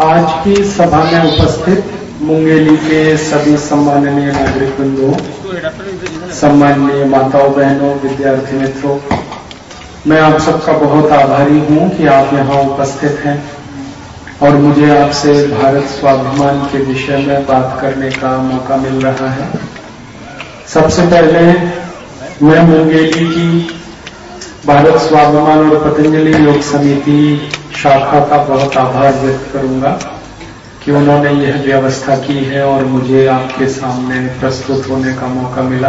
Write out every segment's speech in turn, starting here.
आज की सभा में उपस्थित मुंगेली के सभी सम्माननीय नागरिक बंधुओं, सम्माननीय माताओं, बहनों, विद्यार्थी मित्रों, मैं आप सबका बहुत आभारी हूं कि आप यहां उपस्थित हैं और मुझे आपसे भारत स्वाभिमान के विषय में बात करने का मौका मिल रहा है। सबसे पहले मैं मुंगेली की भारत स्वाभिमान और पतंजलि योग समिति शाखा का बहुत आभार व्यक्त करूंगा कि उन्होंने यह व्यवस्था की है और मुझे आपके सामने प्रस्तुत होने का मौका मिला।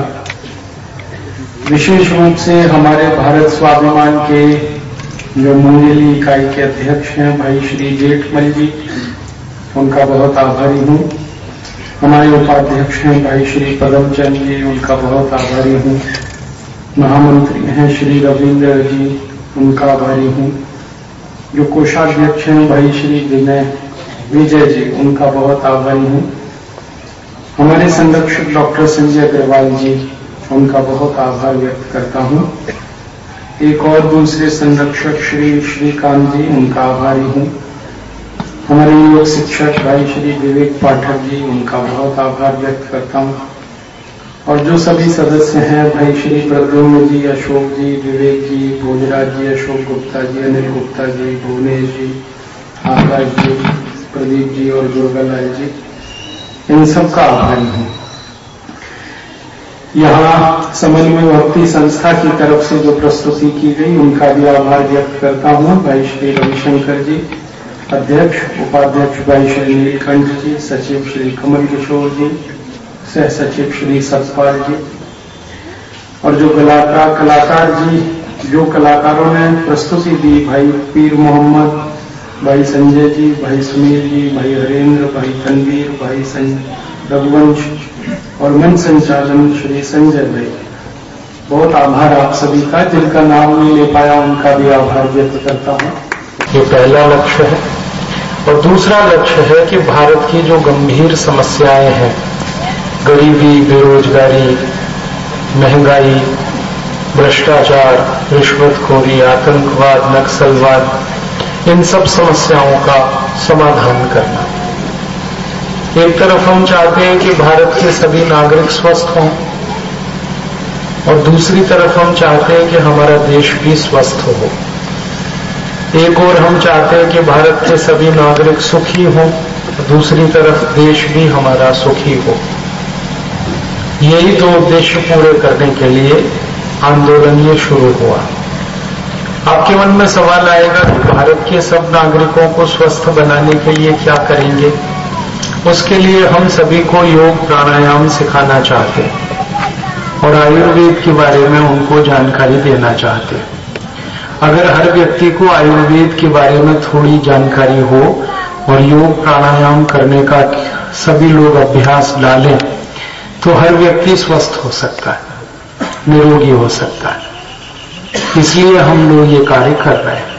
विशेष रूप से हमारे भारत स्वाभिमान के जो मुंगेली इकाई के अध्यक्ष हैं भाई श्री जेठमल जी, उनका बहुत आभारी हूं। हमारे उपाध्यक्ष हैं भाई श्री पदमचंद जी, उनका बहुत आभारी हूं। महामंत्री हैं श्री रविंद्र जी, उनका आभारी हूं। जो कोषाध्यक्ष हैं भाई श्री विजय जी, उनका बहुत आभारी हूं। हमारे संरक्षक डॉक्टर संजय अग्रवाल जी, उनका बहुत आभार व्यक्त करता हूं। एक और दूसरे संरक्षक श्री श्रीकांत जी, उनका आभारी हूं। हमारे योग शिक्षक भाई श्री विवेक पाठक जी, उनका बहुत आभार व्यक्त करता हूं। और जो सभी सदस्य हैं भाई श्री प्रद्युम्न जी, अशोक जी, विवेक जी, भोजराज जी, अशोक गुप्ता जी, अनिल गुप्ता जी, भुवनेश जी, आकाश जी, प्रदीप जी और दुर्गालाल जी, इन सबका आभारी हूं। यहाँ समन्वय भक्ति संस्था की तरफ से जो प्रस्तुति की गई, उनका भी आभार व्यक्त करता हूं। भाई श्री रविशंकर जी, अध्यक्ष, उपाध्यक्ष भाई श्री नीलकंठ जी, सचिव श्री कमल किशोर जी, सह सचिव श्री सतपाल जी, और जो कलाकार जी, जो कलाकारों ने प्रस्तुति दी, भाई पीर मोहम्मद, भाई संजय जी, भाई सुनील जी, भाई हरेंद्र, भाई तनवीर, भाई रघुवंश और मंच संचालन श्री संजय भाई, बहुत आभार आप सभी का। जिनका नाम नहीं ले पाया उनका भी आभार व्यक्त करता हूं। ये पहला लक्ष्य है। और दूसरा लक्ष्य है कि भारत की जो गंभीर समस्याएं हैं, गरीबी, बेरोजगारी, महंगाई, भ्रष्टाचार, रिश्वतखोरी, आतंकवाद, नक्सलवाद, इन सब समस्याओं का समाधान करना। एक तरफ हम चाहते हैं कि भारत के सभी नागरिक स्वस्थ हों और दूसरी तरफ हम चाहते हैं कि हमारा देश भी स्वस्थ हो। एक और हम चाहते हैं कि भारत के सभी नागरिक सुखी हों, दूसरी तरफ देश भी हमारा सुखी हो। यही दो उद्देश्य पूरे करने के लिए आंदोलन ये शुरू हुआ। आपके मन में सवाल आएगा कि भारत के सब नागरिकों को स्वस्थ बनाने के लिए क्या करेंगे। उसके लिए हम सभी को योग प्राणायाम सिखाना चाहते हैं और आयुर्वेद के बारे में उनको जानकारी देना चाहते हैं। अगर हर व्यक्ति को आयुर्वेद के बारे में थोड़ी जानकारी हो और योग प्राणायाम करने का सभी लोग अभ्यास डालें तो हर व्यक्ति स्वस्थ हो सकता है, निरोगी हो सकता है। इसलिए हम लोग ये कार्य कर रहे हैं।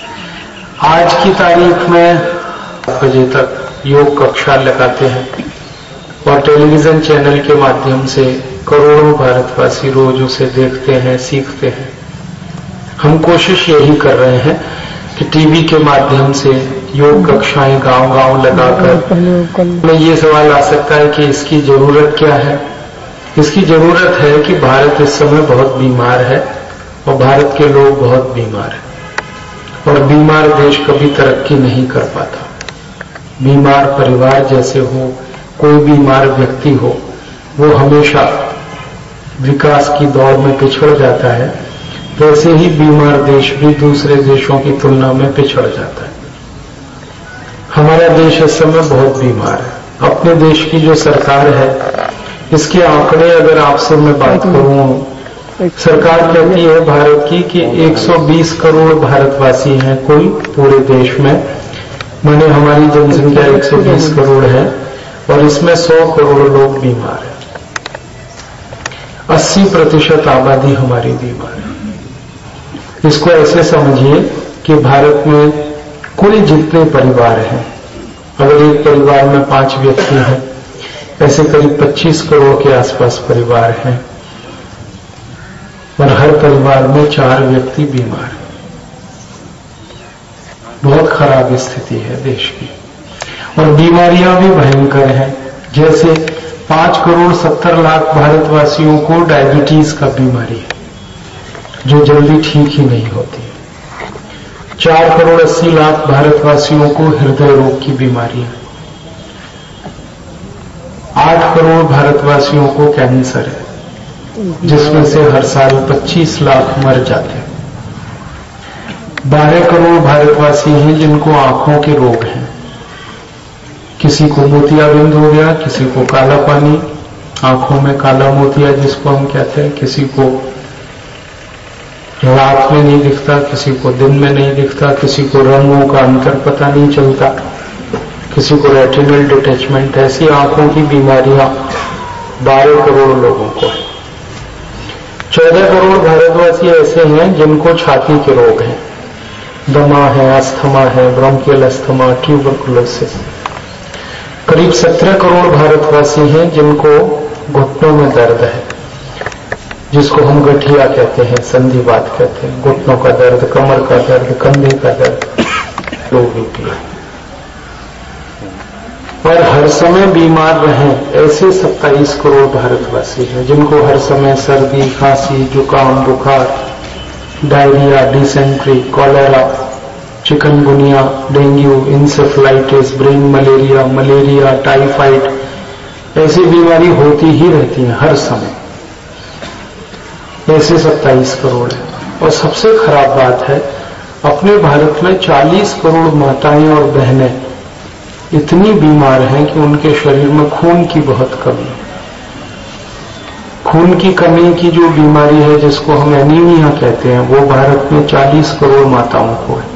आज की तारीख में 7 बजे तक योग कक्षा लगाते हैं और टेलीविजन चैनल के माध्यम से करोड़ों भारतवासी रोज उसे देखते हैं, सीखते हैं। हम कोशिश यही कर रहे हैं कि टीवी के माध्यम से योग कक्षाएं गांव-गांव लगाकर, में ये सवाल आ सकता है कि इसकी जरूरत क्या है। इसकी जरूरत है कि भारत इस समय बहुत बीमार है और भारत के लोग बहुत बीमार हैं और बीमार देश कभी तरक्की नहीं कर पाता। बीमार परिवार जैसे हो, कोई बीमार व्यक्ति हो, वो हमेशा विकास की दौड़ में पिछड़ जाता है। वैसे ही बीमार देश भी दूसरे देशों की तुलना में पिछड़ जाता है। हमारा देश इस समय बहुत बीमार है। अपने देश की जो सरकार है, इसके आंकड़े अगर आपसे मैं बात करूं, सरकार कहती है भारत की कि 120 करोड़ भारतवासी हैं कुल पूरे देश में। माने हमारी जनसंख्या 120 करोड़ है और इसमें 100 करोड़ लोग बीमार हैं। 80% आबादी हमारी बीमार है। इसको ऐसे समझिए कि भारत में कुल जितने परिवार हैं, अगर एक परिवार में 5 व्यक्ति हैं, ऐसे करीब 25 करोड़ के आसपास परिवार हैं और हर परिवार में 4 व्यक्ति बीमार हैं। बहुत खराब स्थिति है देश की। और बीमारियां भी भयंकर हैं। जैसे 5,70,00,000 भारतवासियों को डायबिटीज का बीमारी है, जो जल्दी ठीक ही नहीं होती। 4,80,00,000 भारतवासियों को हृदय रोग की बीमारी है। 8 करोड़ भारतवासियों को कैंसर है, जिसमें से हर साल 25 लाख मर जाते हैं। 12 करोड़ भारतवासी हैं जिनको आंखों के रोग हैं। किसी को मोतियाबिंद हो गया, किसी को काला पानी, आंखों में काला मोतिया जिसको हम कहते हैं, किसी को रात में नहीं दिखता, किसी को दिन में नहीं दिखता, किसी को रंगों का अंतर पता नहीं चलता, किसी को रेटिनल डिटैचमेंट। ऐसी आंखों की बीमारियां 12 करोड़ लोगों को है। 14 करोड़ भारतवासी ऐसे हैं जिनको छाती के रोग हैं, दमा है, अस्थमा है, ब्रोंकियल अस्थमा, ट्यूबरकुलोसिस। करीब 17 करोड़ भारतवासी हैं जिनको घुटनों में दर्द है, जिसको हम गठिया कहते हैं, संधिवात कहते हैं। घुटनों का दर्द, कमर का दर्द, कंधे का दर्द, लो बीपी। और हर समय बीमार रहें ऐसे 27 करोड़ भारतवासी हैं जिनको हर समय सर्दी, खांसी, जुकाम, बुखार, diarrhoea, dysentery, cholera, chikungunya, dengue, encephalitis, brain malaria, malaria, typhoid, ऐसी बीमारी होती ही रहती है हर समय। ऐसे 27 करोड़ है। और सबसे खराब बात है, अपने भारत में 40 करोड़ माताएं और बहनें इतनी बीमार हैं कि उनके शरीर में खून की बहुत कमी है। खून की कमी की जो बीमारी है, जिसको हम एनीमिया कहते हैं, वो भारत में 40 करोड़ माताओं को है।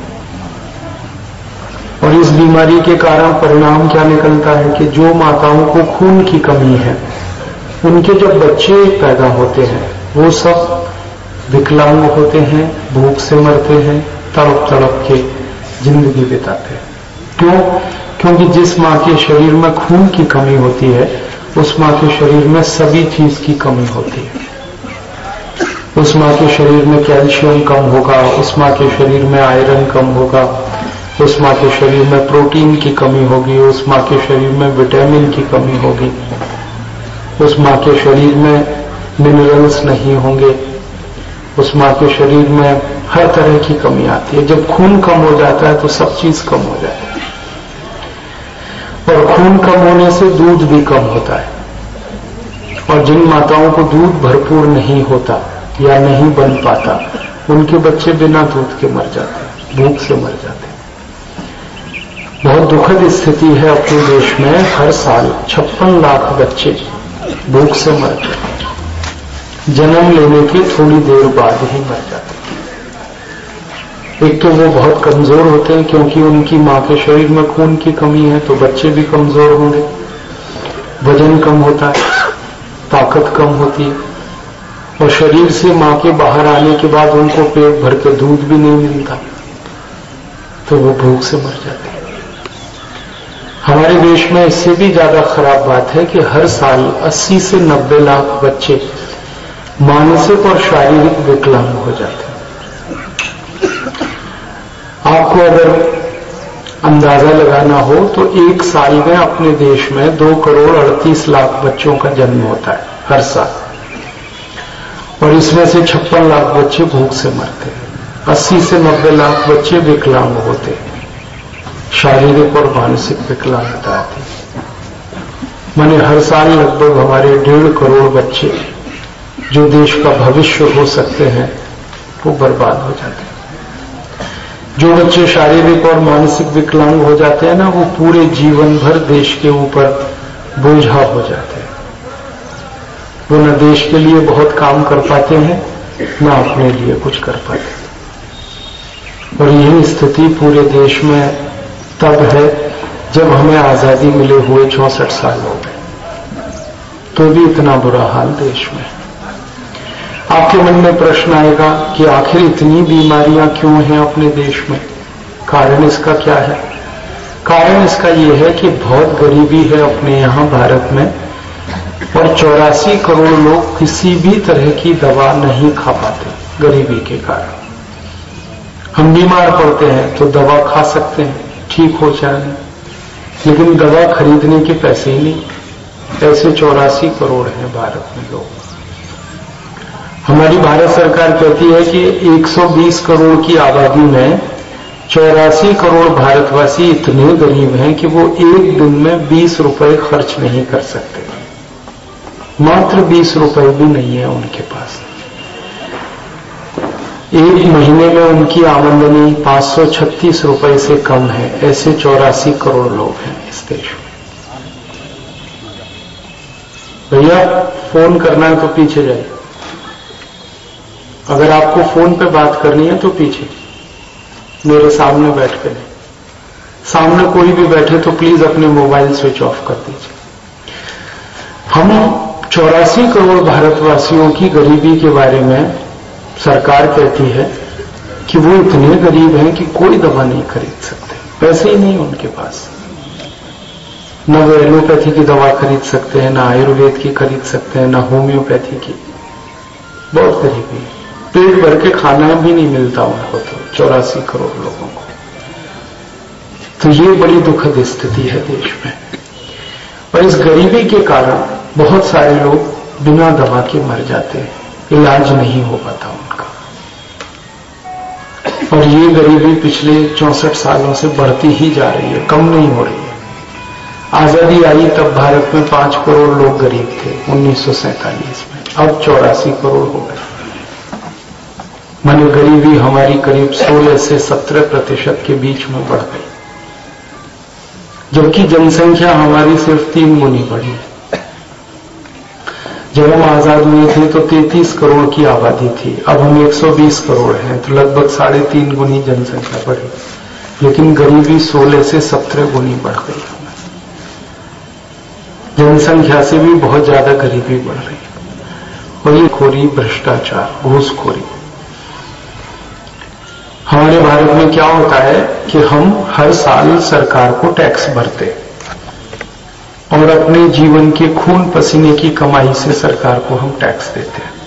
और इस बीमारी के कारण परिणाम क्या निकलता है कि जो माताओं को खून की कमी है, उनके जब बच्चे पैदा होते हैं वो सब विकलांग होते हैं, भूख से मरते हैं, तड़प तड़प के जिंदगी बिताते हैं। क्यों? क्योंकि जिस मां के शरीर में खून की कमी होती है, उस मां के शरीर में सभी चीज की कमी होती है। उस मां के शरीर में कैल्शियम कम होगा, उस मां के शरीर में आयरन कम होगा, उस मां के शरीर में प्रोटीन की कमी होगी, उस मां के शरीर में विटामिन की कमी होगी, उस मां के शरीर में मिनरल्स नहीं होंगे, उस मां के शरीर में हर तरह की कमी आती है। जब खून कम हो जाता है तो सब चीज कम हो जाती है। और खून कम होने से दूध भी कम होता है। और जिन माताओं को दूध भरपूर नहीं होता या नहीं बन पाता, उनके बच्चे बिना दूध के मर जाते हैं, भूख से मर जाते हैं। बहुत दुखद स्थिति है अपने देश में। हर साल 56 लाख बच्चे भूख से मरते हैं, जन्म लेने के थोड़ी देर बाद ही मर जाते हैं। एक तो वो बहुत कमजोर होते हैं, क्योंकि उनकी मां के शरीर में खून की कमी है, तो बच्चे भी कमजोर होंगे, वजन कम होता है, ताकत कम होती है, और शरीर से मां के बाहर आने के बाद उनको पेट भर के दूध भी नहीं मिलता, तो वो भूख से मर जाते हैं। हमारे देश में इससे भी ज्यादा खराब बात है कि हर साल 80 से 90 लाख बच्चे मानसिक और शारीरिक विकलांग हो जाते हैं। आपको अगर अंदाजा लगाना हो तो एक साल में अपने देश में 2 करोड़ 38 लाख बच्चों का जन्म होता है हर साल, और इसमें से 56 लाख बच्चे भूख से मरते हैं। 80 से 90 लाख बच्चे विकलांग होते हैं, शारीरिक और मानसिक विकलांगता आती है। माने हर साल लगभग हमारे 1.5 करोड़ बच्चे जो देश का भविष्य हो सकते हैं, वो बर्बाद हो जाते हैं। जो बच्चे शारीरिक और मानसिक विकलांग हो जाते हैं ना, वो पूरे जीवन भर देश के ऊपर बोझा हो जाते हैं। वो न देश के लिए बहुत काम कर पाते हैं, न अपने लिए कुछ कर पाते। और यही स्थिति पूरे देश में तब है जब हमें आजादी मिले हुए 64 साल हो गए, तो भी इतना बुरा हाल देश में। आपके मन में प्रश्न आएगा कि आखिर इतनी बीमारियां क्यों हैं अपने देश में? कारण इसका क्या है? कारण इसका यह है कि बहुत गरीबी है अपने यहां भारत में, और 84 करोड़ लोग किसी भी तरह की दवा नहीं खा पाते गरीबी के कारण। हम बीमार पड़ते हैं तो दवा खा सकते हैं, ठीक हो जाए, लेकिन दवा खरीदने के पैसे ही नहीं। ऐसे 84 करोड़ हैं भारत में लोग। हमारी भारत सरकार कहती है कि 120 करोड़ की आबादी में 84 करोड़ भारतवासी इतने गरीब हैं कि वो एक दिन में 20 रुपए खर्च नहीं कर सकते। मात्र 20 रुपए भी नहीं है उनके पास। एक महीने में उनकी आमदनी 536 रुपए से कम है। ऐसे 84 करोड़ लोग हैं इस देश में। भैया फोन करना है तो पीछे जाइए। अगर आपको फोन पे बात करनी है तो पीछे, मेरे सामने बैठ के नहीं। सामने कोई भी बैठे तो प्लीज अपने मोबाइल स्विच ऑफ कर दीजिए। हम 84 करोड़ भारतवासियों की गरीबी के बारे में सरकार कहती है कि वो इतने गरीब हैं कि कोई दवा नहीं खरीद सकते, पैसे ही नहीं उनके पास। न वो एलोपैथी की दवा खरीद सकते हैं, न आयुर्वेद की खरीद सकते हैं, न होम्योपैथी की। बहुत गरीबी है, पेट भर के खाना भी नहीं मिलता उनको, तो 84 करोड़ लोगों को। तो ये बड़ी दुखद स्थिति है देश में। और इस गरीबी के कारण बहुत सारे लोग बिना दवा के मर जाते हैं, इलाज नहीं हो पाता उनका। और ये गरीबी पिछले 64 सालों से बढ़ती ही जा रही है, कम नहीं हो रही है। आजादी आई तब भारत में 5 करोड़ लोग गरीब थे 1947 में, अब 84 करोड़ हो गए। माने गरीबी हमारी करीब 16 से 17% के बीच में बढ़ गई, जबकि जनसंख्या हमारी सिर्फ 3 गुनी बढ़ी। जब हम आजाद हुए थे तो 33 करोड़ की आबादी थी, अब हम 120 करोड़ हैं, तो लगभग 3.5 गुनी जनसंख्या बढ़ी। लेकिन गरीबी 16 से 17 गुनी बढ़ गई। जनसंख्या से भी बहुत ज्यादा गरीबी बढ़ रही है। और ये खोरी, भ्रष्टाचार, घूसखोरी। हमारे भारत में क्या होता है कि हम हर साल सरकार को टैक्स भरते और अपने जीवन के खून पसीने की कमाई से सरकार को हम टैक्स देते हैं।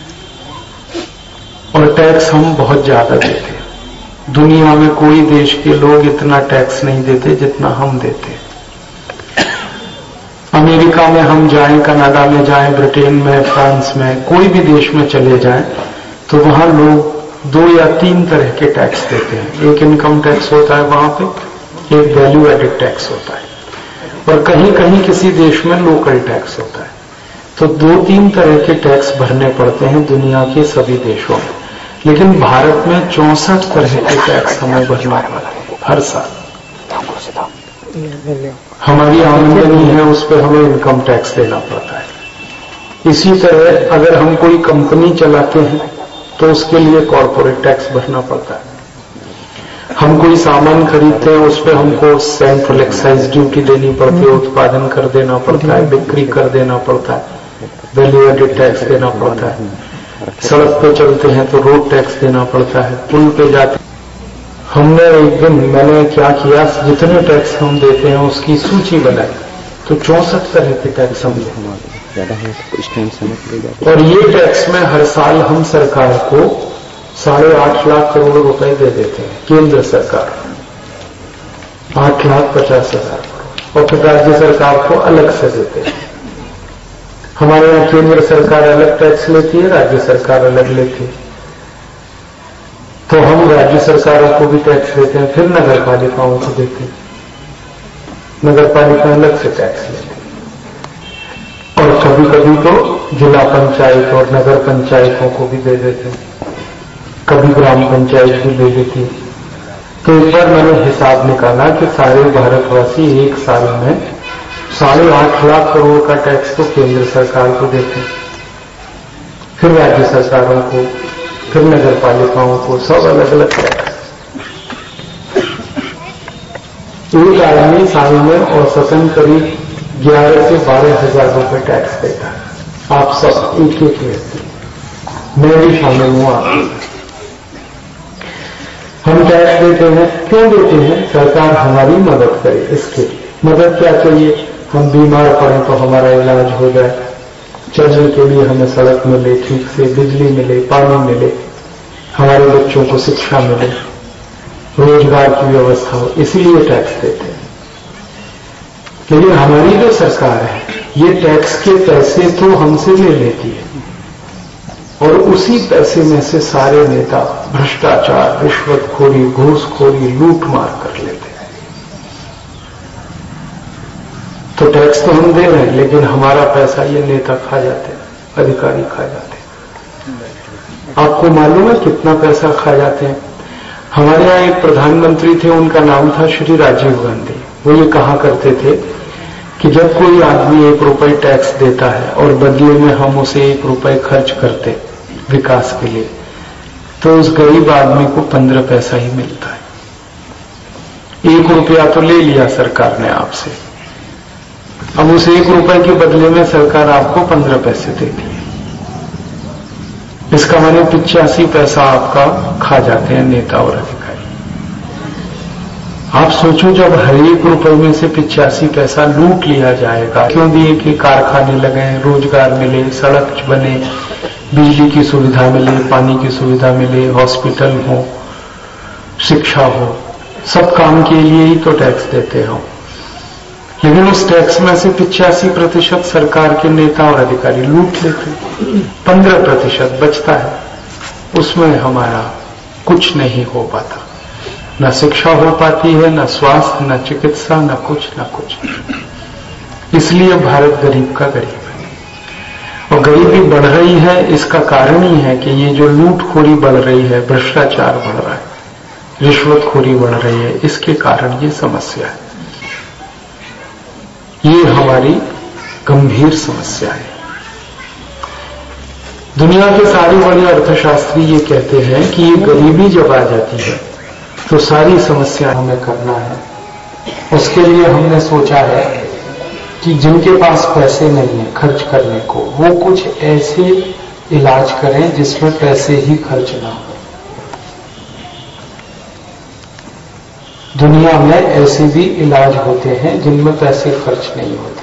और टैक्स हम बहुत ज्यादा देते हैं। दुनिया में कोई देश के लोग इतना टैक्स नहीं देते जितना हम देते हैं। अमेरिका में हम जाएं, कनाडा में जाएं, ब्रिटेन में, फ्रांस में, कोई भी देश में चले जाएं तो वहां लोग 2 या 3 तरह के टैक्स देते हैं। एक इनकम टैक्स होता है वहां पे, एक वैल्यू एडेड टैक्स होता है, और कहीं कहीं किसी देश में लोकल टैक्स होता है। तो 2-3 तरह के टैक्स भरने पड़ते हैं दुनिया के सभी देशों में। लेकिन भारत में 64 तरह के टैक्स हमें भरना पड़ता है हर साल। हमारी आमदनी है उस पर हमें इनकम टैक्स देना पड़ता है। इसी तरह अगर हम कोई कंपनी चलाते हैं तो उसके लिए कॉर्पोरेट टैक्स भरना पड़ता है। हम कोई सामान खरीदते हैं उस पर हमको सेंट्रल एक्साइज ड्यूटी देनी पड़ती है, उत्पादन कर देना पड़ता है, बिक्री कर देना पड़ता है, वैल्यू एडेड टैक्स देना पड़ता है। सड़क पे चलते हैं तो रोड टैक्स देना पड़ता है, पुल पे जाते। हमने एक दिन मैंने क्या किया, जितने टैक्स हम देते हैं उसकी सूची बनाई, तो 64 तरह के टैक्स हम देते हैं। और ये टैक्स में हर साल हम सरकार को 8.5 लाख करोड़ रुपए दे देते हैं, केंद्र सरकार 8,50,000 करोड़, और फिर राज्य सरकार को अलग से देते हैं। हमारे यहाँ केंद्र सरकार अलग टैक्स लेती है, राज्य सरकार अलग लेती है। तो हम राज्य सरकारों को भी टैक्स देते हैं, फिर नगर पालिकाओं को देते हैं। नगर पालिका अलग से टैक्स लेती है। और कभी कभी तो जिला पंचायत और नगर पंचायतों को भी दे देते हैं, कभी ग्राम पंचायत भी दे देती है। तो एक बार मैंने हिसाब निकाला कि सारे भारतवासी एक साल में 8.5 लाख करोड़ का टैक्स तो केंद्र सरकार को देते हैं, फिर राज्य सरकारों को, फिर नगर पालिकाओं को, सब अलग अलग टैक्स। एक आदमी साल में औसतन करीब 11 से 12,000 रुपए टैक्स देता है। आप सब एक एक व्यक्ति, मैं भी शामिल हूं। हम टैक्स देते हैं, क्यों देते हैं? सरकार हमारी मदद करे। इसके मदद क्या चाहिए? हम बीमार पड़े तो हमारा इलाज हो जाए, चलने के लिए हमें सड़क मिले, ठीक से बिजली मिले, पानी मिले, हमारे बच्चों को शिक्षा मिले, रोजगार की व्यवस्था हो, इसीलिए टैक्स देते हैं। लेकिन हमारी जो सरकार है ये टैक्स के पैसे तो हमसे ले लेती है और उसी पैसे में से सारे नेता भ्रष्टाचार, रिश्वतखोरी, घूसखोरी, लूट मार कर लेते हैं। तो टैक्स तो हम दे रहे हैं लेकिन हमारा पैसा ये नेता खा जाते हैं, अधिकारी खा जाते हैं। आपको मालूम है कितना पैसा खा जाते हैं? हमारे यहाँ एक प्रधानमंत्री थे, उनका नाम था श्री राजीव गांधी। वो ये कहा करते थे कि जब कोई आदमी 1 रुपए टैक्स देता है और बदले में हम उसे 1 रुपए खर्च करते विकास के लिए, तो उस गरीब आदमी को 15 पैसा ही मिलता है। 1 रुपया तो ले लिया सरकार ने आपसे, अब उस 1 रुपए के बदले में सरकार आपको 15 पैसे देती है। इसका माने 85 पैसा आपका खा जाते हैं नेता और अधिकारी। आप सोचो जब हर 1 रुपए में से 85 पैसा लूट लिया जाएगा, क्यों दिए कि कारखाने लगे, रोजगार मिले, सड़क बने, बिजली की सुविधा मिले, पानी की सुविधा मिले, हॉस्पिटल हो, शिक्षा हो, सब काम के लिए ही तो टैक्स देते हो। लेकिन उस टैक्स में से 85% सरकार के नेता और अधिकारी लूट लेते, 15% बचता है, उसमें हमारा कुछ नहीं हो पाता। न शिक्षा हो पाती है, न स्वास्थ्य, न चिकित्सा, न कुछ। इसलिए भारत गरीब का गरीब है और गरीबी बढ़ रही है। इसका कारण ही है कि ये जो लूटखोरी बढ़ रही है, भ्रष्टाचार बढ़ रहा है, रिश्वतखोरी बढ़ रही है, इसके कारण ये समस्या है। ये हमारी गंभीर समस्या है। दुनिया के सारे बड़े अर्थशास्त्री ये कहते हैं कि ये गरीबी जब आ जाती है तो सारी समस्या हमें करना है। उसके लिए हमने सोचा है कि जिनके पास पैसे नहीं है खर्च करने को, वो कुछ ऐसे इलाज करें जिसमें पैसे ही खर्च ना हो। दुनिया में ऐसे भी इलाज होते हैं जिनमें पैसे खर्च नहीं होते।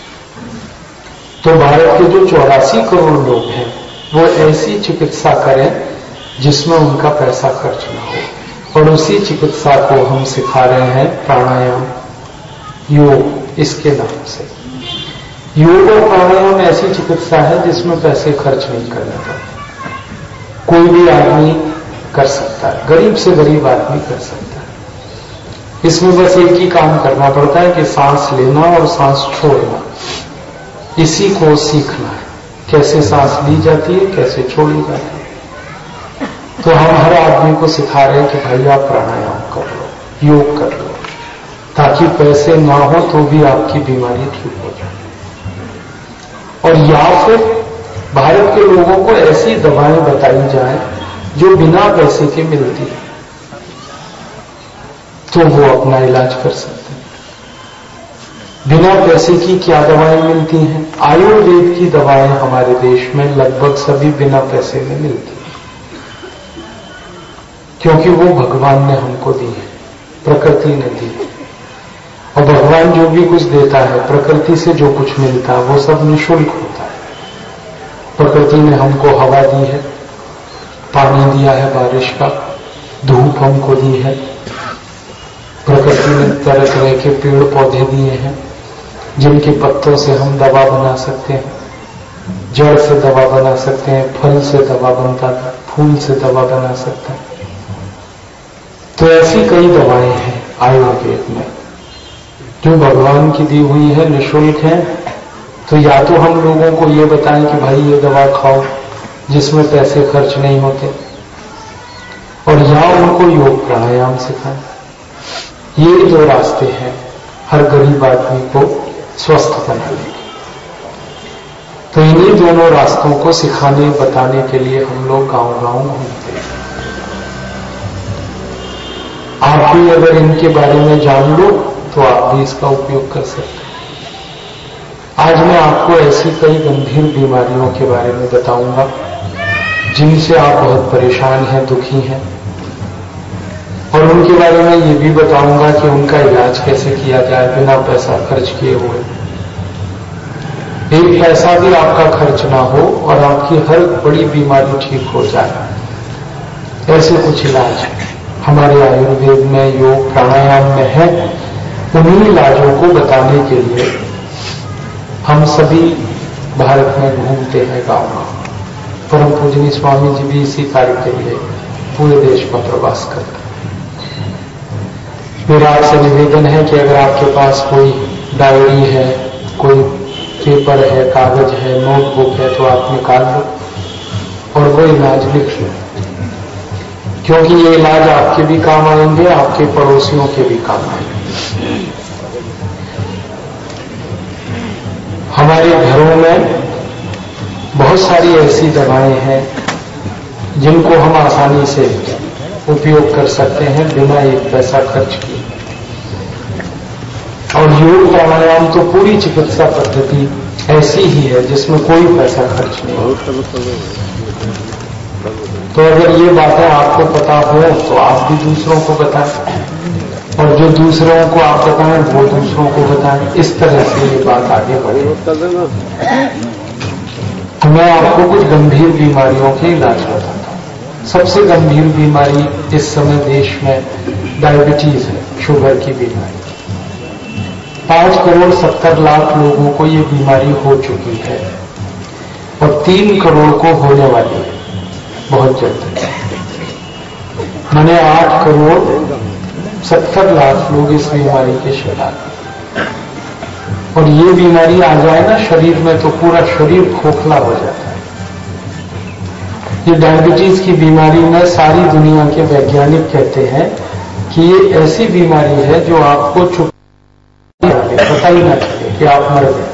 तो भारत के जो 84 करोड़ लोग हैं वो ऐसी चिकित्सा करें जिसमें उनका पैसा खर्च ना हो, और उसी चिकित्सा को हम सिखा रहे हैं प्राणायाम, योग, इसके नाम से। योग और प्राणायाम ऐसी चिकित्सा है जिसमें पैसे खर्च नहीं करना पड़ता। कोई भी आदमी कर सकता है, गरीब से गरीब आदमी कर सकता है। इसमें बस एक ही काम करना पड़ता है कि सांस लेना और सांस छोड़ना, इसी को सीखना है। कैसे सांस ली जाती है, कैसे छोड़ी जाती है। तो हम हर आदमी को सिखा रहे हैं कि भाई आप प्राणायाम कर लो, योग कर लो, ताकि पैसे ना हो तो भी आपकी बीमारी ठीक हो जाए। और या फिर भारत के लोगों को ऐसी दवाएं बताई जाए जो बिना पैसे के मिलती है, तो वो अपना इलाज कर सकते हैं। बिना पैसे की क्या दवाएं मिलती हैं? आयुर्वेद की दवाएं हमारे देश में लगभग सभी बिना पैसे में मिलती हैं, क्योंकि वो भगवान ने हमको दी है, प्रकृति ने दी है। और भगवान जो भी कुछ देता है, प्रकृति से जो कुछ मिलता है, वो सब निःशुल्क होता है। प्रकृति ने हमको हवा दी है, पानी दिया है बारिश का, धूप हमको दी है। प्रकृति ने तरह तरह के पेड़ पौधे दिए हैं जिनके पत्तों से हम दवा बना सकते हैं, जड़ से दवा बना सकते हैं, फल से दवा बनता है, फूल से दवा बना सकते हैं। तो ऐसी कई दवाएं हैं आयुर्वेद में जो भगवान की दी हुई है, निःशुल्क है। तो या तो हम लोगों को ये बताएं कि भाई ये दवा खाओ जिसमें पैसे खर्च नहीं होते, और या उनको योग प्राणायाम सिखाएं। ये 2 रास्ते हैं हर गरीब आदमी को स्वस्थ बनाने के। तो इन्हीं दोनों रास्तों को सिखाने बताने के लिए हम लोग गांव-गांव घूमते हैं। आप भी अगर इनके बारे में जान लो तो आप भी इसका उपयोग कर सकते हैं। आज मैं आपको ऐसी कई गंभीर बीमारियों के बारे में बताऊंगा जिनसे आप बहुत परेशान हैं, दुखी हैं, और उनके बारे में ये भी बताऊंगा कि उनका इलाज कैसे किया जाए बिना पैसा खर्च किए हुए। एक पैसा भी आपका खर्च ना हो और आपकी हर बड़ी बीमारी ठीक हो जाए, ऐसे कुछ इलाज हमारे आयुर्वेद में, योग प्राणायाम में है, उन्हीं इलाजों को बताने के लिए हम सभी भारत में घूमते हैं गांव में। परम पूजनीय स्वामी जी भी इसी कार्य के लिए पूरे देश में प्रवास करते हैं। मेरा आपसे निवेदन है कि अगर आपके पास कोई डायरी है, कोई पेपर है, कागज है, नोटबुक है, तो आप निकाल लो और वो इलाज लिख लो, क्योंकि ये इलाज आपके भी काम आएंगे, आपके पड़ोसियों के भी काम आएंगे। हमारे घरों में बहुत सारी ऐसी दवाएं हैं जिनको हम आसानी से उपयोग कर सकते हैं बिना एक पैसा खर्च किए। और योग प्राणायाम तो पूरी चिकित्सा पद्धति ऐसी ही है जिसमें कोई पैसा खर्च नहीं होता। तो अगर ये बातें आपको पता हो तो आप भी दूसरों को बताएं, और जो दूसरों को आप बताएं वो दूसरों को बताएं। इस तरह से ये बात आगे बढ़े। तो मैं आपको कुछ गंभीर बीमारियों के इलाज बताता हूं। सबसे गंभीर बीमारी इस समय देश में डायबिटीज है, शुगर की बीमारी। 5,70,00,000 लोगों को ये बीमारी हो चुकी है और 3 करोड़ को होने वाली है बहुत जल्द। मैंने 8,70,00,000 लोग इस बीमारी के शिकार। और ये बीमारी आ जाए ना शरीर में तो पूरा शरीर खोखला हो जाता है। ये डायबिटीज की बीमारी में सारी दुनिया के वैज्ञानिक कहते हैं कि ये ऐसी बीमारी है जो आपको पता ही ना चले कि आप मर गए।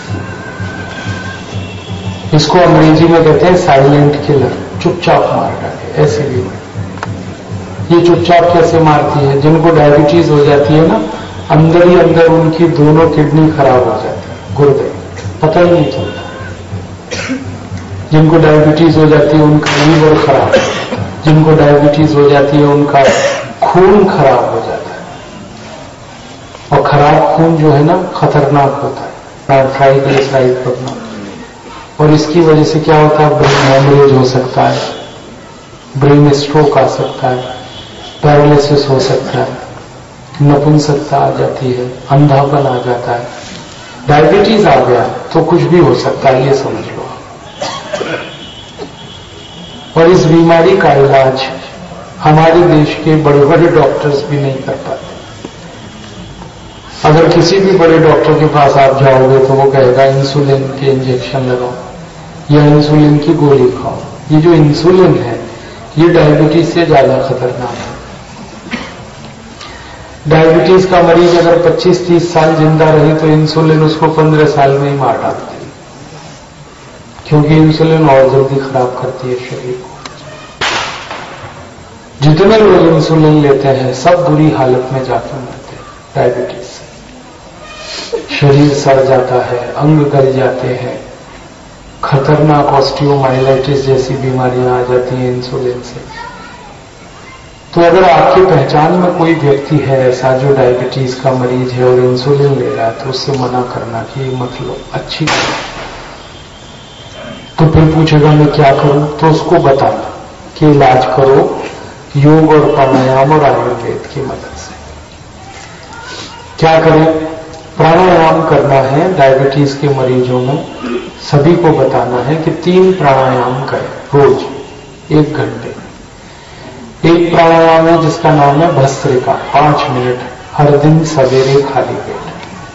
इसको अंग्रेजी में कहते हैं साइलेंट किलर, चुपचाप मार डाले। ऐसी बीमारी ये चुपचाप कैसे मारती है? जिनको डायबिटीज हो जाती है ना, अंदर ही अंदर उनकी दोनों किडनी खराब हो जाती है, गुर्दे, पता ही नहीं चलता। जिनको डायबिटीज हो जाती है उनका लीवर खराब, जिनको डायबिटीज हो जाती है उनका खून खराब हो जाता है। और खराब खून जो है ना खतरनाक होता है, ट्राइग्लिसराइड बढ़ना। और इसकी वजह से क्या होता है? ब्रेन हेमरेज हो सकता है, ब्रेन स्ट्रोक आ सकता है, पैरालिसिस हो सकता है, नपुंसकता आ जाती है, अंधापन आ जाता है। डायबिटीज आ गया तो कुछ भी हो सकता है, ये समझ लो। और इस बीमारी का इलाज हमारे देश के बड़े बड़े डॉक्टर्स भी नहीं कर पाते। अगर किसी भी बड़े डॉक्टर के पास आप जाओगे तो वो कहेगा इंसुलिन के इंजेक्शन लगाओ या इंसुलिन की गोली खाओ। ये जो इंसुलिन है ये डायबिटीज से ज्यादा खतरनाक है। डायबिटीज का मरीज अगर 25-30 साल जिंदा रहे तो इंसुलिन उसको 15 साल में ही मार डालती है, क्योंकि इंसुलिन और जल्दी खराब करती है शरीर को। जितने लोग इंसुलिन लेते हैं सब बुरी हालत में जाकर मरते हैं डायबिटीज से। शरीर सड़ जाता है, अंग गल जाते हैं, खतरनाक ऑस्टियोमाइलाइटिस जैसी बीमारियां आ जाती हैं इंसुलिन से। तो अगर आपकी पहचान में कोई व्यक्ति है ऐसा जो डायबिटीज का मरीज है और इंसुलिन ले रहा है तो उससे मना करना कि मत लो, अच्छी बात। तो फिर पूछेगा मैं क्या करूं? तो उसको बताना कि इलाज करो योग और प्राणायाम और आयुर्वेद की मदद से। क्या करें? प्राणायाम करना है डायबिटीज के मरीजों में। सभी को बताना है कि 3 प्राणायाम करें रोज 1 घंटे। एक प्राणायाम है जिसका नाम है भस्त्रिका, 5 मिनट हर दिन सवेरे खाली पेट।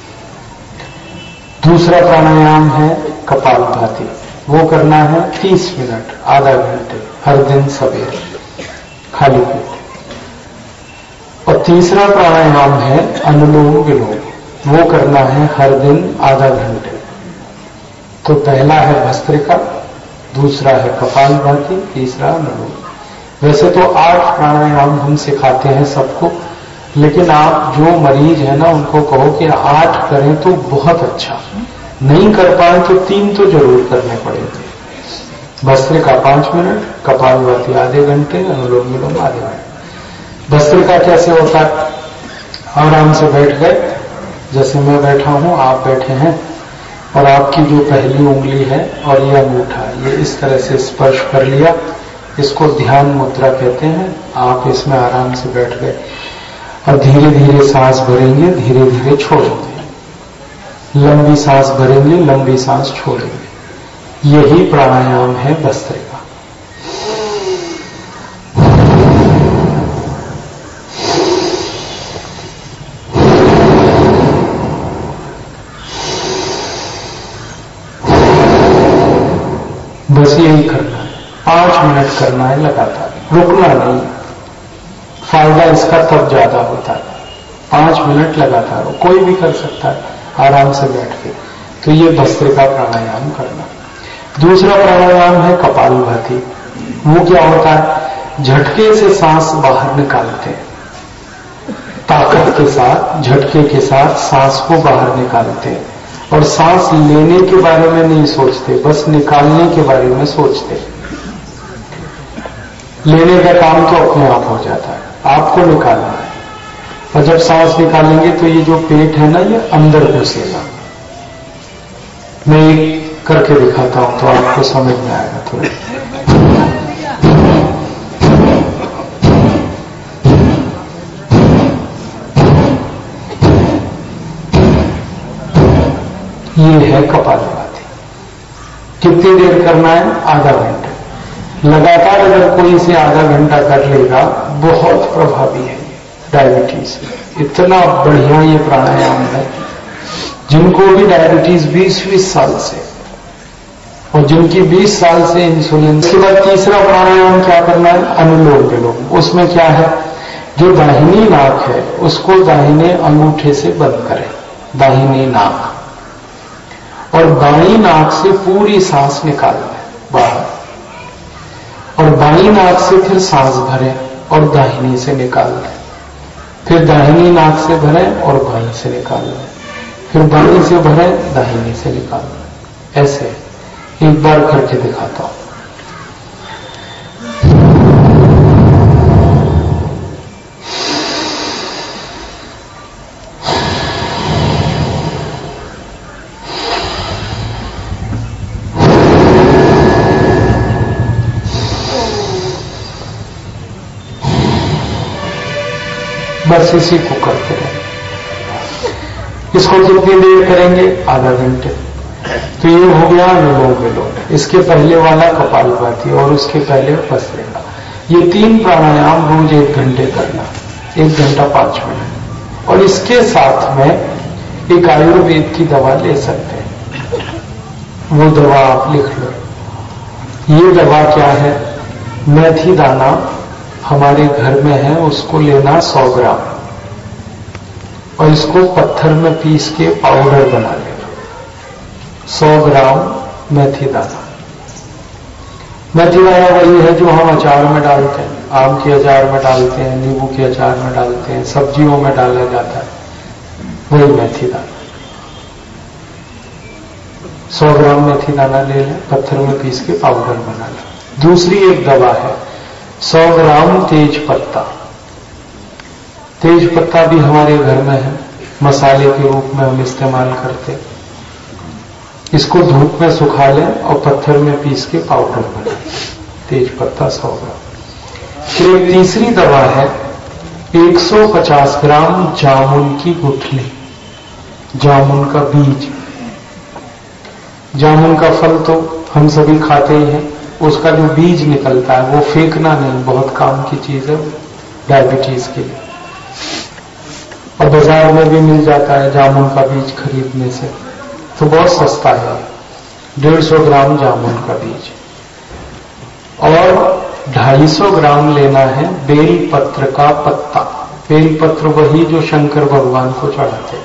दूसरा प्राणायाम है कपालभाति, वो करना है 30 मिनट आधा घंटे हर दिन सवेरे खाली पेट। और तीसरा प्राणायाम है अनुलोम विलोम, वो करना है हर दिन आधा घंटे। तो पहला है भस्त्रिका, दूसरा है कपालभाति, तीसरा अनुलोम। वैसे तो 8 प्राणायाम हम सिखाते हैं सबको, लेकिन आप जो मरीज है ना उनको कहो कि 8 करें तो बहुत अच्छा, नहीं कर पाए तो 3 तो जरूर करने पड़ेंगे। भस्त्रिका 5 मिनट, कपालभाति आधे घंटे, अनुलोम विलोम आधे घंटे। भस्त्रिका कैसे होता है? आराम से बैठ गए, जैसे मैं बैठा हूं, आप बैठे हैं, और आपकी जो पहली उंगली है और ये अंगूठा ये इस तरह से स्पर्श कर लिया, इसको ध्यान मुद्रा कहते हैं। आप इसमें आराम से बैठ गए। और धीरे धीरे सांस भरेंगे, धीरे धीरे छोड़ेंगे, लंबी सांस भरेंगे, लंबी सांस छोड़ेंगे। यही प्राणायाम है भस्त्रिका। बस यही करना है, 5 मिनट करना है लगातार, रुकना नहीं। फायदा इसका तब ज्यादा होता है, 5 मिनट लगातार, कोई भी कर सकता है आराम से बैठ के। तो ये भस्त्रिका प्राणायाम करना। दूसरा प्राणायाम है कपालभाति। वो क्या होता है? झटके से सांस बाहर निकालते हैं, ताकत के साथ, झटके के साथ सांस को बाहर निकालते हैं और सांस लेने के बारे में नहीं सोचते, बस निकालने के बारे में सोचते। लेने का काम तो अपने आप हो जाता है, आपको निकालना है। और जब सांस निकालेंगे तो ये जो पेट है ना, ये अंदर घुसेगा। मैं एक करके दिखाता हूं तो आपको समझ में आएगा थोड़ा। ये है कपालभाति। कितनी देर करना है? आधा घंटा लगातार। अगर कोई इसे आधा घंटा कर लेगा, बहुत प्रभावी है डायबिटीज। इतना बढ़िया ये प्राणायाम है। जिनको भी डायबिटीज 20-20 साल से, और जिनकी 20 साल से इंसुलिन। इसके बाद तीसरा प्राणायाम क्या करना है? अनुलोम विलोम। उसमें क्या है? जो दाहिनी नाक है उसको दाहिने अंगूठे से बंद करें, दाहिनी नाक, और बाईं नाक से पूरी सांस निकालें बाहर, और बाईं नाक से फिर सांस भरें और दाहिनी से निकाल लें, फिर दाहिनी नाक से भरें और बाईं से निकाल लें, फिर बाईं से भरें, दाहिनी से निकाल लें। ऐसे एक बार करके दिखाता हूं। बस इसी को करते रहें। इसको कितनी देर करेंगे? आधा घंटे। तो ये हो गया अनुलोम विलोम। इसके पहले वाला कपालभाति और उसके पहले भस्त्रिका। ये 3 प्राणायाम रोज 1 घंटे करना, 1 घंटा 5 मिनट। और इसके साथ में एक आयुर्वेद की दवा ले सकते हैं। वो दवा आप लिख लो। ये दवा क्या है? मेथी दाना हमारे घर में है, उसको लेना 100 ग्राम, और इसको पत्थर में पीस के पाउडर बना लेना। 100 ग्राम मेथी दाना। मेथी दाना वही है जो हम अचार में डालते हैं, आम के अचार में डालते हैं, नींबू के अचार में डालते हैं, सब्जियों में डाला जाता है, वही मेथी दाना। 100 ग्राम मेथी दाना ले लें, पत्थर में पीस के पाउडर बना लें। दूसरी एक दवा है 100 ग्राम तेज पत्ता। तेज पत्ता भी हमारे घर में है, मसाले के रूप में हम इस्तेमाल करते। इसको धूप में सुखा लें और पत्थर में पीस के पाउडर बनाएं। तेज पत्ता 100 ग्राम। फिर एक तीसरी दवा है 150 ग्राम जामुन की गुठली, जामुन का बीज। जामुन का फल तो हम सभी खाते ही हैं, उसका जो बीज निकलता है वो फेंकना नहीं, बहुत काम की चीज है डायबिटीज के लिए। और बाजार में भी मिल जाता है जामुन का बीज खरीदने से, तो बहुत सस्ता है। 150 ग्राम जामुन का बीज, और 250 ग्राम लेना है बेल पत्र का पत्ता। बेल पत्र वही जो शंकर भगवान को चढ़ाते।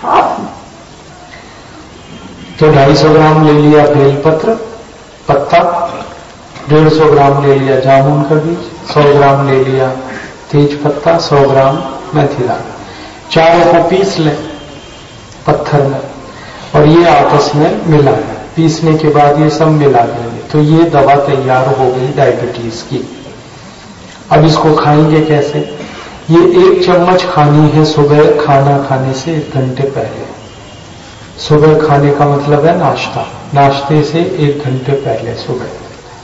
तो 250 ग्राम ले लिया बेल पत्र पत्ता, 150 ग्राम ले लिया जामुन का बीज, 100 ग्राम ले लिया तेज पत्ता, 100 ग्राम मेथी दाना। चारों को पीस लें पत्थर में, और ये आपस में मिला लें। पीसने के बाद ये सब मिला देंगे, तो ये दवा तैयार हो गई डायबिटीज की। अब इसको खाएंगे कैसे? ये 1 चम्मच खानी है सुबह खाना खाने से 1 घंटे पहले। सुबह खाने का मतलब है नाश्ता, नाश्ते से 1 घंटे पहले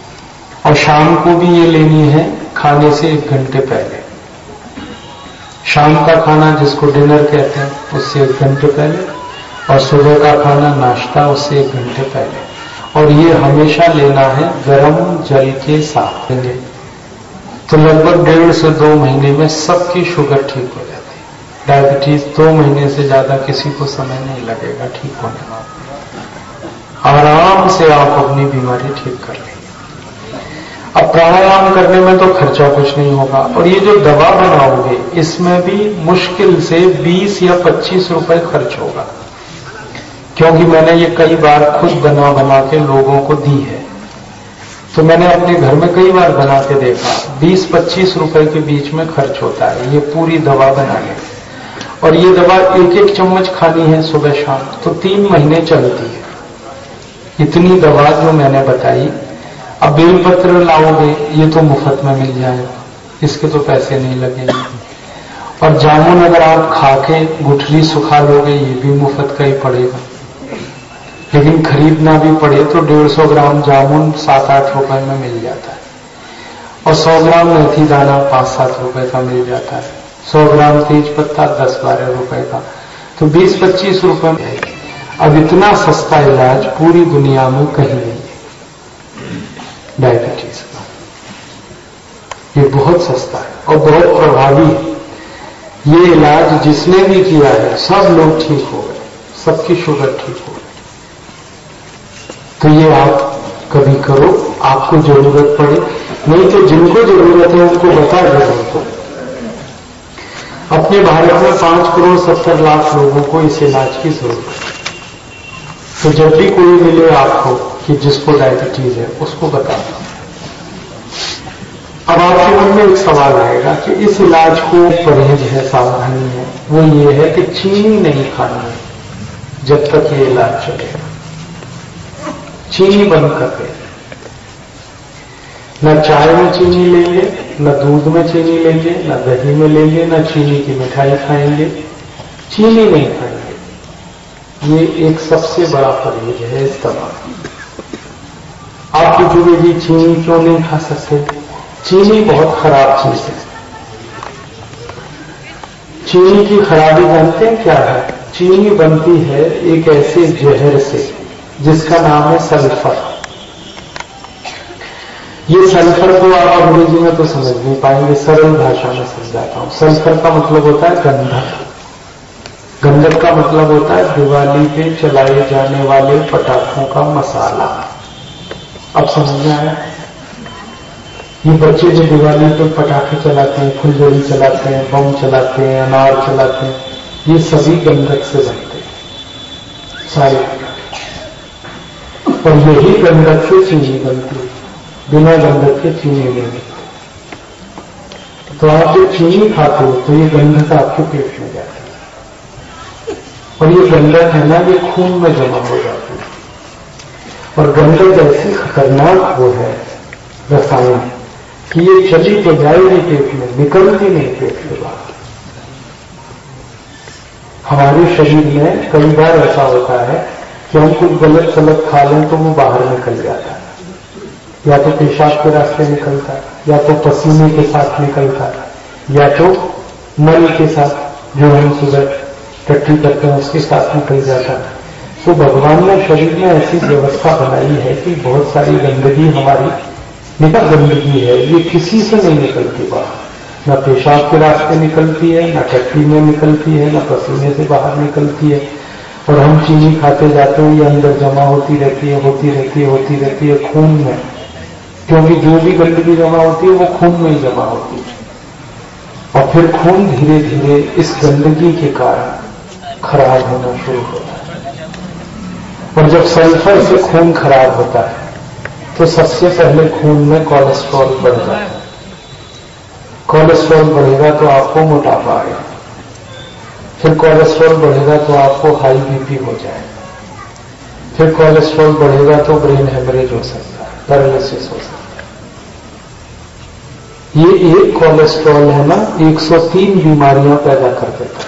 सुबह। और शाम को भी ये लेनी है खाने से 1 घंटे पहले। शाम का खाना जिसको डिनर कहते हैं उससे 1 घंटे पहले, और सुबह का खाना नाश्ता उससे 1 घंटे पहले। और ये हमेशा लेना है गर्म जल के साथ। तो लगभग 1.5 से 2 महीने में सबकी शुगर ठीक हो जाती है। डायबिटीज 2 महीने से ज्यादा किसी को समय नहीं लगेगा ठीक होने में। आराम से आप अपनी बीमारी ठीक कर लेंगे। अब प्राणायाम करने में तो खर्चा कुछ नहीं होगा, और ये जो दवा बनाओगे इसमें भी मुश्किल से 20 या 25 रुपए खर्च होगा, क्योंकि मैंने ये कई बार खुद बना के लोगों को दी है। तो मैंने अपने घर में कई बार बना के देखा, 20-25 रुपए के बीच में खर्च होता है ये पूरी दवा बनाने। और ये दवा 1-1 चम्मच खानी है सुबह शाम, तो 3 महीने चलती है। इतनी दवा जो मैंने बताई। अब बेलपत्र लाओगे ये तो मुफ्त में मिल जाएगा, इसके तो पैसे नहीं लगेंगे। और जामुन अगर आप खा के गुठली सुखा लोगे ये भी मुफ्त का ही पड़ेगा। लेकिन खरीदना भी पड़े तो 150 ग्राम जामुन 7-8 रुपए में मिल जाता है, और 100 ग्राम मेथी दाना 5-7 रुपए का मिल जाता है, 100 ग्राम तेज पत्ता 10-12 रुपए का, तो 20-25 रुपए में। अब इतना सस्ता इलाज पूरी दुनिया में कहीं नहीं है डायबिटीज का। ये बहुत सस्ता है और बहुत प्रभावी है। ये इलाज जिसने भी किया है सब लोग ठीक हो गए, सबकी शुगर ठीक हो गई। तो ये आप कभी करो, आपको जरूरत पड़े, नहीं तो जिनको जरूरत है उनको बता दो उनको। अपने भारत में 5,70,00,000 लोगों को इस इलाज की जरूरत है। तो जब भी कोई मिले आपको कि जिसको डायबिटीज है उसको बता दो। अब आपके मन में एक सवाल आएगा कि इस इलाज को परहेज है, सावधानी है, वो ये है कि चीनी नहीं खानी है जब तक ये इलाज चलेगा। चीनी बंद कर दे, न चाय में चीनी लेंगे, न दूध में चीनी लेंगे, न दही में लेंगे, न चीनी की मिठाई खाएंगे, चीनी नहीं खाएंगे। ये एक सबसे बड़ा परहेज है इस दवा। आप पूछोगे जी चीनी क्यों नहीं खा सकते? चीनी बहुत खराब चीज है। चीनी की खराबी जानते हैं क्या है? चीनी बनती है एक ऐसे जहर से जिसका नाम है सल्फर। ये सल्फर को आप अंग्रेजी में तो समझ नहीं पाएंगे, सरल भाषा में समझाता हूं। सल्फर का मतलब होता है गंधक। गंधक का मतलब होता है दिवाली पे चलाए जाने वाले पटाखों का मसाला। अब समझ में आया? ये बच्चे जो दिवाली पे पटाखे चलाते हैं, फुलझड़ी चलाते हैं, बम चलाते हैं, अनार चलाते हैं, ये सभी गंधक से बनते हैं सारे पटाखे। और यही गंधक से चीनी बनती है, बिना गंधक के चीनी नहीं बनती। तो आप जब चीनी खाते हो तो ये गंधक आपके पेट में जाती है, और ये गंधक है ना, ये खून में जमा हो जाती है। और गंधक ऐसी खतरनाक वो है रसायन कि ये चली तो जाएगी पेट में, निकलती नहीं पेट के बाहर। हमारे शरीर में कई बार ऐसा होता है कि हम कुछ गलत सलत खा लें तो वो बाहर निकल जाता है, या तो पेशाब के रास्ते निकलता है, या तो पसीने के साथ निकलता है, या तो मल के साथ जो हम सुबह टट्टी करते हैं उसके साथ निकल जाता है। तो भगवान ने शरीर में ऐसी व्यवस्था बनाई है कि बहुत सारी गंदगी हमारी निकल गंदगी है, ये किसी से नहीं निकलती बाहर। न पेशाब के रास्ते निकलती है, न टट्टी में निकलती है, न पसीने से बाहर निकलती है। और हम चीनी खाते जाते हैं, ये अंदर जमा होती रहती है, होती रहती है खून में, क्योंकि जो भी गंदगी जमा होती है वो खून में ही जमा होती है। और फिर खून धीरे धीरे इस गंदगी के कारण खराब होना शुरू होता है। और जब सल्फर से खून खराब होता है तो सबसे पहले खून में कोलेस्ट्रॉल बढ़ जाता है। कोलेस्ट्रॉल बढ़ेगा तो आपको मोटापा आएगा, फिर कोलेस्ट्रॉल बढ़ेगा तो आपको हाई बीपी हो जाएगा, फिर कोलेस्ट्रॉल बढ़ेगा तो ब्रेन हेमरेज हो सकता है, पैरालिसिस हो सकता है। ये एक कोलेस्ट्रॉल है ना, 103 बीमारियां पैदा कर देता है।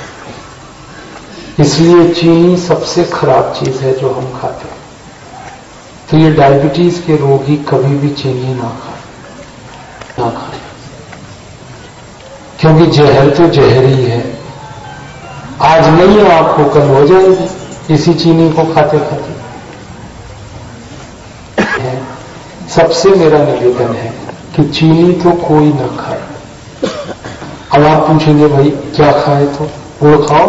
इसलिए चीनी सबसे खराब चीज है जो हम खाते हैं। तो ये डायबिटीज के रोगी कभी भी चीनी ना खाएं। क्योंकि जहर तो जहर ही है, आज नहीं है आपको कल हो जाएगी इसी चीनी को खाते खाते। सबसे मेरा निवेदन है कि चीनी तो कोई ना खाए। अब आप पूछेंगे भाई क्या खाए, तो गुड़ खाओ,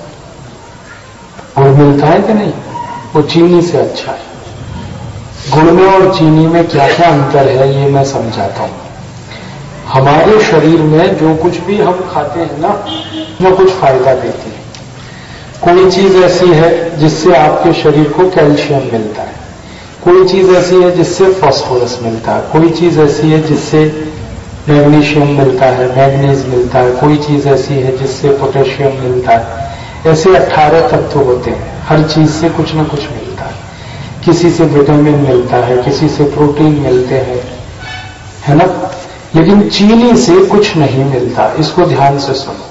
गुड़ मिलता है कि नहीं, वो चीनी से अच्छा है। गुड़ में और चीनी में क्या क्या अंतर है ये मैं समझाता हूं। हमारे शरीर में जो कुछ भी हम खाते हैं ना, वो कुछ फायदा देती है। कोई चीज ऐसी है जिससे आपके शरीर को कैल्शियम मिलता है, कोई चीज ऐसी है जिससे फास्फोरस मिलता है, कोई चीज ऐसी है जिससे मैग्नीशियम मिलता है, मैग्नीज मिलता है, कोई चीज ऐसी है जिससे पोटेशियम मिलता है। ऐसे 18 तत्व होते हैं, हर चीज से कुछ ना कुछ मिलता है। किसी से विटामिन मिलता है, किसी से प्रोटीन मिलते हैं, है ना। लेकिन चीनी से कुछ नहीं मिलता, इसको ध्यान से सुनो।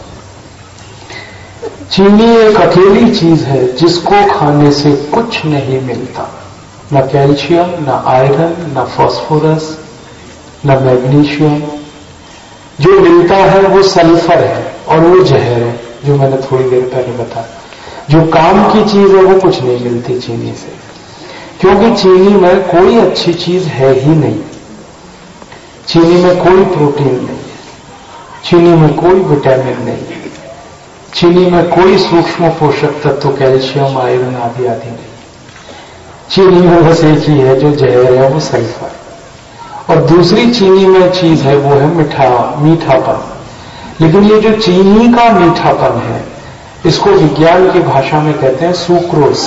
चीनी एक अकेली चीज है जिसको खाने से कुछ नहीं मिलता, न कैल्शियम, न आयरन, न फास्फोरस, न मैग्नीशियम। जो मिलता है वो सल्फर है और वो जहर है, जो मैंने थोड़ी देर पहले बताया। जो काम की चीज है वो कुछ नहीं मिलती चीनी से, क्योंकि चीनी में कोई अच्छी चीज है ही नहीं। चीनी में कोई प्रोटीन नहीं है, चीनी में कोई विटामिन नहीं है, चीनी में कोई सूक्ष्म पोषक तत्व कैल्शियम, आयरन आदि आदि नहीं। चीनी में बस एक ही है जो जहर है, वो सल्फर। और दूसरी चीनी में चीज है वो है मीठापन। लेकिन ये जो चीनी का मीठापन है, इसको विज्ञान की भाषा में कहते हैं सुक्रोज।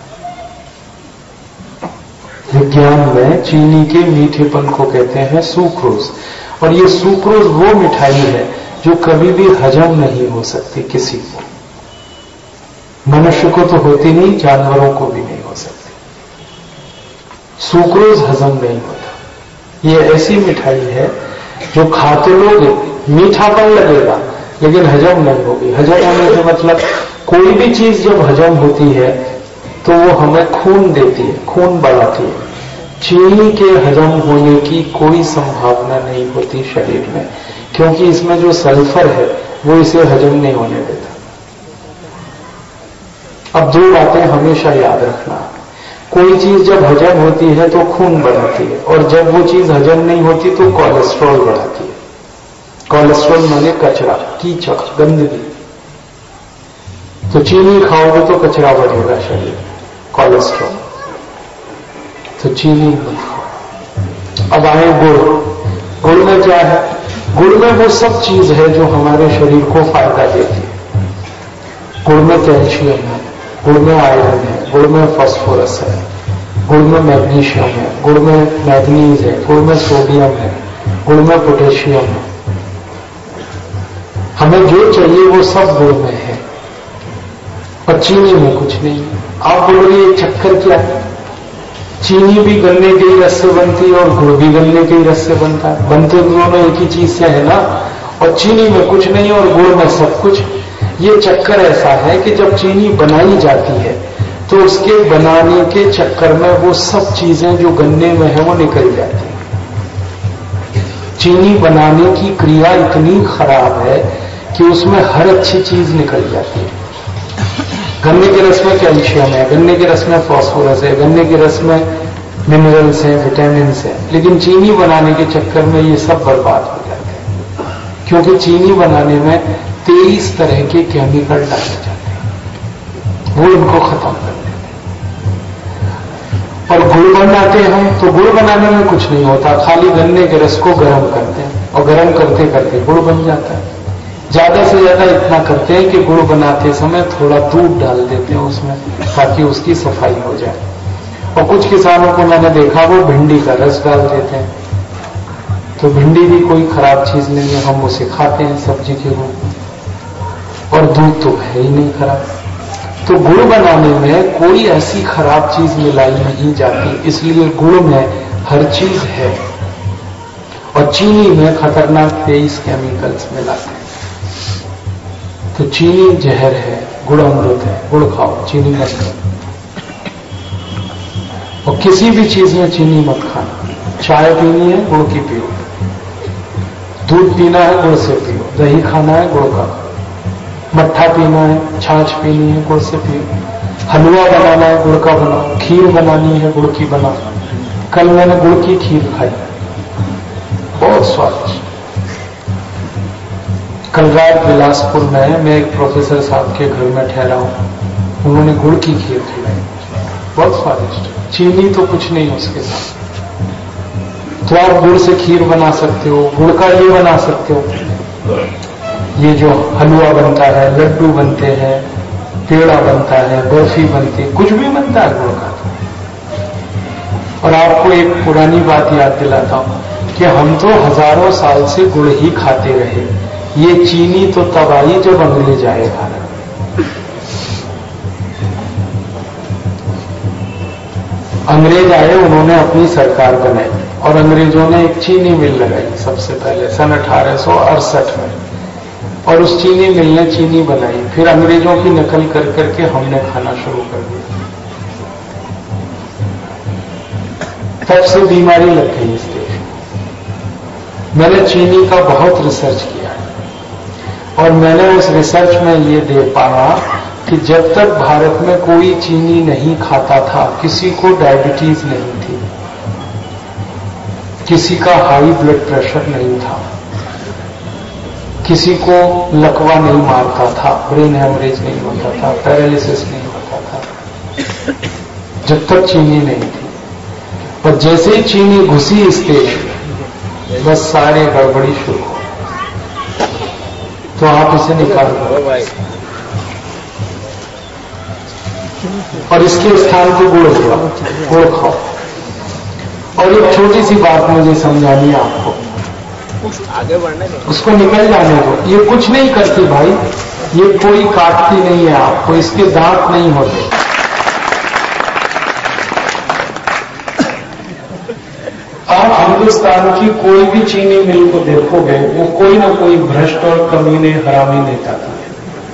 विज्ञान में चीनी के मीठेपन को कहते हैं सुक्रोज। और ये सुक्रोज वो मिठाई है जो कभी भी हजम नहीं हो सकती किसी को। मनुष्य को तो होती नहीं, जानवरों को भी नहीं हो सकती। सुक्रोज हजम नहीं होता। ये ऐसी मिठाई है जो खाते लोग मीठापन लगेगा लेकिन हजम नहीं होगी। हजम होने से मतलब कोई भी चीज जब हजम होती है तो वो हमें खून देती है, खून बढ़ाती है। चीनी के हजम होने की कोई संभावना नहीं होती शरीर में, क्योंकि इसमें जो सल्फर है वो इसे हजम नहीं होने देता। अब दो बातें हमेशा याद रखना। कोई चीज जब हजम होती है तो खून बढ़ाती है, और जब वो चीज हजम नहीं होती तो कोलेस्ट्रॉल बढ़ाती है। कोलेस्ट्रॉल माने कचरा, कीचड़, गंदगी। तो चीनी खाओगे तो कचरा बढ़ेगा शरीर में, कोलेस्ट्रॉल। तो चीनी मत खाओ। अब आए गुड़। गुड़ में क्या है? गुड़ में वो सब चीज है जो हमारे शरीर को फायदा देती है। गुड़ में कैल्शियम है, गुड़ में आयरन है, गुड़ में फास्फोरस है, गुड़ में मैग्नीशियम है, गुड़ में मैग्नीज है, गुड़ में सोडियम है, गुड़ में पोटेशियम है। हमें जो चाहिए वो सब गुड़ में है, और चीनी में कुछ नहीं है। आप बोलोगे चक्कर क्या है? चीनी भी गन्ने के ही रस से बनती है और गुड़ भी गन्ने के ही रस से बनता है। बनते दोनों एक ही चीज से है ना। और चीनी में कुछ नहीं और गुड़ में सब कुछ। ये चक्कर ऐसा है कि जब चीनी बनाई जाती है तो उसके बनाने के चक्कर में वो सब चीजें जो गन्ने में है वो निकल जाती है। चीनी बनाने की क्रिया इतनी खराब है कि उसमें हर अच्छी चीज निकल जाती है। गन्ने के रस में कैल्शियम है, गन्ने के रस में फास्फोरस है, गन्ने के रस में मिनरल्स हैं, विटामिन्स हैं, लेकिन चीनी बनाने के चक्कर में ये सब बर्बाद हो जाते हैं, क्योंकि चीनी बनाने में 23 तरह के केमिकल डाले जाते हैं, वो इनको खत्म कर देते हैं। और गुड़ बनाते हैं तो गुड़ बनाने में कुछ नहीं होता, खाली गन्ने के रस को गर्म करते हैं और गर्म करते करते गुड़ बन जाता है। ज्यादा से ज्यादा इतना करते हैं कि गुड़ बनाते समय थोड़ा दूध डाल देते हैं उसमें, ताकि उसकी सफाई हो जाए। और कुछ किसानों को मैंने देखा वो भिंडी का रस डाल देते हैं, तो भिंडी भी कोई खराब चीज नहीं है, हम उसे खाते हैं सब्जी के रूप में, और दूध तो है ही नहीं खराब। तो गुड़ बनाने में कोई ऐसी खराब चीज मिलाई नहीं जाती, इसलिए गुड़ में हर चीज है। और चीनी में खतरनाक 23 केमिकल्स मिलाते हैं। तो चीनी जहर है, गुड़ अमृत है। गुड़ खाओ, चीनी मत खाओ। और किसी भी चीज में चीनी मत खाना। चाय पीनी है गुड़ की पियो, दूध पीना है गुड़ से पियो, दही खाना है गुड़ का, मट्ठा पीना है, छाछ पीनी है गुड़ से पियो, हलवा बनाना है गुड़ का बनाओ, खीर बनानी है गुड़ की बनाओ। कल मैंने गुड़ की खीर खाई, बहुत स्वादिष्ट। कल रात बिलासपुर में मैं एक प्रोफेसर साहब के घर में ठहरा हूं, उन्होंने गुड़ की खीर खिलाई, बहुत स्वादिष्ट। चीनी तो कुछ नहीं उसके साथ। तो आप गुड़ से खीर बना सकते हो, गुड़ का ये बना सकते हो, ये जो हलवा बनता है, लड्डू बनते हैं, पेड़ा बनता है, बर्फी बनती है, कुछ भी बनता है गुड़ का। और आपको एक पुरानी बात याद दिलाता हूं कि हम तो हजारों साल से गुड़ ही खाते रहे। ये चीनी तो तब आई जब अंग्रेज आए भारत। अंग्रेज आए, उन्होंने अपनी सरकार बनाई और अंग्रेजों ने एक चीनी मिल लगाई सबसे पहले सन 1868 में, और उस चीनी मिल ने चीनी बनाई। फिर अंग्रेजों की नकल कर करके हमने खाना शुरू कर दिया, तब से बीमारी लग गई इस देश में। मैंने चीनी का बहुत रिसर्च किया और मैंने उस रिसर्च में ये देख पाया कि जब तक भारत में कोई चीनी नहीं खाता था, किसी को डायबिटीज नहीं थी, किसी का हाई ब्लड प्रेशर नहीं था, किसी को लकवा नहीं मारता था, ब्रेन हेमरेज नहीं होता था, पैरालिसिस नहीं होता था, जब तक चीनी नहीं थी। और जैसे ही चीनी घुसी इस देश में, बस सारे गड़बड़ी शुरू हो। तो आप इसे निकाल दो और इसके स्थान पे गुड़ हुआ, गुड़ खाओ। और एक छोटी सी बात मुझे समझानी है आपको, आगे बढ़ने दो, उसको निकल जाने दो। ये कुछ नहीं करती भाई, ये कोई काटती नहीं है आपको, इसके दांत नहीं होते। आप हिंदुस्तान की कोई भी चीनी मिल को देखोगे, वो कोई ना कोई भ्रष्ट और कमीने हरामी नेता की है।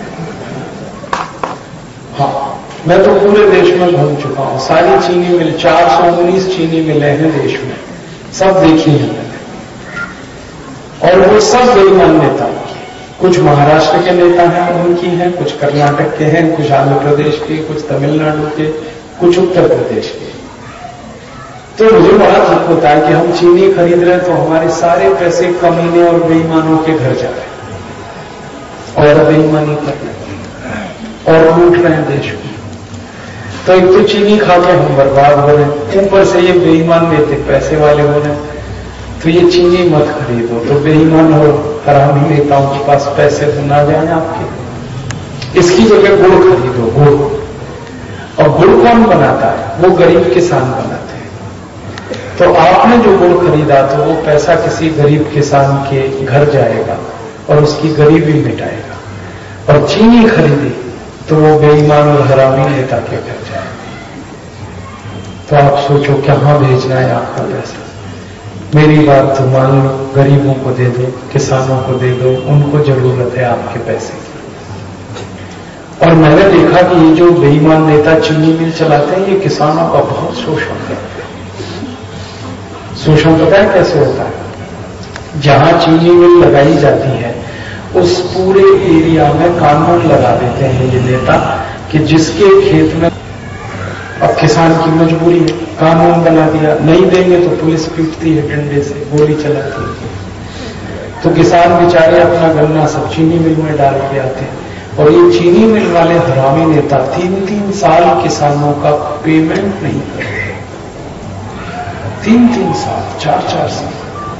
हाँ, मैं तो पूरे देश में घूम चुका हूं, सारी चीनी मिल, 419 चीनी मिलें हैं देश में, सब देखी हैं मैंने, और वो सब बेईमान नेता, कुछ महाराष्ट्र के नेता हैं उनकी हैं, कुछ कर्नाटक के हैं, कुछ आंध्र प्रदेश के, कुछ तमिलनाडु के, कुछ उत्तर प्रदेश के। तो मुझे बड़ा दुख होता है कि हम चीनी खरीद रहे हैं तो हमारे सारे पैसे कमीने और बेईमानों के घर जा रहे हैं और बेईमानी कर रहे हैं और लूट रहे हैं देश को। तो एक तो चीनी खा के हम बर्बाद हो रहे हैं, ऊपर से ये बेईमान नेता पैसे वाले हो रहे हैं। तो ये चीनी मत खरीदो, तो बेईमान और हरामी नेताओं के पास पैसे तो ना जाए आपके। इसकी जगह गुड़ खरीदो, गुड़। और गुड़ कौन बनाता है? वो गरीब किसान बनाते हैं। तो आपने जो गुड़ खरीदा तो वो पैसा किसी गरीब किसान के घर जाएगा और उसकी गरीबी मिटाएगा। और चीनी खरीदी तो वो बेईमान और हरामी नेता के घर जाएगा। तो आप सोचो कहां भेजना है आपका पैसा। मेरी बात तो मान लो, गरीबों को दे दो, किसानों को दे दो, उनको जरूरत है आपके पैसे की। और मैंने देखा कि ये जो बेईमान नेता चीनी मिल चलाते हैं, ये किसानों का बहुत शोषण करते हैं। शोषण पता है कैसे होता है? जहां चीनी मिल लगाई जाती है उस पूरे एरिया में कानून लगा देते हैं ये नेता कि जिसके खेत में, अब किसान की मजबूरी है, कानून बना दिया, नहीं देंगे तो पुलिस पीटती है, डंडे से गोली चलाती है। तो किसान बेचारे अपना गन्ना सब चीनी मिल में डाल के आते हैं। और ये चीनी मिल वाले हरामी नेता 3-3 साल किसानों का पेमेंट नहीं करते, 3-3 साल, 4-4 साल।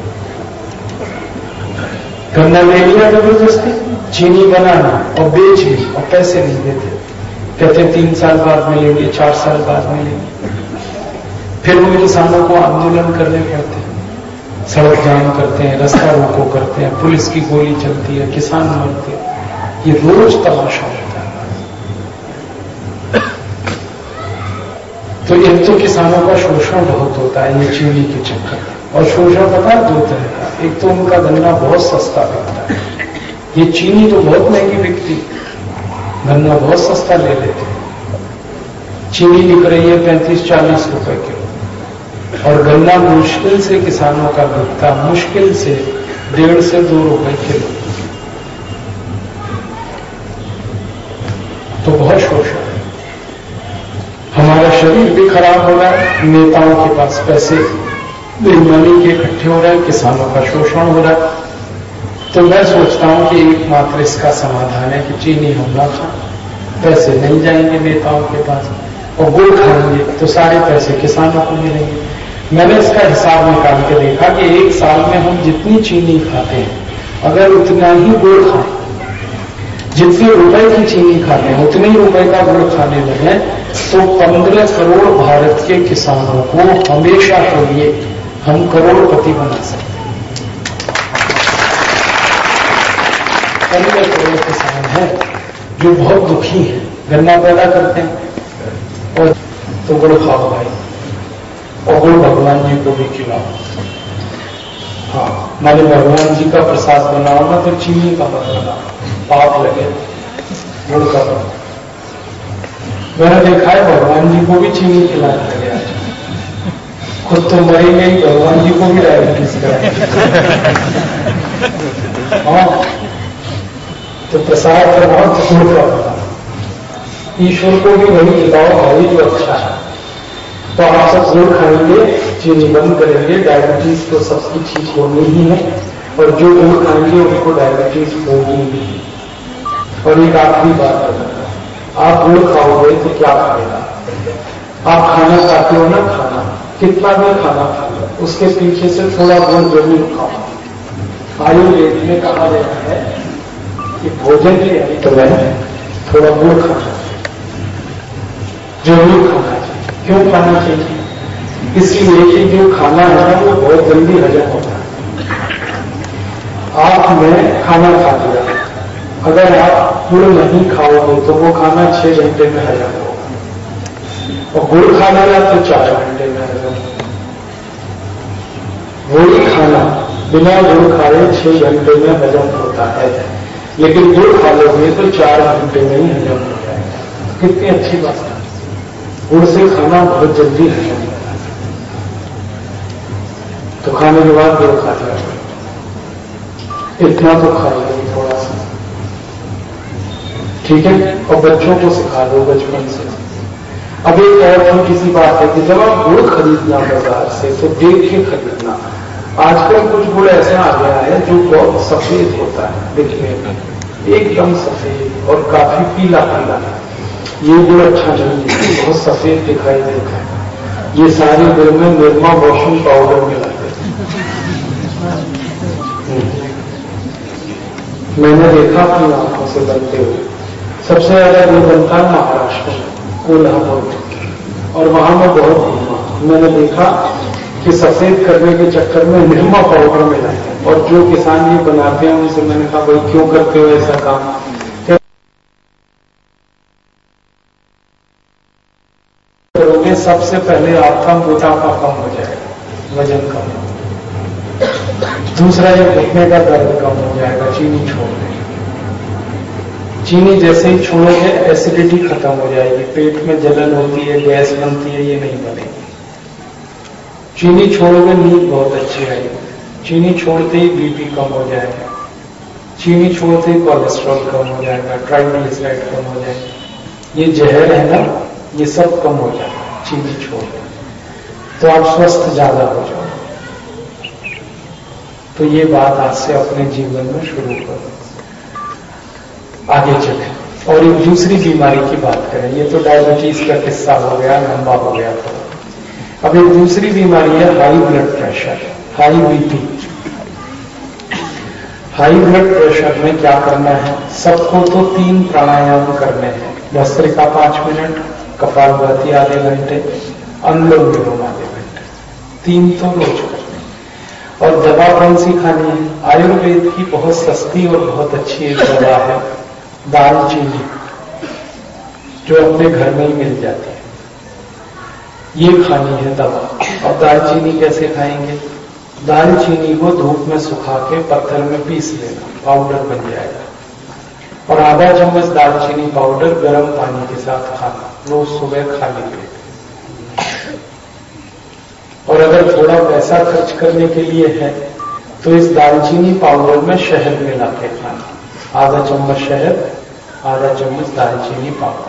गन्ना ले लिया जबरदस्ती, चीनी बनाना और बेच ली और पैसे नहीं देते, कहते 3 साल बाद मिलेंगे, 4 साल बाद मिलेंगे। फिर उन किसानों को आंदोलन करने पड़ते हैं, सड़क जाम करते हैं, रास्ता रोको करते हैं, पुलिस की गोली चलती है, किसान मरते हैं। ये रोज तमाशा होता है। तो एक तो किसानों का शोषण बहुत होता है ये चीनी के चक्कर में। और शोषण पता है 2 तरह का, एक तो उनका गन्ना बहुत सस्ता बिकता है, ये चीनी तो बहुत महंगी बिकती, गन्ना बहुत सस्ता ले लेते हैं। चीनी बिक रही है 35-40 रुपए किलो और गन्ना मुश्किल से किसानों का बिकता, मुश्किल से 1.5 से 2 रुपए किलो। तो बहुत शोषण है। हमारा शरीर भी खराब हो रहा है, नेताओं के पास पैसे बेईमानी के इकट्ठे हो रहे हैं, किसानों का शोषण हो रहा है। तो मैं सोचता हूं कि एकमात्र इसका समाधान है कि चीनी हम ना खाएं, पैसे नहीं जाएंगे नेताओं के पास, और गुड़ खाएंगे तो सारे पैसे किसानों को मिलेंगे। मैंने इसका हिसाब निकाल के देखा कि एक साल में हम जितनी चीनी खाते हैं, अगर उतना ही गुड़ खाएं, जितने रुपए की चीनी खाते हैं उतने ही रुपए का गुड़ खाने लगे, तो 15 करोड़ भारत के किसानों को हमेशा के लिए हम करोड़पति बना सकते हैं। 15 करोड़ किसान हैं जो बहुत दुखी हैं, गन्ना पैदा करते हैं, और तो गुड़ खाओ भाई, और गुड़ भगवान जी को भी खिलाओ। हाँ, मैंने भगवान जी का प्रसाद बनाओ ना तो चीनी का मत बनाओ, पाप लगे, गुड़ का बनाओ। मैंने देखा है भगवान जी को भी चीनी खिलाने लगे, खुद तो मरेंगे ही, भगवान जी को भी डायबिटीज कराएंगे। हाँ, तो प्रसाद बनाओ तो गुड़ का बनाओ, ईश्वर को भी वही खिलाओ भाई जो अच्छा है। तो आप सब गुड़ खाएंगे, चीनी बंद करेंगे, डायबिटीज तो सबकी ठीक होनी ही है, और जो गुड़ खाएंगे उनको डायबिटीज होगी ही। और एक आखिरी बात बताना, आप गुड़ खाओगे तो क्या खाएगा? आप खाना खाते हो ना, खाना कितना भी खाना खा लो, उसके पीछे से थोड़ा गुड़ जरूर खाओ। आयुर्वेद में कहा गया है कि भोजन के अंत में थोड़ा गुड़ खाना जरूर खाना चाहिए। क्यों खाना चाहिए? इसलिए कि जो खाना है ना वो बहुत जल्दी हजम होता है। आपने खाना खा लिया, अगर आप गुड़ नहीं खाओगे तो वो खाना 6 घंटे में हजम होगा, और गुड़ खा लिया तो 4 घंटे में हजम होगा। वही खाना बिना गुड़ खाए 6 घंटे में हजम होता है, लेकिन गुड़ खा लोगे तो 4 घंटे में ही हजम हो जाएगा। कितनी अच्छी बात है, गुड़ से खाना बहुत जल्दी हजम होता है। तो खाने के बाद गुड़ खा लिया, इतना तो खाएगा थोड़ा सा, ठीक है। और बच्चों को सिखा दो बचपन से। अब एक और छोटी सी बात है कि जब आप गुड़ खरीदना बाजार से तो देख के खरीदना। आजकल कुछ गुड़ ऐसा आ गया है जो बहुत सफेद होता है दिखने में, एकदम सफेद और काफी पीला पीला। ये गुड़ अच्छा नहीं, बहुत सफेद दिखाई देता है। ये सारे गुड़ में निरमा वॉशिंग पाउडर मिलाते हैं। मैंने देखा अपनी आंखों से बनते हुए। सबसे ज्यादा गुड़ बनता है महाराष्ट्र में, कोल्हापुर में, और वहां मैं बहुत घूमा। मैंने देखा कि सफेद करने के चक्कर में निरमा पाउडर मिलाते हैं, और जो किसान ये बनाते हैं उनसे मैंने कहा भाई क्यों करते हो ऐसा काम? करोगे सबसे पहले आपका मोटापा कम हो जाएगा, वजन कम हो, दूसरा ये घुटने का दर्द कम हो जाएगा चीनी छोड़ने। चीनी जैसे ही छोड़ोगे एसिडिटी खत्म हो जाएगी, पेट में जलन होती है, गैस बनती है, ये नहीं बनेगी। चीनी छोड़ोगे नींद बहुत अच्छी आएगी, चीनी छोड़ते ही बीपी कम हो जाएगा, चीनी छोड़ते ही कोलेस्ट्रॉल कम हो जाएगा, ट्राइग्लिसराइड कम हो जाएगा। ये जहर है ना, ये सब कम हो जाएगा चीनी छोड़, तो आप स्वस्थ ज्यादा हो जाओ। तो ये बात आज से अपने जीवन में शुरू करो, आगे चले। और एक दूसरी बीमारी की बात करें, ये तो डायबिटीज का किस्सा हो गया, लंबा हो गया था। अब एक दूसरी बीमारी है high blood pressure, high BP. High blood pressure में क्या करना है? सबको तो 3 प्राणायाम करने हैं। भस्त्रिका 5 मिनट, कपालभाति आधे घंटे, अनुलोम विलोम आधे घंटे, 3 तो रोज करने। और दवा कौन सी खानी है? आयुर्वेद की बहुत सस्ती और बहुत अच्छी एक दवा है दालचीनी, जो अपने घर में ही मिल जाती है। ये खानी है दवा। और दालचीनी कैसे खाएंगे? दालचीनी को धूप में सुखा के पत्थर में पीस लेना, पाउडर बन जाएगा। और आधा चम्मच दालचीनी पाउडर गर्म पानी के साथ खाना, रोज सुबह खाली पेट। और अगर थोड़ा पैसा खर्च करने के लिए है तो इस दालचीनी पाउडर में शहद मिला के खाना, आधा चम्मच शहद आधा चम्मच दालचीनी पाउडर।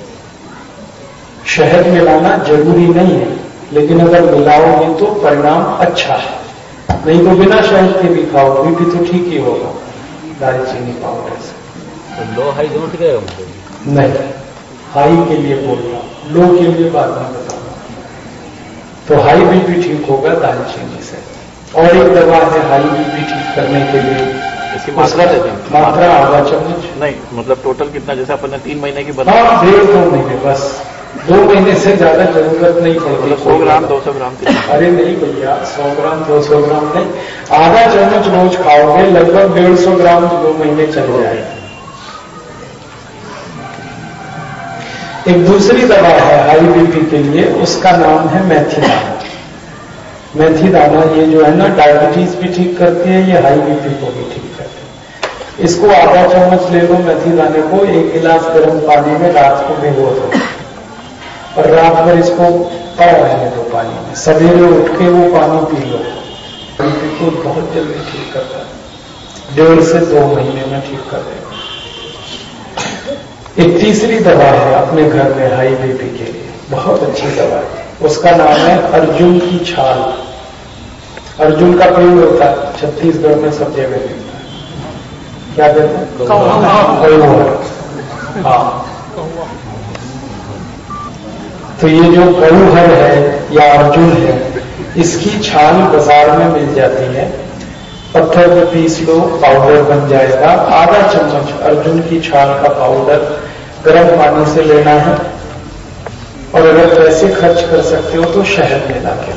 शहद मिलाना जरूरी नहीं है, लेकिन अगर मिलाओगे तो परिणाम अच्छा है, नहीं तो बिना शहद के भी खाओ बीपी तो ठीक ही होगा दालचीनी पाउडर से। तो लो हाई दोनों ठीक रहेगा मुझे? नहीं, हाई के लिए बोल रहा हूं, लो के लिए बाद में बताऊंगा। तो हाई बीपी ठीक होगा दालचीनी से। और एक दवा है हाई बीपी ठीक करने के लिए, इसकी मात्रा देते हैं? मात्रा आधा चम्मच। नहीं मतलब टोटल कितना, जैसे अपन ने 3 महीने की बता? हाँ, 1.5-2 महीने बस, 2 महीने से ज्यादा जरूरत नहीं पड़ती। 100 ग्राम 200 ग्राम? अरे नहीं भैया, 100 ग्राम 200 ग्राम नहीं, आधा चम्मच रोज खाओगे लगभग 150 ग्राम 2 महीने चल जाएगा। एक दूसरी दवा है हाई बीपी के लिए, उसका नाम है मेथी दाना। मेथी दाना ये जो है ना डायबिटीज भी ठीक करती है, ये हाई बीपी को भी ठीक करती है। इसको आधा चम्मच ले लो मेथी दाने को, 1 गिलास गर्म पानी में रात को भिगो दो और रात भर इसको पड़ा रहने दो पानी में, सवेरे उठ के वो पानी पी लो। बीपी को बहुत जल्दी ठीक करता है, 1.5 से 2 महीने में ठीक कर देगा। एक तीसरी दवा है अपने घर में हाई बीपी के लिए, बहुत अच्छी दवा है, उसका नाम है अर्जुन की छाल। अर्जुन का प्रयोग होता है छत्तीसगढ़ में सब जगह मिलता है। क्या कहते हैं? गौहर। हाँ, तो ये जो गौहर है या अर्जुन है, इसकी छाल बाजार में मिल जाती है, पत्थर में पीस लो पाउडर बन जाएगा। आधा चम्मच अर्जुन की छाल का पाउडर गर्म पानी से लेना है, और अगर पैसे खर्च कर सकते हो तो शहद मिला के।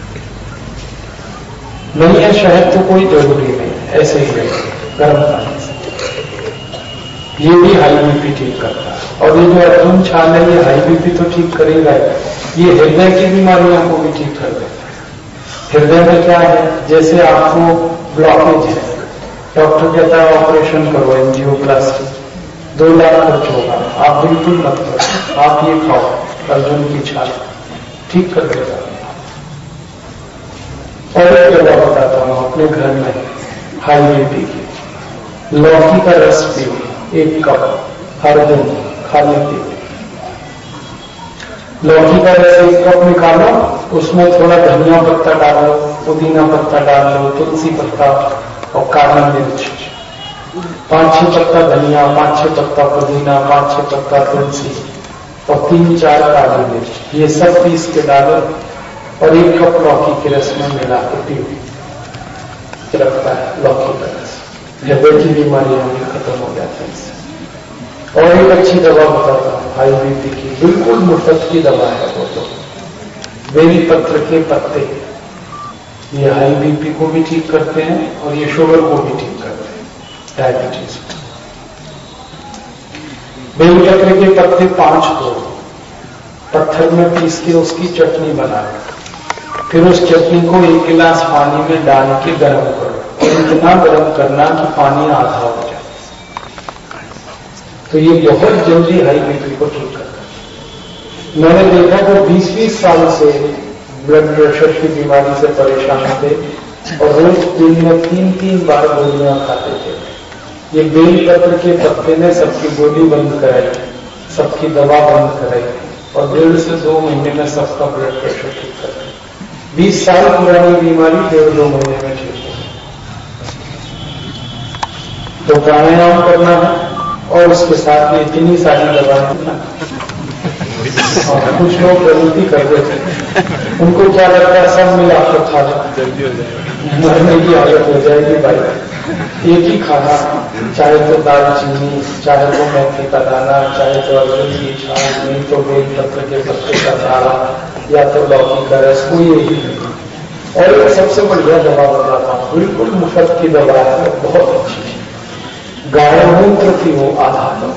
नहीं है शहद तो कोई जरूरी नहीं, ऐसे ही लेना गर्म पानी से। ये भी हाई बीपी ठीक करता है। और ये जो अर्जुन छाल है ये हाई बीपी तो ठीक करेगा, ये हृदय की बीमारियों को भी ठीक कर देता है। हृदय में क्या है, जैसे आपको ब्लॉकेज है, डॉक्टर कहता है ऑपरेशन करो, एंजियोप्लास्टी, 2 लाख खर्च होगा, आप बिल्कुल मत करो, आप ये खाओ अर्जुन की छाल, ठीक कर देगा। और एक दवा बताता हूं अपने घर में हाई बीपी की, लौकी का रस पियो 1 कप हर दिन खाली पियो। लौकी का रस 1 कप निकालो, उसमें थोड़ा धनिया पत्ता डालो, पुदीना पत्ता डाल लो, तुलसी पत्ता और काली मिर्च, 5-6 पत्ता धनिया, 5-6 पत्ता पुदीना, 5-6 पत्ता तुलसी और 3-4 काली मिर्च, ये सब पीस के डालो और 1 कप लौकी के रस में मिला के पियो। रखता है लौकी का रस, हृदय की बीमारियां भी खत्म हो जाती है इससे। और एक अच्छी दवा बताता हूं हाई बीपी की, बिल्कुल मुफ्त की दवा है वो तो, बेल पत्र के पत्ते, ये हाई बीपी को भी ठीक करते हैं और ये शुगर को भी ठीक करते हैं, डायबिटीज। बेल पत्र के पत्ते 5 को पत्थर में पीस के उसकी चटनी बना, फिर उस चटनी को 1 गिलास पानी में डाल के गर्म करो, और इतना गर्म करना कि पानी आधा हो जाए। तो ये बहुत जल्दी हाई बीपी को ठीक करता है। मैंने देखा कि 20-20 साल से ब्लड प्रेशर की बीमारी से परेशान थे और रोज दिन में 3-3 बार गोलियां खाते थे। ये बेल पत्र के पत्ते ने सबकी गोली बंद कराई, सबकी दवा बंद कराई और 1.5 से 2 महीने में सबका ब्लड प्रेशर ठीक कर दिया। 20 साल पुरानी बीमारी 1.5-2 महीने में ठीक हो। तो प्राणायाम करना है और उसके साथ में इतनी सारी दवाएं। कुछ लोग गलती कर रहे थे, उनको क्या लगता है सब मिला कर खा जल्दी हो जाएगा, मरने की हालत हो जाएगी भाई। एक ही खाना, चाहे तो दालचीनी, चाहे तो मेथी का दाना, चाहे तो अर्जुन की छाल, नहीं तो बेल पत्र के पत्ते का दाना या तो लौकी का रस, कोई एक ही नहीं। और एक सबसे बढ़िया दवा बताता हूं, बिल्कुल मुफ्त की दवा है, बहुत अच्छी, गाय मूत्र की वो आधा,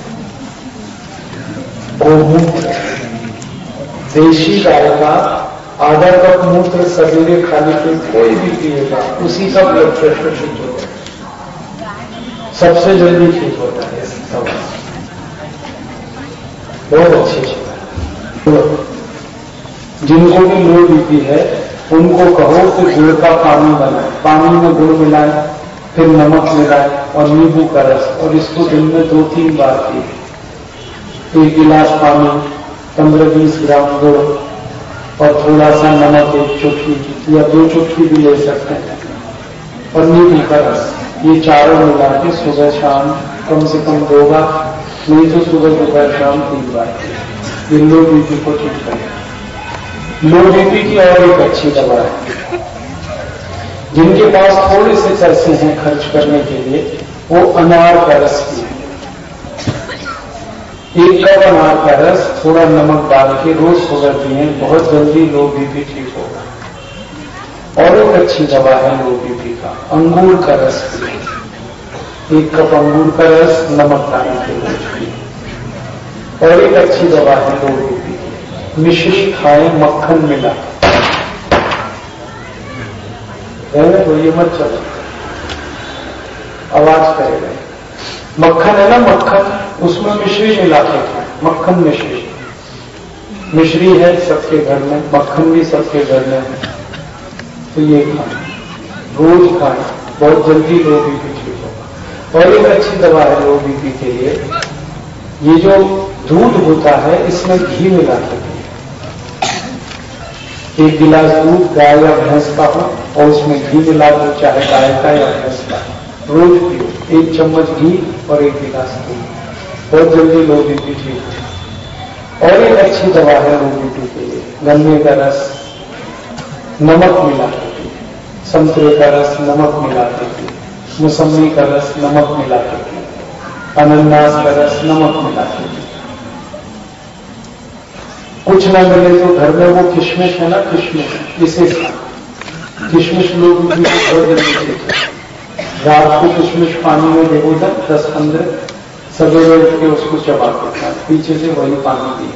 गोमूत्र, देशी गाय का आधा कप मूत्र सवेरे खाली पेट कोई भी पिएगा, उसी का ब्लड प्रेशर ठीक होता है, सबसे जल्दी ठीक होता है। बहुत अच्छी चीज। जिनको भी लो बीपी है उनको कहो कि गुड़ का पानी बनाए, पानी में गुड़ मिलाए, फिर नमक मिलाए और नींबू का रस, और इसको दिन में 2-3 बार पिए। 1 गिलास पानी, 15-20 ग्राम गुड़ और थोड़ा सा नमक, 1 चुटकी या 2 चुटकी भी ले सकते हैं, और नींबू का रस, ये चारों मिला के सुबह शाम कम से कम 2 बार, नहीं तो सुबह दोपहर शाम 3 बार, ये लो बीपी को ठीक करें। लो बीपी की और एक अच्छी दवा है। जिनके पास थोड़े से पैसे हैं खर्च करने के लिए, वो अनार का रस पिए। 1 कप अनार का रस थोड़ा नमक डाल के रोज सुबह पिए, बहुत जल्दी लो बीपी ठीक होगा। और एक अच्छी दवा है लो बीपी का, अंगूर का रस पिए। 1 कप अंगूर का रस नमक डाल के रोज पिए। और एक अच्छी दवा है लो बीपी की, मिश्री खाएं मक्खन मिला। तो ये मत चलो, आवाज करेगा। मक्खन है ना, मक्खन, उसमें मिश्री मिला के खाएं, मक्खन मिश्री। मिश्री है सबके घर में, मक्खन भी सबके घर में है, तो ये खाएं, रोज खाएं, बहुत जल्दी लो बीपी ठीक होगा। और एक अच्छी दवा है लो बीपी के लिए, ये जो दूध होता है इसमें घी मिला के पिए। 1 गिलास दूध गाय या भैंस का हो और उसमें घी मिला दो, चाहे गाय का या भैंस का, रोज पियो। 1 चम्मच घी और 1 गिलास दूध, बहुत जल्दी लो बीपी ठीक हो। और एक अच्छी दवा है लो बीपी के लिए, गन्ने का रस नमक मिला के पिए, संतरे का रस नमक मिला के पिए, मौसमी का रस नमक मिला के पिए, अनानास का रस नमक मिला के पिए। कुछ ना मिले तो घर में वो किशमिश है ना, किशमिश, इसे किशमिश लोग भी बहुत जल्दी ठीक है। रात को किशमिश पानी में भिगो दें 10-15, सवेरे उठ के उसको चबा के खाएं, पीछे से वही पानी पिए।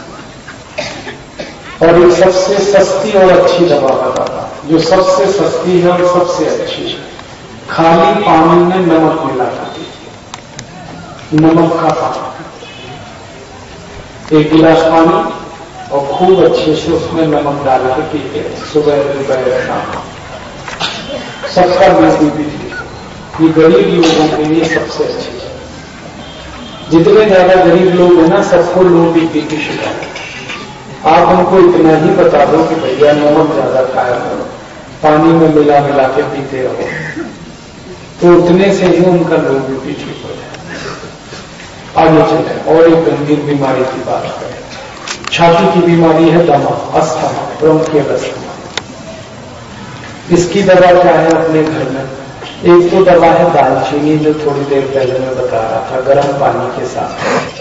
और एक सबसे सस्ती और अच्छी दवा बताता, जो सबसे सस्ती है और सबसे अच्छी है, खाली पानी में नमक मिला के, नमक का पानी, 1 गिलास पानी और खूब अच्छे से उसमें नमक डाल के पीते, सुबह दोपहर शाम, सबका बीपी भी ठीक। ये गरीब लोगों के लिए सबसे अच्छी है। जितने ज्यादा गरीब लोग हैं ना, सबको लो बीपी की शिकायत। आप उनको इतना ही बता दो कि भैया नमक ज्यादा खाया करो, पानी में मिला मिला के पीते रहो, तो उतने से ही उनका लो बीपी ठीक हो जाए। आगे चले और एक गंभीर बीमारी की बात करें। छाती की बीमारी है दमा, अस्थमा, ब्रोंकियल अस्थमा। इसकी दवा क्या है अपने घर में? एक तो दवा है दालचीनी, जो थोड़ी देर पहले मैं बता रहा था, गर्म पानी के साथ।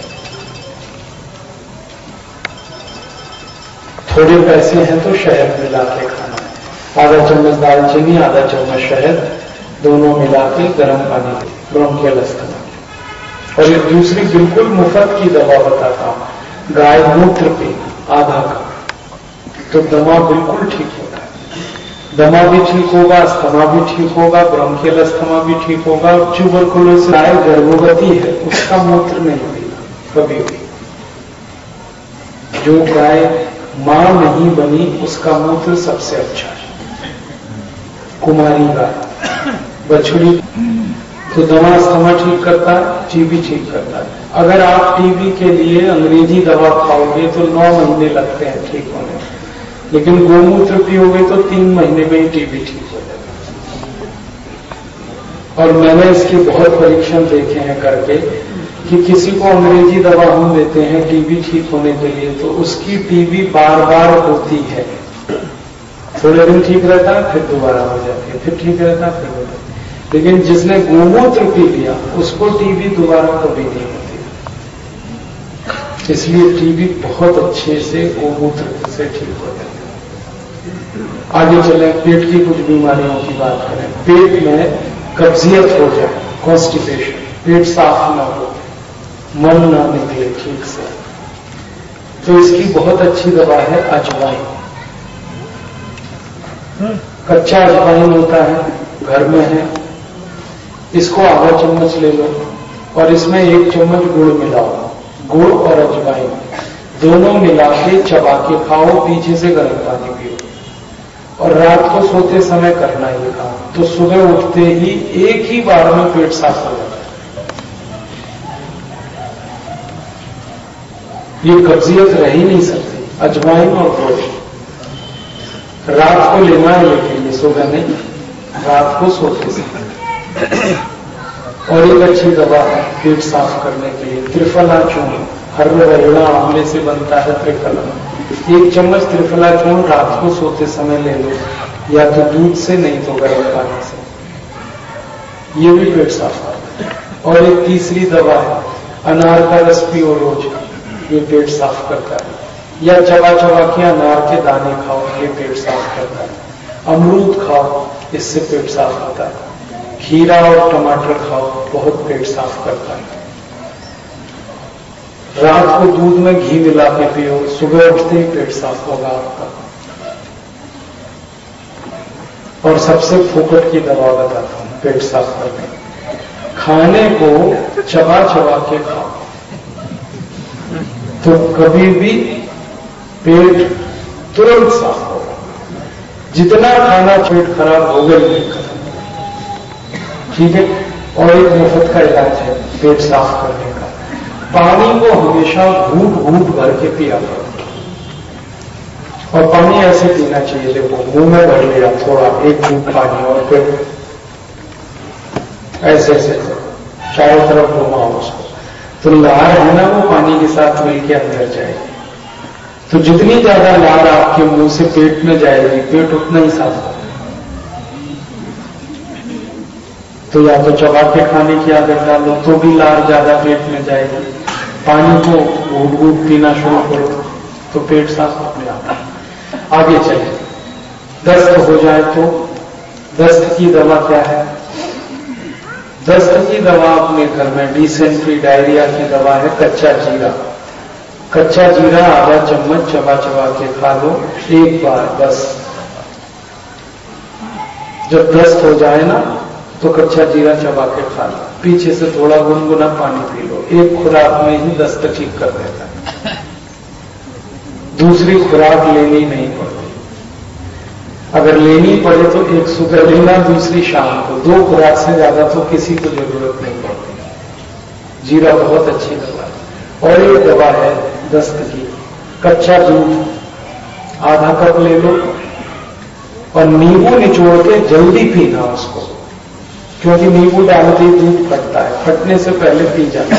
थोड़े पैसे हैं तो शहद मिला के खाना है, आधा चम्मच दालचीनी, आधा चम्मच शहद, दोनों मिला के गर्म पानी, ब्रोंकियल अस्थमा। और एक दूसरी बिल्कुल मुफ्त की दवा बताता हूं, गाय मूत्र पीना आधा कप, तो दमा बिल्कुल ठीक होता है। दमा भी ठीक होगा, अस्थमा भी ठीक होगा, ब्रोंकियल अस्थमा भी ठीक होगा। और ट्यूबरकुलोसिस, गाय गर्भवती है उसका मूत्र नहीं पीना कभी भी। जो गाय मां नहीं बनी उसका मूत्र सबसे अच्छा है। कुमारी गाय, बछड़ी, तो दमा अस्थमा ठीक करता है, टीबी ठीक करता है। अगर आप टीबी के लिए अंग्रेजी दवा खाओगे तो 9 महीने लगते हैं ठीक होने, लेकिन गोमूत्र पियोगे तो 3 महीने में ही टीबी ठीक हो जाएगा। और मैंने इसके बहुत परीक्षण देखे हैं करके कि किसी को अंग्रेजी दवा हम देते हैं टीबी ठीक होने के लिए, तो उसकी टीबी बार बार होती है। थोड़े दिन ठीक रहता है, फिर दोबारा हो जाती है, फिर ठीक रहता है, फिर हो जाती है। लेकिन जिसने गोमूत्र पी लिया उसको टीबी दोबारा कभी नहीं होती। इसलिए टीबी बहुत अच्छे से गोमूत्र से ठीक हो जाती है। आगे चले, पेट की कुछ बीमारियों की बात करें। पेट में कब्जियत हो जाए, कॉन्स्टिपेशन, पेट साफ न हो, मन ना निकले ठीक से, तो इसकी बहुत अच्छी दवा है अजवाइन। कच्चा अजवाइन होता है, घर में है, इसको आधा चम्मच ले लो और इसमें 1 चम्मच गुड़ मिलाओ। गुड़ और अजवाइन दोनों मिला के चबा के खाओ, पीछे से गर्म पानी पियो। और रात को सोते समय करना ये काम, तो सुबह उठते ही एक ही बार में पेट साफ हो जाता है। ये कब्जियत रह ही नहीं सकती। अजवाइन और गुड़ रात को लेना है, लेकिन ये सुबह नहीं, रात को सोते समय। और एक अच्छी दवा है पेट साफ करने के लिए, त्रिफला चूर्ण। हर रगड़ा आंवले से बनता है त्रिफला। 1 चम्मच त्रिफला चूर्ण रात को सोते समय ले लो, या तो दूध से, नहीं तो गर्म पानी से। ये भी पेट साफ करता है। और एक तीसरी दवा है अनार का रस पियो रोज, ये पेट साफ करता है। या चबा चबा के अनार के दाने खाओ, ये पेट साफ करता है। अमरूद खाओ, इससे पेट साफ होता है। खीरा और टमाटर खाओ, बहुत पेट साफ करता है। रात को दूध में घी मिला के पियो, सुबह उठते ही पेट साफ होगा आपका। और सबसे फोकट की दवा बताता हूं पेट साफ करने। खाने को चबा चबा के खाओ, तो कभी भी पेट तुरंत साफ होगा। जितना खाना पेट खराब होगा ही नहीं, ठीक है। और एक मुफ्त का इलाज है पेट साफ करने का, पानी को हमेशा घूंट घूंट भर के पिया करो। और पानी ऐसे पीना चाहिए, देखो मुंह में भर लिया थोड़ा, एक घूंट पानी, और फिर ऐसे ऐसे चारों तरफ घुमाओ उसको, तो लार है ना वो पानी के साथ मिलकर अंदर जाएगी। तो जितनी ज्यादा लार आपके मुंह से पेट में जाएगी, पेट उतना ही साफ होगा। तो या तो चबा के खाने की आदत डालो, तो भी लार ज्यादा पेट में जाएगी। पानी को घूट घूट पीना शुरू करो, तो पेट साफ अपने आप। आगे चले, दस्त हो जाए तो दस्त की दवा क्या है? दस्त की दवा अपने घर में डिसेंट्री, डायरिया की दवा है कच्चा जीरा। कच्चा जीरा आधा चम्मच चबा चबा के खा लो एक बार बस। जब दस्त हो जाए ना, तो कच्चा जीरा चबा के खा लो, पीछे से थोड़ा गुनगुना पानी पी लो। एक खुराक में ही दस्त ठीक कर देता है। दूसरी खुराक लेनी नहीं पड़ती। अगर लेनी पड़े तो एक सुबह लेना, दूसरी शाम को। 2 खुराक से ज्यादा तो किसी को जरूरत नहीं पड़ती। जीरा बहुत अच्छी दवा है। और एक दवा है दस्त की, कच्चा दूध आधा कप ले लो, और नींबू निचोड़ के जल्दी पीना उसको, क्योंकि नींबू डालते ही दूध फटता है, फटने से पहले पी जाना है।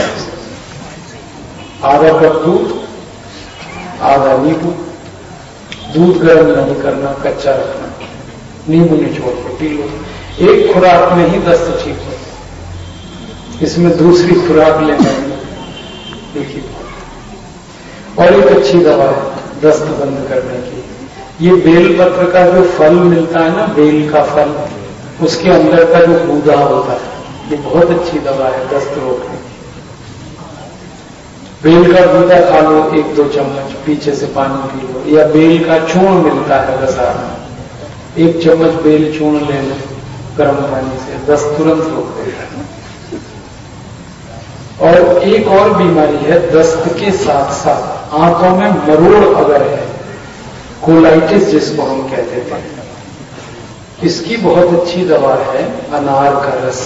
आधा कप दूध, आधा नींबू। दूध गर्म नहीं करना, कच्चा रखना, नींबू निचोड़ के पी लो। एक खुराक में ही दस्त ठीक हो। इसमें दूसरी खुराक लेना देखिए। और एक अच्छी दवा है दस्त बंद करने की, ये बेलपत्र का जो फल मिलता है ना, बेल का फल, उसके अंदर का जो गूदा होता है, ये बहुत अच्छी दवा है दस्त रोकने की। बेल का गूदा खा लो 1-2 चम्मच, पीछे से पानी पी लो। या बेल का चूर्ण मिलता है बाजार में, 1 चम्मच बेल चूर्ण ले लो गर्म पानी से, दस्त तुरंत रोक देगा। और एक और बीमारी है दस्त के साथ साथ आंतों में मरोड़ अगर है, कोलाइटिस जिसको हम कहते हैं, इसकी बहुत अच्छी दवा है अनार का रस।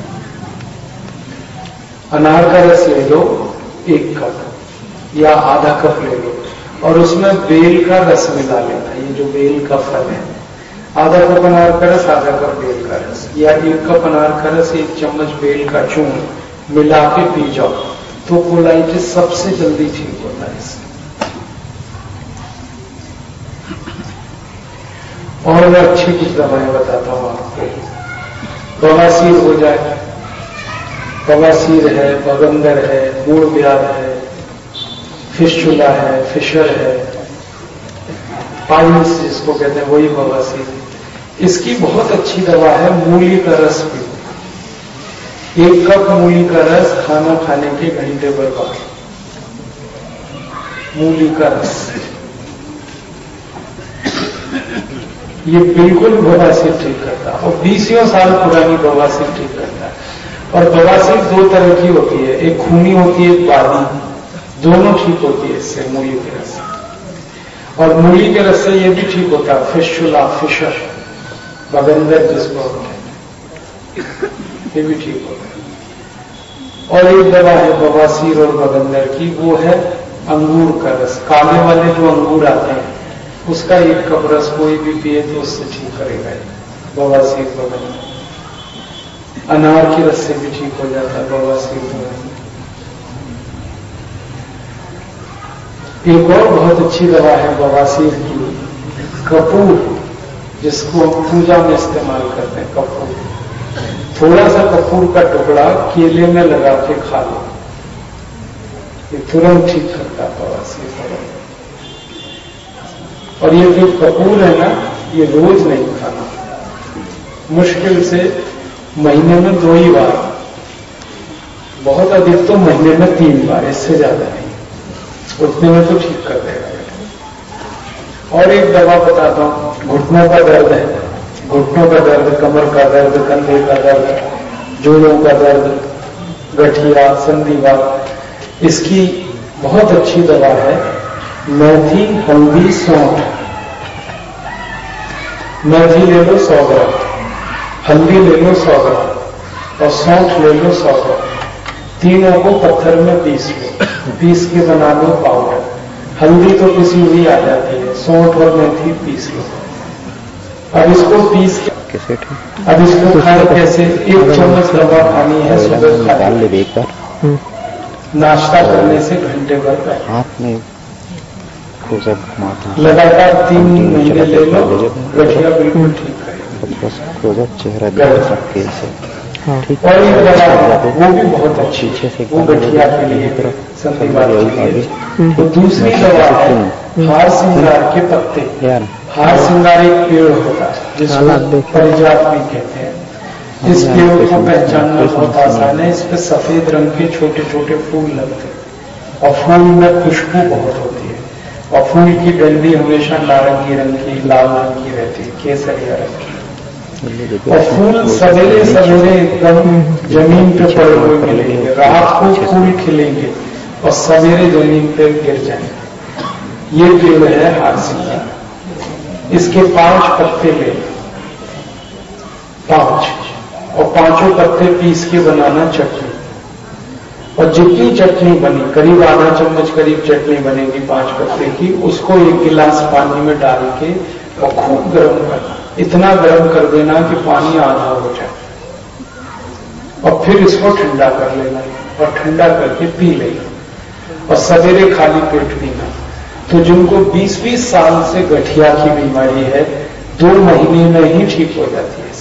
अनार का रस ले लो 1 कप या आधा कप ले लो, और उसमें बेल का रस मिला लेना, ये जो बेल का फल है। आधा कप अनार का रस, आधा कप बेल का रस, या 1 कप अनार का रस, 1 चम्मच बेल का चूर्ण मिला के पी जाओ, तो कोलाइटिस सबसे जल्दी ठीक होता है इससे। और मैं अच्छी कुछ दवाएं बताता हूं आपको। बवासीर हो जाए, बवासीर है, बगंदर है, मूल व्याध है, फिस्टुला है, फिशर है, पाइल्स जिसको कहते हैं वही बवासीर। इसकी बहुत अच्छी दवा है मूली का रस पियो। 1 कप मूली का रस खाना खाने के घंटे भर बाद। मूली का रस ये बिल्कुल बवासीर ठीक करता है, और 20 साल पुरानी बवासीर ठीक करता है। और बवासीर 2 तरह की होती है, एक खूनी होती है, एक बादी, दोनों ठीक होती है इससे मूली के रस। और मूली के रस से ये भी ठीक होता है, फिशुला, फिशर, बगंदर जिसको हम कहते हैं, ये भी ठीक होता है। और एक दवा है बवासीर और बगंदर की, वो है अंगूर का रस। काले वाले जो अंगूर आते हैं उसका 1 कप रस कोई भी पिए तो उससे ठीक करेगा बवासीर, बगंदर। अनार की रस से भी ठीक हो जाता है बवासीर, बगंदर। एक और बहुत अच्छी दवा है बवासीर की, कपूर, जिसको पूजा में इस्तेमाल करते हैं। कपूर, थोड़ा सा कपूर का टुकड़ा केले में लगा के खा लो, ये तुरंत ठीक करता है बवासीर। और ये जो कपूर है ना, ये रोज नहीं खाना, मुश्किल से महीने में 2 ही बार, बहुत अधिक तो महीने में 3 बार, इससे ज्यादा नहीं, उतने में तो ठीक कर देगा। और एक दवा बताता हूं, घुटनों का दर्द है, घुटनों का दर्द, कमर का दर्द, कंधे का दर्द, जोड़ों का दर्द, गठिया, संधिवात, इसकी बहुत अच्छी दवा है मेथी, हल्दी, सौंठ। मेथी ले लो 100 ग्राम, हल्दी ले लो 100 ग्राम और सौंठ ले लो 100 ग्राम। तीनों को पत्थर में पीस लो, पीस के बना लो पाउडर। हल्दी तो पिसी हुई आ जाती है, सौंठ और मेथी पीस लो। अब इसको पीस के अब इसको खाए कैसे? 1 चम्मच दवा खानी है सुबह, डाल ले एक बार, नाश्ता करने से घंटे भर पहले। हाथ में लगातार 3 महीने ले लो, गठिया बिल्कुल ठीक है। चेहरा देख सकते हैं। और एक दवा वो भी बहुत अच्छी है, वो गठिया के लिए, संधिवात के लिए। तो दूसरी दवा है हार सिंगार के पत्ते। हार सिंगार एक पेड़ होता है जिसको परिजात भी कहते हैं। इस पेड़ को पहचानना बहुत आसान है। इस पे सफेद रंग के छोटे छोटे फूल लगते हैं और फूल में खुशबू बहुत होती है, और फूल की डंडी हमेशा नारंगी रंग की, लाल रंग की रहती है, केसरिया रंग की। और फूल सवेरे सवेरे एकदम जमीन पे पड़े हुए मिलेंगे, रात को फूल खिलेंगे और सवेरे जमीन पे गिर जाएंगे। ये पेड़ है हार सिंगार। इसके 5 पत्ते ले, 5, और 5 पत्ते पीस के बनाना चटनी। और जितनी चटनी बनी, करीब आधा चम्मच करीब चटनी बनेगी 5 पत्ते की, उसको 1 गिलास पानी में डाल के और खूब गर्म करना। इतना गर्म कर देना कि पानी आधा हो जाए, और फिर इसको ठंडा कर लेना और ठंडा करके पी लेना, और सवेरे खाली पेट पीना। तो जिनको 20-20 साल से गठिया की बीमारी है, 2 महीने में ही ठीक हो जाती है।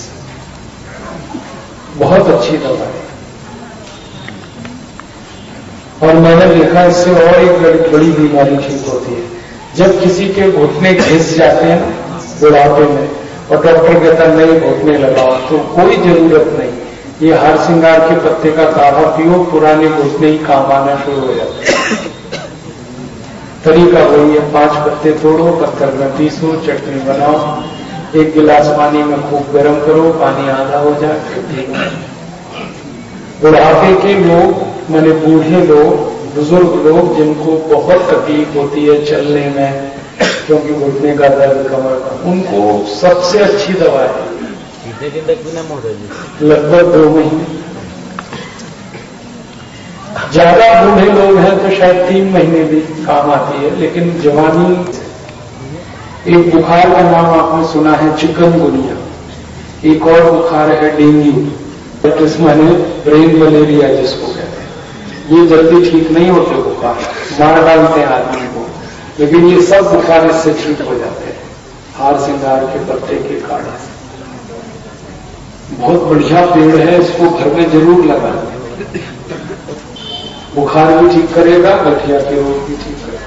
बहुत अच्छी दवा है। और मैंने देखा इससे और एक बड़ी बीमारी ठीक होती है। जब किसी के घुटने घिस जाते हैं बुढ़ापे में, और डॉक्टर कहता नहीं घुटने लगाओ, तो कोई जरूरत नहीं, ये हार सिंगार के पत्ते का काढ़ा पियो, पुराने घुटने ही काम आना शुरू हो जाते हैं। तरीका वही है, 5 पत्ते तोड़ो, पत्थर में पीसो, चटनी बनाओ, 1 गिलास पानी में खूब गर्म करो, पानी आधा हो जाए। बुढ़ापे के लोग, माने बूढ़े लोग, बुजुर्ग लोग जिनको बहुत तकलीफ होती है चलने में, क्योंकि घुटने का दर्द, कमर का, उनको सबसे अच्छी दवा है। कितने दिन तक बिना मोड़ है? लगभग 2 महीने। ज्यादा बूढ़े लोग हैं तो शायद 3 महीने भी काम आती है, लेकिन जवानी। एक बुखार का नाम आपने सुना है चिकनगुनिया, एक और बुखार है डेंगू, माने ब्रेन मलेरिया जिसको कहते हैं। ये जल्दी ठीक नहीं होते बुखार, मार डालते हैं आदमी को, लेकिन ये सब बुखार इससे ठीक हो जाते हैं हार सिंगार के पत्ते के काढ़े से। बहुत बढ़िया पेड़ है, इसको घर में जरूर लगाएं। बुखार भी ठीक करेगा, गठिया के रोग भी ठीक करेगा।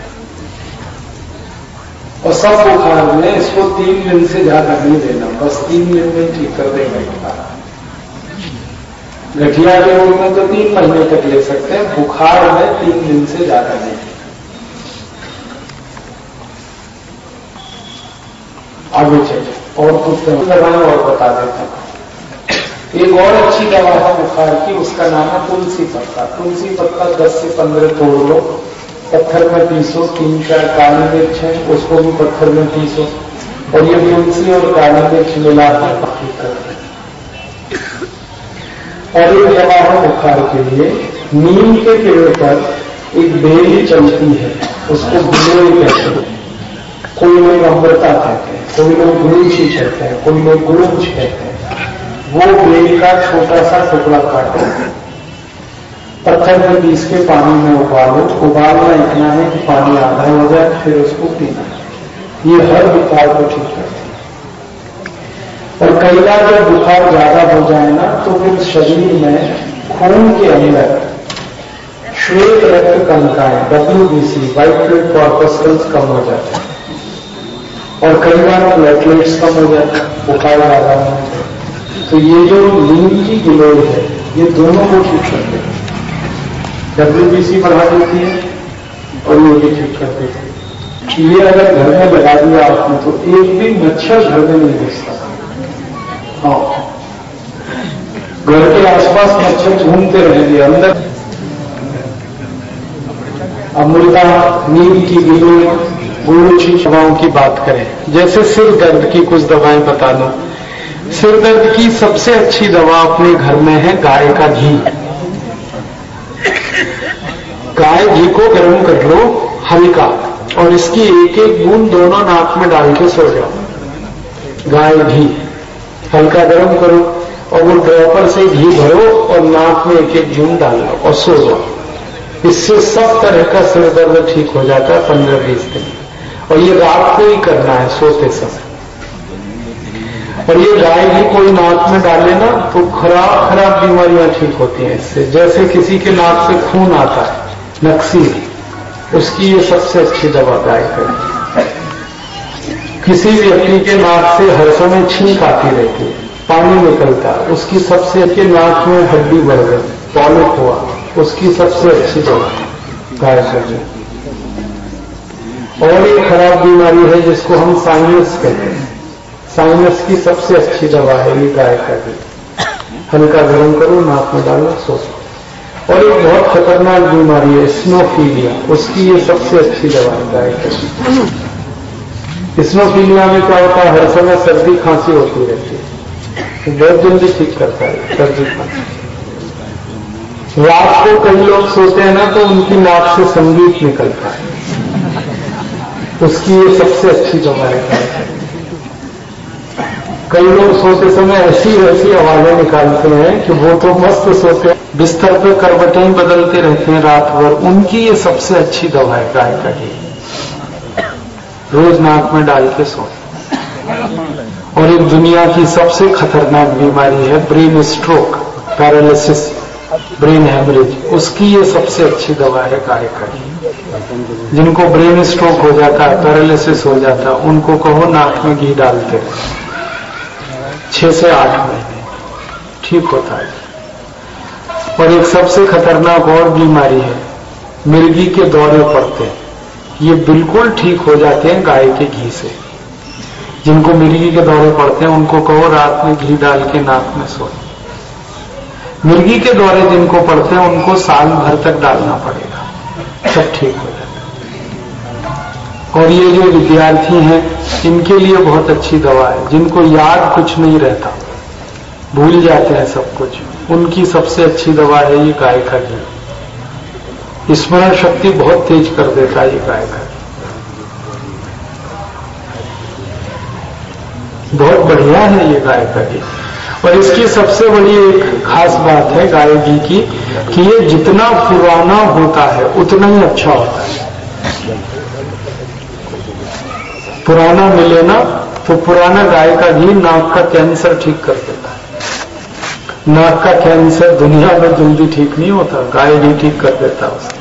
और सब बुखार में इसको 3 दिन से ज्यादा नहीं देना, बस 3 दिन में ठीक कर देगा बुखार। गठिया के रोग में तो 3 महीने तक ले सकते हैं, बुखार में 3 दिन से ज्यादा नहीं। आगे चलिए और कुछ दवाएं और बता देता हूं। एक और अच्छी दवा है बुखार की, उसका नाम है तुलसी पत्ता। तुलसी पत्ता 10 से 15 तोड़ लो, पत्थर में पीसो, 3-4 काली मिर्च है उसको भी पत्थर में पीसो, और ये तुलसी और काली मिर्च मिलाकर ठीक करते हैं। और एक दवा है बुखार के लिए, नीम के पेड़ पर एक बेली चलती है, उसको गिलोय कहते हैं, कोई लोग अमृता कहते हैं, कोई लोग गुरुची कहते हैं, कोई लोग गुरुच कहते हैं। वो बेल का छोटा सा टुकड़ा काटो, पत्थर में पीस के पानी में उबालो, उबालना इतना है कि पानी आधा हो जाए, फिर उसको पीना। ये हर बुखार को ठीक करता है। और कई बार जब बुखार ज्यादा हो जाए ना, तो फिर शरीर में खून के अंदर श्वेत रक्त कणिकाएं WBC व्हाइट ब्लड कॉर्पस्कल्स कम हो जाते हैं, और कई बार प्लेटलेट्स कम हो जाते हैं बुखार ज्यादा होने से। तो ये जो नीम की गिलोय है, ये दोनों को ठीक करते हैं, WBC बढ़ा देती है और ये भी ठीक कर देती है। ये अगर घर में लगा दिया आपने तो एक भी मच्छर घर में नहीं घुसता। हाँ, घर के आसपास मच्छर घूमते रहेंगे अंदर। अमृता, नीम की गिलोय, गुरुची दवाओं की बात करें, जैसे सिर दर्द की कुछ दवाएं बता दूं। सिर दर्द की सबसे अच्छी दवा अपने घर में है गाय का घी। गाय घी को गर्म कर लो हल्का, और इसकी एक एक बूंद दोनों नाक में डाल के सो जाओ। गाय घी हल्का गर्म करो और वो ड्रॉपर से घी भरो और नाक में एक एक बूंद डाल लो और सो जाओ। इससे सब तरह का सिर दर्द ठीक हो जाता है 15-20 दिन। और ये रात को ही करना है सोते समय। और ये गाय घी कोई नाक में डाले ना तो खराब बीमारियां ठीक होती हैं इससे। जैसे किसी के नाक से खून आता है, नक्सीर, उसकी ये सबसे अच्छी दवा गाय का। किसी व्यक्ति के नाक से हर समय छींक आती रहती है, पानी निकलता है, उसकी सबसे अच्छी, नाक में हड्डी बढ़ गई, पॉलिप हुआ, उसकी सबसे अच्छी दवा गाय का। और एक खराब बीमारी है जिसको हम साइनस कहते हैं, साइनस की सबसे अच्छी दवा है ये गाय का घी। हल्का गर्म करो, नाक में डालो, सो। और एक बहुत खतरनाक बीमारी है स्नोफीलिया, उसकी ये सबसे अच्छी दवा है गाय का घी। स्नोफीलिया में क्या होता है, हर समय सर्दी खांसी होती रहती है, बहुत जल्दी ठीक करता है सर्दी खांसी। रात को कई लोग सोते हैं ना तो उनकी नाक से संगीत निकलता है, उसकी ये सबसे अच्छी दवा है। कई लोग सोते समय ऐसी वैसी आवाजें निकालते हैं कि वो तो मस्त सोते हैं, बिस्तर पे करवटें बदलते रहते हैं रात भर, उनकी ये सबसे अच्छी दवा है गाय का घी। रोज नाक में डाल के सो। और एक दुनिया की सबसे खतरनाक बीमारी है brain stroke, paralysis, brain haemorrhage, उसकी ये सबसे अच्छी दवा है गाय का घी। जिनको ब्रेन स्ट्रोक हो जाता है, पैरालिसिस हो जाता है, उनको कहो नाक में घी डालते रहे, 6 से 8 महीने ठीक होता है। और एक सबसे खतरनाक और बीमारी है, मिर्गी के दौरे पड़ते हैं, ये बिल्कुल ठीक हो जाते हैं गाय के घी से। जिनको मिर्गी के दौरे पड़ते हैं उनको कहो रात में घी डाल के नाक में सो। मिर्गी के दौरे जिनको पड़ते हैं उनको साल भर तक डालना पड़ेगा, सब ठीक हो जाएगा। और ये जो विद्यार्थी हैं इनके लिए बहुत अच्छी दवा है, जिनको याद कुछ नहीं रहता, भूल जाते हैं सब कुछ, उनकी सबसे अच्छी दवा है ये गाय का घी। स्मरण शक्ति बहुत तेज कर देता है ये गाय का घी, बहुत बढ़िया है ये गाय का घी। और इसकी सबसे बड़ी एक खास बात है गाय घी की कि ये जितना पुराना होता है उतना ही अच्छा होता है। पुराना मिले ना तो पुराना गाय का घी नाक का कैंसर ठीक कर देता है। नाक का कैंसर दुनिया में जल्दी ठीक नहीं होता, गाय घी ठीक कर देता है उसे।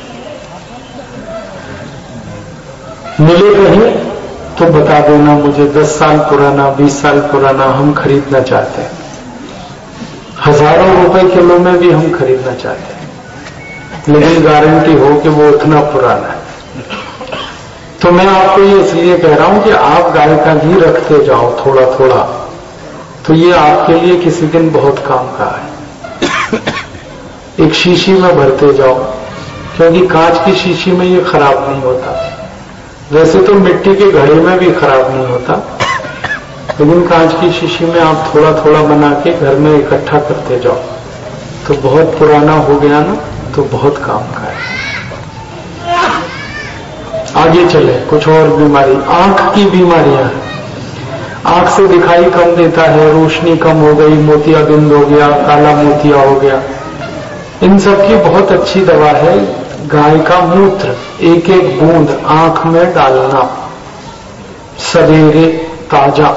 मिले कहीं तो बता देना मुझे, 10 साल पुराना, 20 साल पुराना हम खरीदना चाहते हैं, हजारों रुपए किलो में भी हम खरीदना चाहते हैं, लेकिन गारंटी हो कि वो उतना पुराना है। तो मैं आपको ये इसलिए कह रहा हूं कि आप गाय का घी रखते जाओ थोड़ा थोड़ा, तो ये आपके लिए किसी दिन बहुत काम का है। एक शीशी में भरते जाओ, क्योंकि कांच की शीशी में ये खराब नहीं होता। वैसे तो मिट्टी के घड़े में भी खराब नहीं होता, लेकिन कांच की शीशी में आप थोड़ा थोड़ा बना के घर में इकट्ठा करते जाओ, तो बहुत पुराना हो गया ना तो बहुत काम का है। आगे चले, कुछ और बीमारी, आंख की बीमारियां हैं। आंख से दिखाई कम देता है, रोशनी कम हो गई, मोतियाबिंद हो गया, काला मोतिया हो गया, इन सब की बहुत अच्छी दवा है गाय का मूत्र। एक एक बूंद आंख में डालना सवेरे ताजा।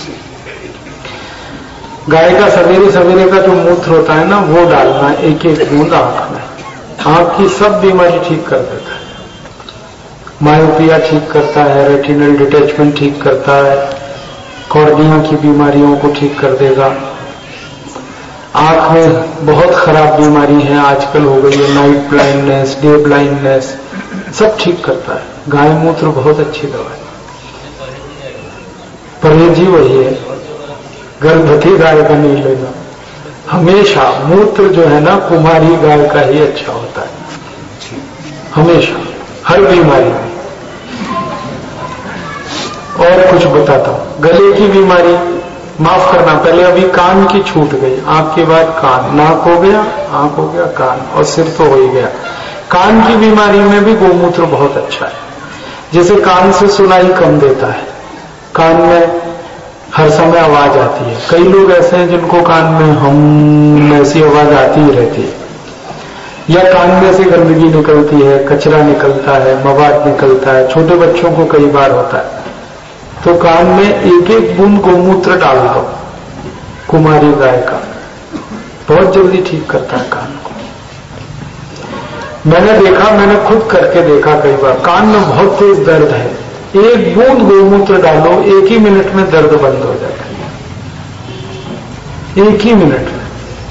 गाय का सवेरे सवेरे का जो मूत्र होता है ना, वो डालना एक एक बूंद आंख में। आंख की सब बीमारी ठीक कर देता है। मायोपिया ठीक करता है, रेटिनल डिटैचमेंट ठीक करता है, कॉर्निया की बीमारियों को ठीक कर देगा। आंख में बहुत खराब बीमारी है आजकल हो गई है, नाइट ब्लाइंडनेस, डे ब्लाइंडनेस, सब ठीक करता है। गाय मूत्र बहुत अच्छी दवा है। परहेज ही वही है, गर्भवती गाय का नहीं लेना। हमेशा मूत्र जो है ना कुमारी गाय का ही अच्छा होता है, हमेशा, हर बीमारी में। और कुछ बताता हूं, गले की बीमारी, माफ करना, पहले अभी कान की छूट गई, आंख के बाद कान, नाक हो गया, आंख हो गया, कान, और सिर तो हो ही गया। कान की बीमारी में भी गोमूत्र बहुत अच्छा है। जैसे कान से सुनाई कम देता है, कान में हर समय आवाज आती है। कई लोग ऐसे हैं जिनको कान में हम ऐसी आवाज आती ही रहती है, या कान में से गंदगी निकलती है, कचरा निकलता है, मवाद निकलता है, छोटे बच्चों को कई बार होता है। तो कान में एक एक बूंद गोमूत्र डाल दो कुमारी गाय का, बहुत जल्दी ठीक करता है कान को। मैंने देखा, मैंने खुद करके देखा कई बार, कान में बहुत तेज दर्द है, एक बूंद गोमूत्र डालो, एक ही मिनट में दर्द बंद हो जाता है, एक ही मिनट में।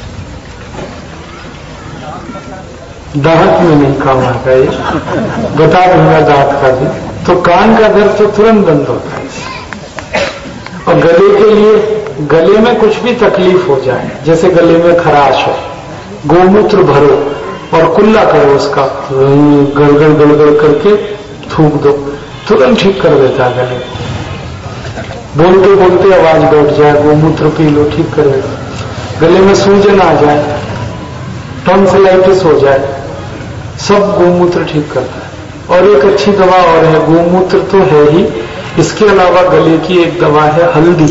दांत में नहीं काम आता है, बता दूंगा दांत का भी। तो कान का दर्द तो तुरंत बंद होता है। और गले के लिए, गले में कुछ भी तकलीफ हो जाए, जैसे गले में खराश है, गोमूत्र भरो और कुल्ला करो उसका, गड़गड़ गड़गड़ करके थूक दो, तुरंत ठीक कर देता है गले। बोलते बोलते आवाज बैठ जाए, गोमूत्र पी लो, ठीक करेगा। गले में सूजन आ जाए, टॉन्सिलाइटिस हो जाए, सब गोमूत्र ठीक करता है। और एक अच्छी दवा और है, गोमूत्र तो है ही, इसके अलावा गले की एक दवा है हल्दी।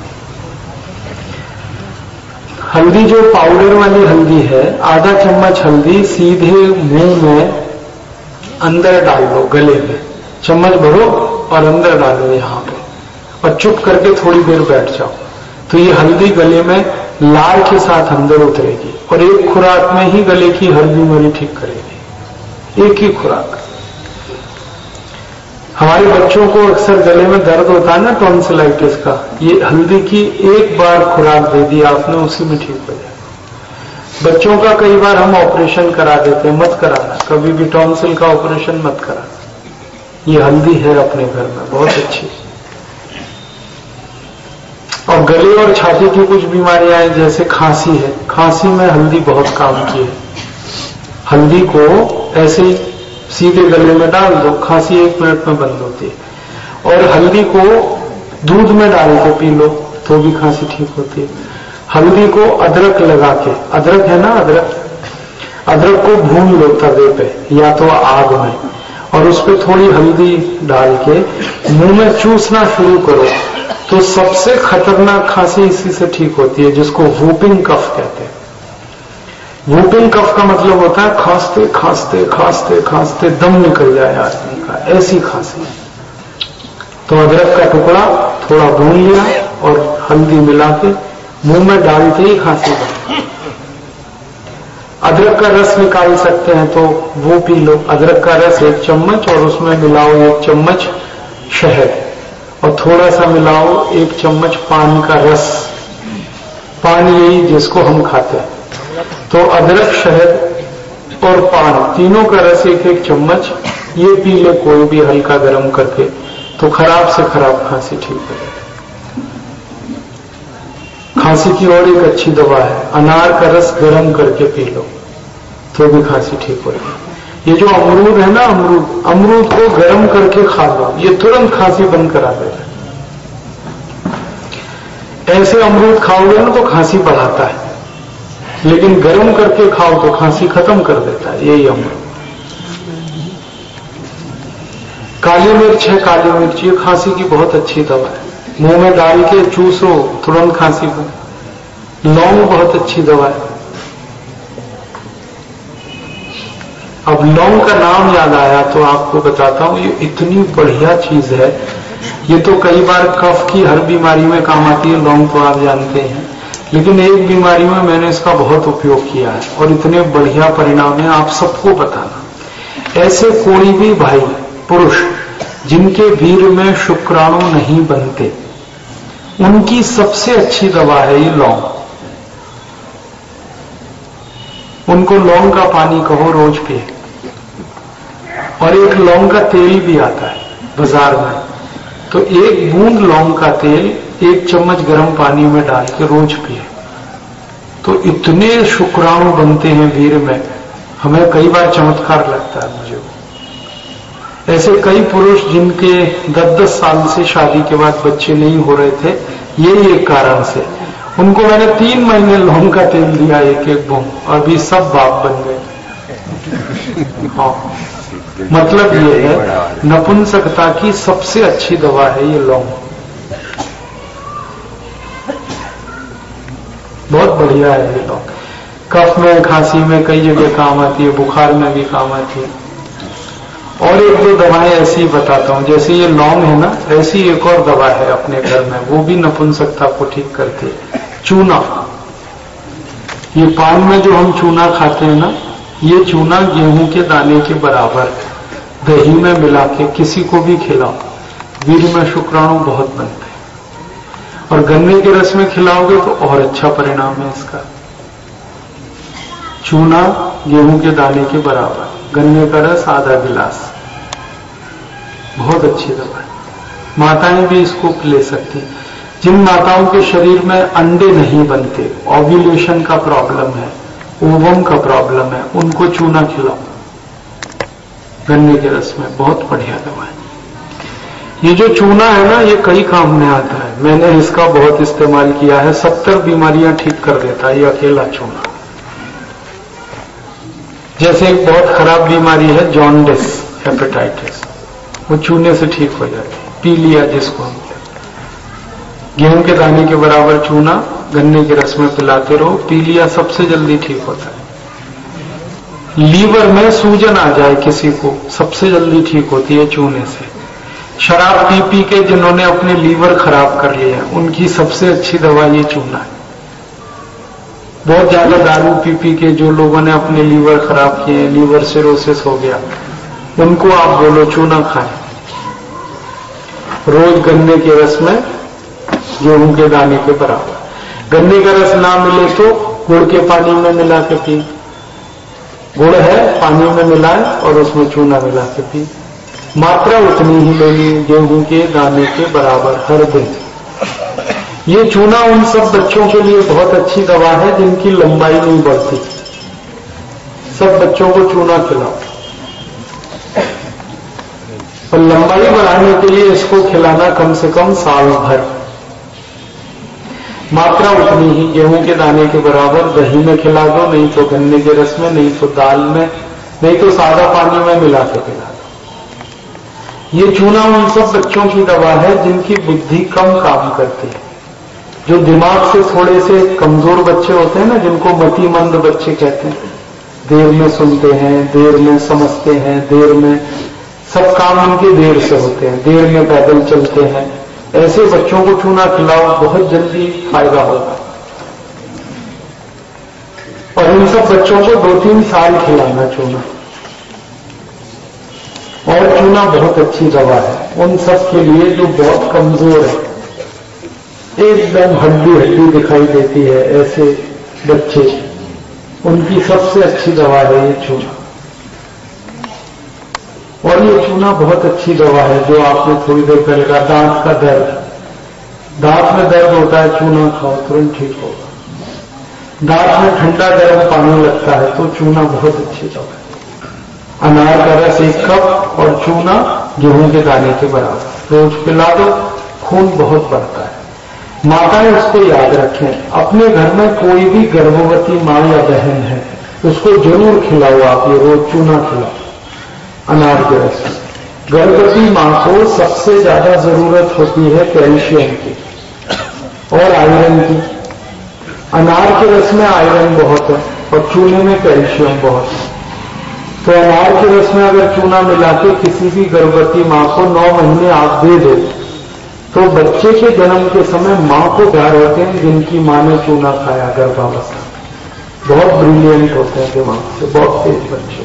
हल्दी जो पाउडर वाली हल्दी है, आधा चम्मच हल्दी सीधे मुंह में अंदर डाल लो, गले में चम्मच भरो और अंदर डालो यहां पे, और चुप करके थोड़ी देर बैठ जाओ, तो ये हल्दी गले में लार के साथ अंदर उतरेगी और एक खुराक में ही गले की हर बीमारी ठीक करेगी, एक ही खुराक। हमारे बच्चों को अक्सर गले में दर्द होता है ना, टॉन्सिलाइटिस का, ये हल्दी की एक बार खुराक दे दी आपने, उसी में ठीक हो जाए। बच्चों का कई बार हम ऑपरेशन करा देते हैं, मत कराना, कभी भी टॉन्सिल का ऑपरेशन मत कराना। ये हल्दी है अपने घर में, बहुत अच्छी। और गले और छाती की कुछ बीमारियां हैं, जैसे खांसी है, खांसी में हल्दी बहुत काम की है। हल्दी को ऐसे सीधे गले में डाल दो, खांसी 1 मिनट में बंद होती है। और हल्दी को दूध में डाल के पी लो तो भी खांसी ठीक होती है। हल्दी को अदरक लगा के, अदरक है ना, अदरक को भून लो तवे पे या तो आग में, और उस पर थोड़ी हल्दी डाल के मुंह में चूसना शुरू करो, तो सबसे खतरनाक खांसी इसी से ठीक होती है, जिसको वूपिंग कफ कहते हैं। वूपिंग कफ का मतलब होता है खांसते खांसते खांसते खांसते दम निकल जाए आदमी का, ऐसी खांसी। तो अदरक का टुकड़ा थोड़ा भून लिया और हल्दी मिला के मुंह में डालते ही खांसी बंद। अदरक का रस निकाल सकते हैं तो वो पी लो, अदरक का रस 1 चम्मच और उसमें मिलाओ 1 चम्मच शहद, और थोड़ा सा मिलाओ 1 चम्मच पान का रस, पान यही जिसको हम खाते हैं। तो अदरक, शहद और पान तीनों का रस 1-1 चम्मच ये पी ले कोई भी हल्का गर्म करके, तो खराब से खराब खांसी ठीक हो जाए। खांसी की और एक अच्छी दवा है, अनार का रस गर्म करके पी लो तो भी खांसी ठीक हो जाए। ये जो अमरूद है ना, अमरूद को गर्म करके खा लो, ये तुरंत खांसी बंद करा देता है। ऐसे अमरूद खाओगे ना तो खांसी बढ़ाता है, लेकिन गर्म करके खाओ तो खांसी खत्म कर देता है। यही अमरूद। काली मिर्च है, काली मिर्च ये खांसी की बहुत अच्छी दवा है, मुंह में डाल के चूसो तुरंत खांसी बंद। लौंग बहुत अच्छी दवा है। अब लौंग का नाम याद आया तो आपको बताता हूं, ये इतनी बढ़िया चीज है। ये तो कई बार कफ की हर बीमारी में काम आती है, लौंग तो आप जानते हैं, लेकिन एक बीमारी में मैंने इसका बहुत उपयोग किया है और इतने बढ़िया परिणाम है, आप सबको बताना। ऐसे कोई भी भाई पुरुष जिनके वीर्य में शुक्राणु नहीं बनते, उनकी सबसे अच्छी दवा है ये लौंग। उनको लौंग का पानी कहो, रोज पिए। और एक लौंग का तेल भी आता है बाजार में, तो एक बूंद लौंग का तेल 1 चम्मच गर्म पानी में डाल के रोज पिए, तो इतने शुक्राणु बनते हैं वीर्य में, हमें कई बार चमत्कार लगता है मुझे। ऐसे कई पुरुष जिनके 10-10 साल से शादी के बाद बच्चे नहीं हो रहे थे, यही एक कारण से, उनको मैंने 3 महीने लौंग का तेल दिया, एक बूंद, अभी सब बाप बन गए। हाँ, मतलब ये है नपुंसकता की सबसे अच्छी दवा है ये लौंग, बहुत बढ़िया है ये लौंग। कफ में, खांसी में कई जगह काम आती है, बुखार में भी काम आती है। और 1-2 दवाएं ऐसी बताता हूं, जैसे ये लौंग है ना, ऐसी एक और दवा है अपने घर में, वो भी नपुंसकता को ठीक करती है। चूना, ये पान में जो हम चूना खाते हैं ना, ये चूना गेहूं के दाने के बराबर दही में मिला के किसी को भी खिलाओ, वीर्य में शुक्राणु बहुत बनते हैं। और गन्ने के रस में खिलाओगे तो और अच्छा परिणाम है इसका। चूना गेहूं के दाने के बराबर, गन्ने का रस आधा गिलास, बहुत अच्छी दवा है। माताएं भी इसको ले सकती। जिन माताओं के शरीर में अंडे नहीं बनते, ओव्यूलेशन का प्रॉब्लम है, ओवम का प्रॉब्लम है, उनको चूना खिलाओ गन्ने के रस में, बहुत बढ़िया दवा है। ये जो चूना है ना, ये कई काम में आता है, मैंने इसका बहुत इस्तेमाल किया है, 70 बीमारियां ठीक कर देता है ये अकेला चूना। जैसे एक बहुत खराब बीमारी है जॉन्डिस, हेपेटाइटिस, वो चूने से ठीक हो जाती है। पीलिया जिसको हम कहते हैं, गेहूं के दाने के बराबर चूना गन्ने के रस में पिलाते रहो, पीलिया सबसे जल्दी ठीक होता है। लीवर में सूजन आ जाए किसी को, सबसे जल्दी ठीक होती है चूने से। शराब पी पी के जिन्होंने अपने लीवर खराब कर लिए हैं, उनकी सबसे अच्छी दवा ये चूना है। बहुत ज्यादा दारू पी पी के जो लोगों ने अपने लीवर खराब किए, लीवर सिरोसिस हो गया, उनको आप बोलो चूना खाएं रोज गन्ने के रस में, गेहूं के दाने के बराबर। गन्ने का रस ना मिले तो गुड़ के पानी में मिला के पी, गुड़ है पानी में मिलाए और उसमें चूना मिला के पी, मात्रा उतनी ही लेनी, गेहूं के दाने के बराबर हर दिन। ये चूना उन सब बच्चों के लिए बहुत अच्छी दवा है जिनकी लंबाई नहीं बढ़ती, सब बच्चों को चूना खिलाओ। और लंबाई बढ़ाने के लिए इसको खिलाना कम से कम साल भर, मात्रा उतनी ही, गेहूं के दाने के बराबर दही में खिला दो, नहीं तो गन्ने के रस में, नहीं तो दाल में, नहीं तो सादा पानी में मिला के खिला दो। ये चूना उन सब बच्चों की दवा है जिनकी बुद्धि कम काम करती है, जो दिमाग से थोड़े से कमजोर बच्चे होते हैं ना, जिनको मतिमंद बच्चे कहते हैं, देर में सुनते हैं, देर में समझते हैं, देर में सब काम उनके देर से होते हैं, देर में पैदल चलते हैं, ऐसे बच्चों को चूना खिलाओ, बहुत जल्दी फायदा होगा। और इन सब बच्चों को 2-3 साल खिलाना चूना। और चूना बहुत अच्छी दवा है उन सब के लिए जो बहुत कमजोर है, एकदम हड्डी दिखाई देती है, ऐसे बच्चे, उनकी सबसे अच्छी दवा है ये चूना। और ये चूना बहुत अच्छी दवा है जो आपने थोड़ी देर पहले कहा, दांत का दर्द, दांत में दर्द होता है, चूना खाओ तुरंत ठीक होगा। दांत में ठंडा गर्म पानी लगता है तो चूना बहुत अच्छी दवा है। अनार का रस 1 कप और चूना गेहूं के दाने के बराबर रोज पिला दो, खून बहुत बढ़ता है। माताएं उसको याद रखें। अपने घर में कोई भी गर्भवती मां या बहन है उसको जरूर खिलाओ, आप ये रोज चूना खिलाओ अनार के रस में। गर्भवती मां को सबसे ज्यादा जरूरत होती है कैल्शियम की और आयरन की। अनार के रस में आयरन बहुत है और चूने में कैल्शियम बहुत है। तो अनार के रस में अगर चूना मिला के किसी भी गर्भवती मां को 9 महीने आप दे दे तो बच्चे के जन्म के समय मां को प्यार होते हैं जिनकी मां ने चूना खाया गर्भावस्था। बहुत ब्रिलियंट होते हैं दिमाग से, बहुत तेज बच्चे।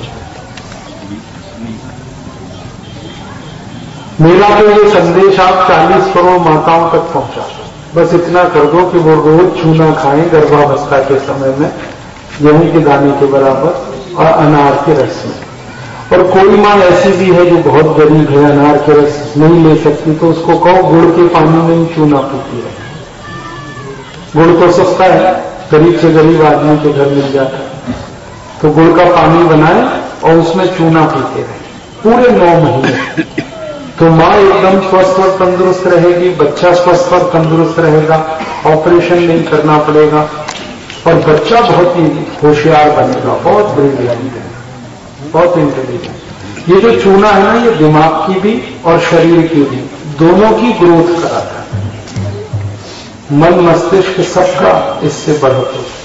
मेरा तो ये संदेश आप 40 करोड़ माताओं तक पहुंचा दो। बस इतना कर दो कि वो रोज चूना खाएं गर्भावस्था के समय में, गेहूं के दाने के बराबर और अनार के रस में। और कोई मां ऐसी भी है जो बहुत गरीब है, अनार के रस नहीं ले सकती, तो उसको कहो गुड़ के पानी में ही चूना पीती है। गुड़ तो सस्ता है, गरीब से गरीब आदमी के घर मिल जाता है। तो गुड़ का पानी बनाए और उसमें चूना पीते रहे पूरे 9 महीने। तो मां एकदम स्वस्थ और तंदुरुस्त रहेगी, बच्चा स्वस्थ और तंदुरुस्त रहेगा, ऑपरेशन नहीं करना पड़ेगा और बच्चा बहुत ही होशियार बनेगा, बहुत ब्रिलियंट है, बहुत इंटेलिजेंट। ये जो चूना है ना, ये दिमाग की भी और शरीर की भी दोनों की ग्रोथ कराता है। मन मस्तिष्क सबका इससे बढ़त होती।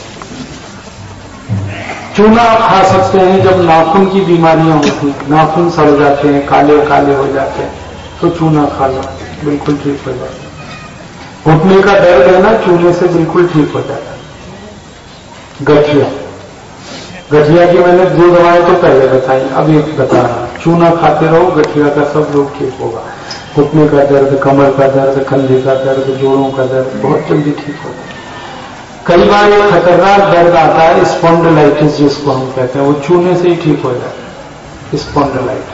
चूना आप खा सकते हैं जब नाखून की बीमारियां होती, नाखून सड़ जाते हैं, काले काले हो जाते हैं, तो चूना खा लो, बिल्कुल ठीक हो जाता है। घुटने का दर्द है ना, चूने से बिल्कुल ठीक हो जाता है। गठिया की मैंने 2 दवाएं तो पहले बताई, अब एक बता रहा। चूना खाते रहो, गठिया का सब लोग ठीक होगा। घुटने का दर्द, कमर का दर्द, कंधे का दर्द, जोड़ों का दर्द बहुत जल्दी ठीक होता है। कई बार एक खतरनाक दर्द आता है स्पॉन्डिलाइटिस जिसको हम कहते हैं, वो चूने से ही ठीक हो जाता है। स्पॉन्डिलाइटिस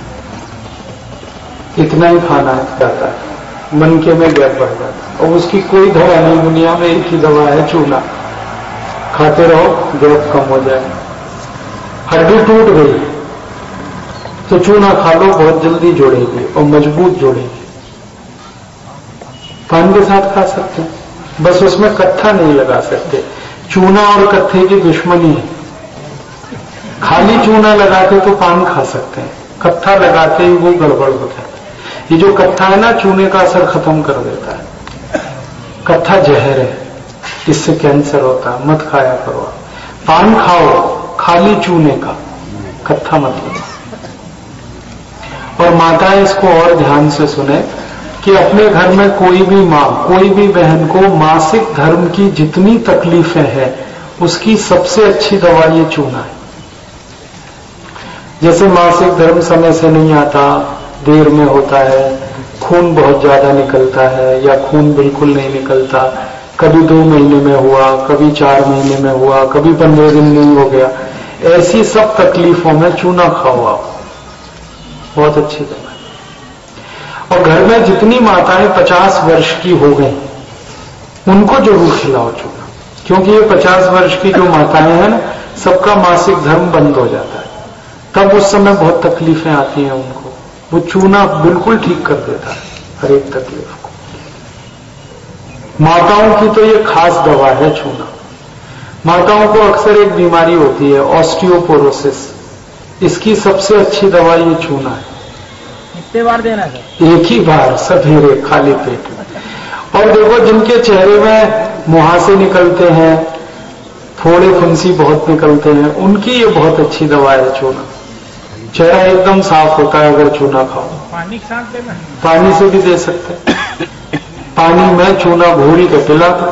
इतना ही खाना जाता है, मनके में गैप बढ़ जाता है और उसकी कोई दवा नहीं दुनिया में, एक ही दवा है चूना। खाते रहो, गैप कम हो जाए। हड्डी टूट गई तो चूना खा लो, बहुत जल्दी जोड़ेगी और मजबूत जोड़ेगी। पान के साथ खा सकते हैं, बस उसमें कत्था नहीं लगा सकते। चूना और कत्थे की दुश्मनी है। खाली चूना लगाते तो पान खा सकते हैं, कत्था लगाते ही वो गड़बड़ होता है। ये जो कत्था है ना, चूने का असर खत्म कर देता है। कत्था जहर है, इससे कैंसर होता है, मत खाया करो। पान खाओ खाली चूने का, कत्था मत लो। और माताएं इसको और ध्यान से सुने कि अपने घर में कोई भी मां, कोई भी बहन को मासिक धर्म की जितनी तकलीफें हैं उसकी सबसे अच्छी दवा ये चूना है। जैसे मासिक धर्म समय से नहीं आता, देर में होता है, खून बहुत ज्यादा निकलता है या खून बिल्कुल नहीं निकलता, कभी 2 महीने में हुआ, कभी 4 महीने में हुआ, कभी 15 दिन नहीं हो गया, ऐसी सब तकलीफों में चूना खाओ आप, बहुत अच्छी दवा है। और घर में जितनी माताएं 50 वर्ष की हो गई उनको जरूर खिलाओ चूना, क्योंकि ये 50 वर्ष की जो माताएं हैं ना, सबका मासिक धर्म बंद हो जाता है, तब उस समय बहुत तकलीफें आती हैं उनको। वो चूना बिल्कुल ठीक कर देता है हर एक तकलीफ को। माताओं की तो ये खास दवा है चूना। माताओं को अक्सर एक बीमारी होती है ऑस्टियोपोरोसिस, इसकी सबसे अच्छी दवा ये चूना है। कितने बार देना है? एक ही बार, सवेरे खाली पेट में। और देखो जिनके चेहरे में मुहासे निकलते हैं, फोड़े फुंसी बहुत निकलते हैं, उनकी ये बहुत अच्छी दवा है चूना। चेहरा एकदम साफ होता है अगर चूना खाओ। पानी के साथ देना? पानी से भी दे सकते हैं। पानी में चूना घोरी के पिला दो।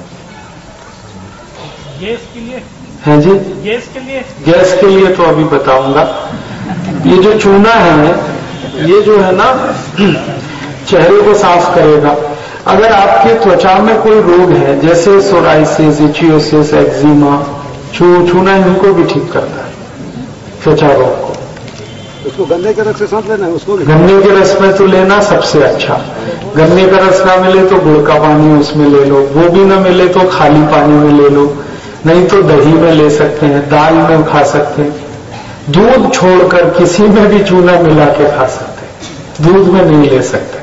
गैस के लिए? है जी, गैस के लिए? गैस के लिए तो अभी बताऊंगा। ये जो चूना है, ये जो है ना, चेहरे को साफ करेगा। अगर आपके त्वचा में कोई रोग है जैसे सोराइसिस, इचियोसिस, एक्जिमा, चूना इनको भी ठीक करता है, त्वचा रोग को। उसको गन्ने के रस के साथ लेना है, उसको भी गन्ने के रस में तो लेना सबसे अच्छा। गन्ने का रस ना मिले तो गुड़ का पानी उसमें ले लो, वो भी ना मिले तो खाली पानी में ले लो, नहीं तो दही में ले सकते हैं, दाल में खा सकते हैं। दूध छोड़कर किसी में भी चूना मिला के खा सकते हैं, दूध में नहीं ले सकते।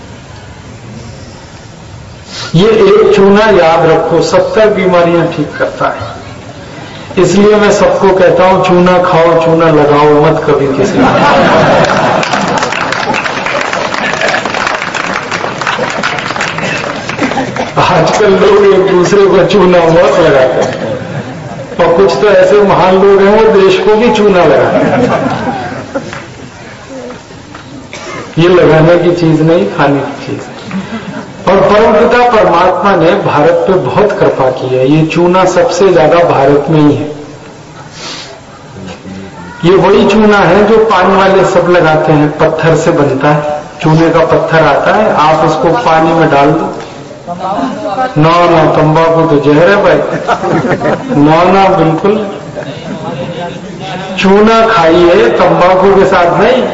ये एक चूना याद रखो 70 बीमारियां ठीक करता है। इसलिए मैं सबको कहता हूं चूना खाओ, चूना लगाओ मत कभी किसी को। आजकल लोग एक दूसरे को चूना बहुत लगाते हैं, और कुछ तो ऐसे महान लोग हैं वो देश को भी चूना लगाते हैं। ये लगाने की चीज नहीं, खाने की चीज। और परमपिता परमात्मा ने भारत पे बहुत कृपा की है। ये चूना सबसे ज्यादा भारत में ही है। ये वही चूना है जो पान वाले सब लगाते हैं, पत्थर से बनता है, चूने का पत्थर आता है, आप उसको पानी में डाल दो। ना तंबाकू तो जहर है भाई, ना बिल्कुल। चूना खाइए, तंबाकू के साथ नहीं।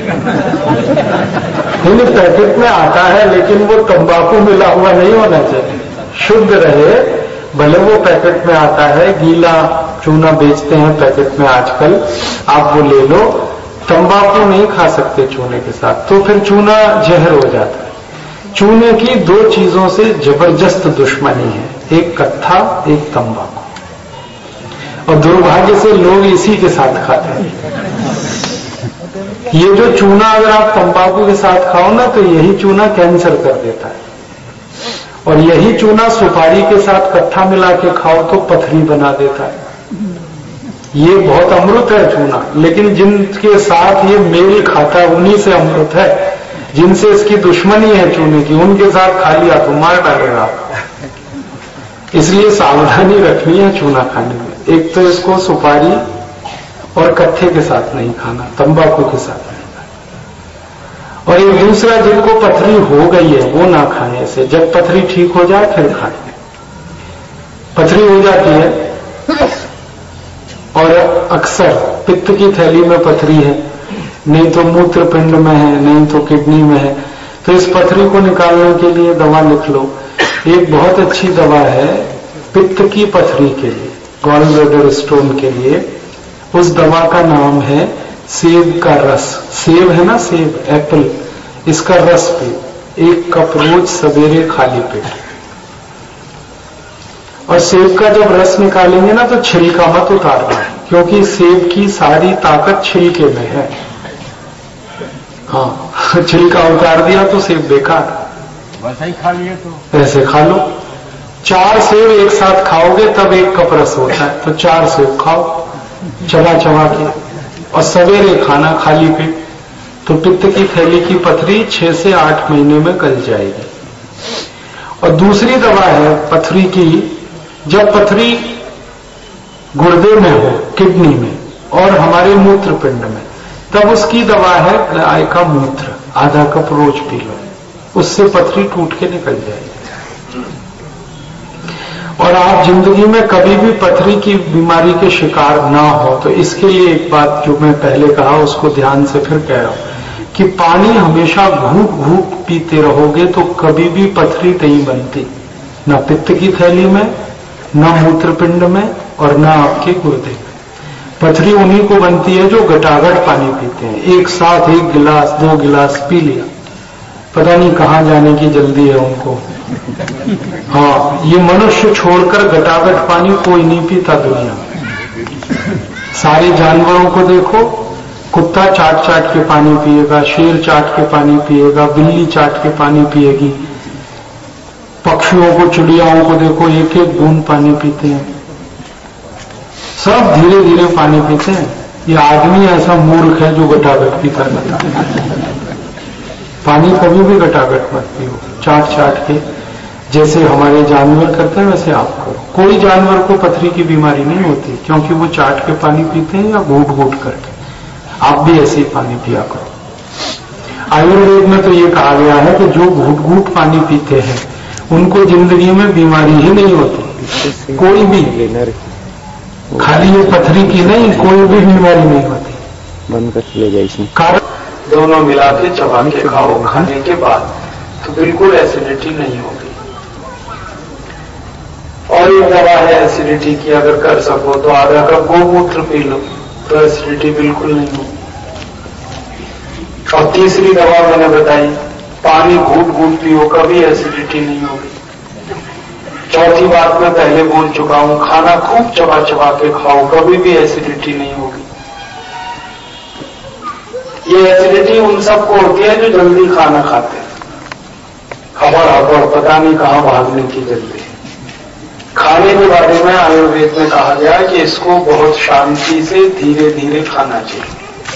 पैकेट में आता है लेकिन वो तंबाकू मिला हुआ नहीं होना चाहिए, शुद्ध रहे। भले वो पैकेट में आता है, गीला चूना बेचते हैं पैकेट में आजकल, आप वो ले लो। तंबाकू नहीं खा सकते चूने के साथ, तो फिर चूना जहर हो जाता है। चूने की दो चीजों से जबरदस्त दुश्मनी है, एक कत्था, एक तंबाकू। और दुर्भाग्य से लोग इसी के साथ खाते हैं। ये जो चूना अगर आप तंबाकू के साथ खाओ ना, तो यही चूना कैंसर कर देता है। और यही चूना सुपारी के साथ कत्था मिला के खाओ तो पथरी बना देता है। ये बहुत अमृत है चूना, लेकिन जिनके साथ ये मेल खाता है उन्हीं से अमृत है। जिनसे इसकी दुश्मनी है चूने की, उनके साथ खा लिया तो मार डालेगा आपको। इसलिए सावधानी रखनी है चूना खाने में। एक तो इसको सुपारी और कत्थे के साथ नहीं खाना, तंबाकू के साथ नहीं खाना। और एक दूसरा, जिनको पथरी हो गई है वो ना खाएं इसे। जब पथरी ठीक हो जाए फिर खाएं। पथरी हो जाती है और अक्सर पित्त की थैली में पथरी है, नहीं तो मूत्रपिंड में है, नहीं तो किडनी में है, तो इस पथरी को निकालने के लिए दवा लिख लो। एक बहुत अच्छी दवा है पित्त की पथरी के लिए, गॉल ब्लैडर स्टोन के लिए। उस दवा का नाम है सेब का रस। सेब है ना, सेब, एप्पल, इसका रस पी 1 कप रोज सवेरे खाली पेट। और सेब का जब रस निकालेंगे ना तो छिलका मत उतारना, क्योंकि सेब की सारी ताकत छिलके में है। हाँ, छिलका उतार दिया तो सेब बेकार। वैसा ही खा लिए तो ऐसे खा लो। 4 सेब एक साथ खाओगे तब 1 कप रस होता है, तो 4 सेब खाओ चबा चबा के, और सवेरे खाना खाली पेट। तो पित्त की थैली की पथरी 6 से 8 महीने में गल जाएगी। और दूसरी दवा है पथरी की, जब पथरी गुर्दे में हो, किडनी में और हमारे मूत्रपिंड में, तब उसकी दवा है गाय का मूत्र, आधा कप रोज पी लो, उससे पथरी टूट के निकल जाएगी। और आप जिंदगी में कभी भी पथरी की बीमारी के शिकार ना हो, तो इसके लिए एक बात जो मैं पहले कहा उसको ध्यान से फिर कह रहा हूं कि पानी हमेशा घूट घूट पीते रहोगे तो कभी भी पथरी नहीं बनती, ना पित्त की थैली में, ना मूत्रपिंड में, और ना आपके गुर्दे में। पथरी उन्हीं को बनती है जो घटाघट पानी पीते हैं, एक साथ 1 गिलास 2 गिलास पी लिया, पता नहीं कहां जाने की जल्दी है उनको। हाँ, ये मनुष्य छोड़कर घटाघट पानी कोई नहीं पीता दुनिया में। सारे जानवरों को देखो, कुत्ता चाट चाट के पानी पिएगा, शेर चाट के पानी पिएगा, बिल्ली चाट के पानी पिएगी। पक्षियों को, चिड़ियाओं को देखो, 1-1 बूंद पानी पीते हैं। सब धीरे धीरे पानी पीते हैं। ये आदमी ऐसा मूर्ख है जो घटाघट पीता रहता है। पानी कभी भी घटाघट मत पियो, चाट चाट के, जैसे हमारे जानवर करते हैं वैसे आप करो। कोई जानवर को पथरी की बीमारी नहीं होती, क्योंकि वो चाट के पानी पीते हैं या घूट घूट करके। आप भी ऐसे ही पानी पिया करो। आयुर्वेद में तो ये कहा गया है कि जो घूट घूट पानी पीते हैं उनको जिंदगी में बीमारी ही नहीं होती, कोई भी, खाली ये पथरी की नहीं, कोई भी बीमारी नहीं होती। बंद कर ले जाए कारण दोनों मिला के चबा के खाओ खाने के बाद, तो बिल्कुल एसिडिटी नहीं होगी। और एक दवा है एसिडिटी की, अगर कर सको तो आधा कप गोमूत्र पी लो, तो एसिडिटी बिल्कुल नहीं होगी। और तीसरी दवा मैंने बताई, पानी घूट घूट पियो, कभी एसिडिटी नहीं होगी। चौथी बात मैं पहले बोल चुका हूं, खाना खूब चबा चबा के खाओ, कभी भी एसिडिटी नहीं होगी। ये एसिडिटी उन सबको होती है जो जल्दी खाना खाते हैं, हबड़ पता नहीं कहां भागने की जल्दी। खाने के बारे में आयुर्वेद में कहा गया कि इसको बहुत शांति से धीरे धीरे खाना चाहिए।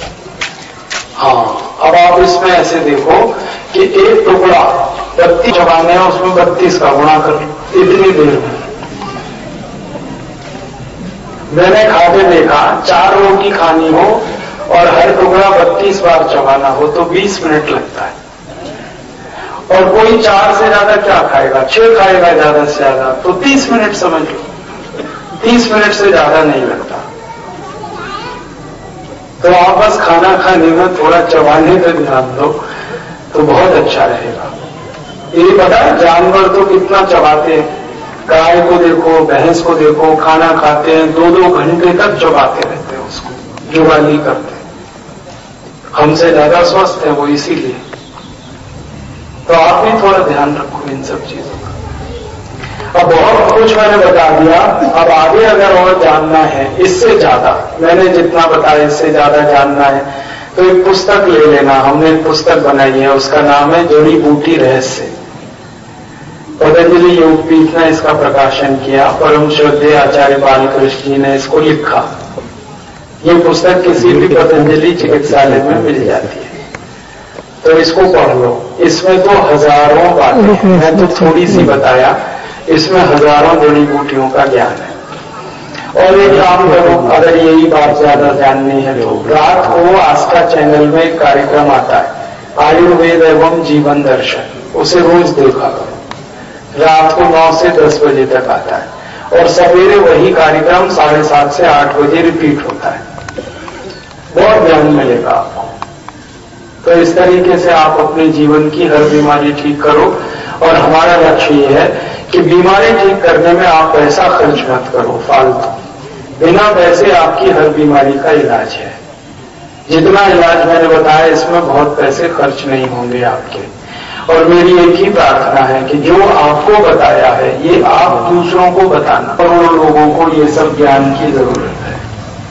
हाँ, अब आप इसमें ऐसे देखो कि एक टुकड़ा 32 चबाने हैं, उसमें 32 का गुणा कर लो इतनी देर में। मैंने खा के देखा, 4 रोटी खानी हो और हर टुकड़ा 32 बार चबाना हो तो 20 मिनट लगता है। और कोई 4 से ज्यादा क्या खाएगा, 6 खाएगा ज्यादा से ज्यादा, तो 30 मिनट समझ लो, 30 मिनट से ज्यादा नहीं लगता। तो आप बस खाना खाने में थोड़ा चबाने पर ध्यान दो तो बहुत अच्छा रहेगा। ये पता है जानवर तो कितना चबाते हैं, गाय को देखो, भैंस को देखो, खाना खाते हैं 2-2 घंटे तक चबाते रहते हैं, उसको जुगाली करते हैं। हमसे ज्यादा स्वस्थ है वो, इसीलिए। तो आप भी थोड़ा ध्यान रखो इन सब चीजों का। अब बहुत कुछ मैंने बता दिया, अब आगे अगर और जानना है इससे ज्यादा, मैंने जितना बताया इससे ज्यादा जानना है तो एक पुस्तक ले लेना। हमने एक पुस्तक बनाई है, उसका नाम है जड़ी बूटी रहस्य। पतंजलि योगपीठ ने इसका प्रकाशन किया, परम श्रद्धेय आचार्य बालकृष्ण जी ने इसको लिखा। ये पुस्तक किसी भी पतंजलि चिकित्सालय में मिल जाती है, तो इसको पढ़ लो। इसमें तो हजारों बातें हैं, मैं तो थोड़ी सी बताया, इसमें हजारों जड़ी बूटियों का ज्ञान है। और एक काम करो, अगर यही बात ज्यादा जाननी है तो रात को आस्था चैनल में एक कार्यक्रम आता है, आयुर्वेद एवं जीवन दर्शन, उसे रोज देखा करो। रात को 9 से 10 बजे तक आता है और सवेरे वही कार्यक्रम 7:30 से 8 बजे रिपीट होता है। बहुत ज्ञान मिलेगा आपको। तो इस तरीके से आप अपने जीवन की हर बीमारी ठीक करो। और हमारा लक्ष्य ये है कि बीमारी ठीक करने में आप पैसा खर्च मत करो फालतू। बिना पैसे आपकी हर बीमारी का इलाज है। जितना इलाज मैंने बताया इसमें बहुत पैसे खर्च नहीं होंगे आपके। और मेरी एक ही प्रार्थना है कि जो आपको बताया है ये आप दूसरों को बताना। करोड़ों लोगों को ये सब ज्ञान की जरूरत है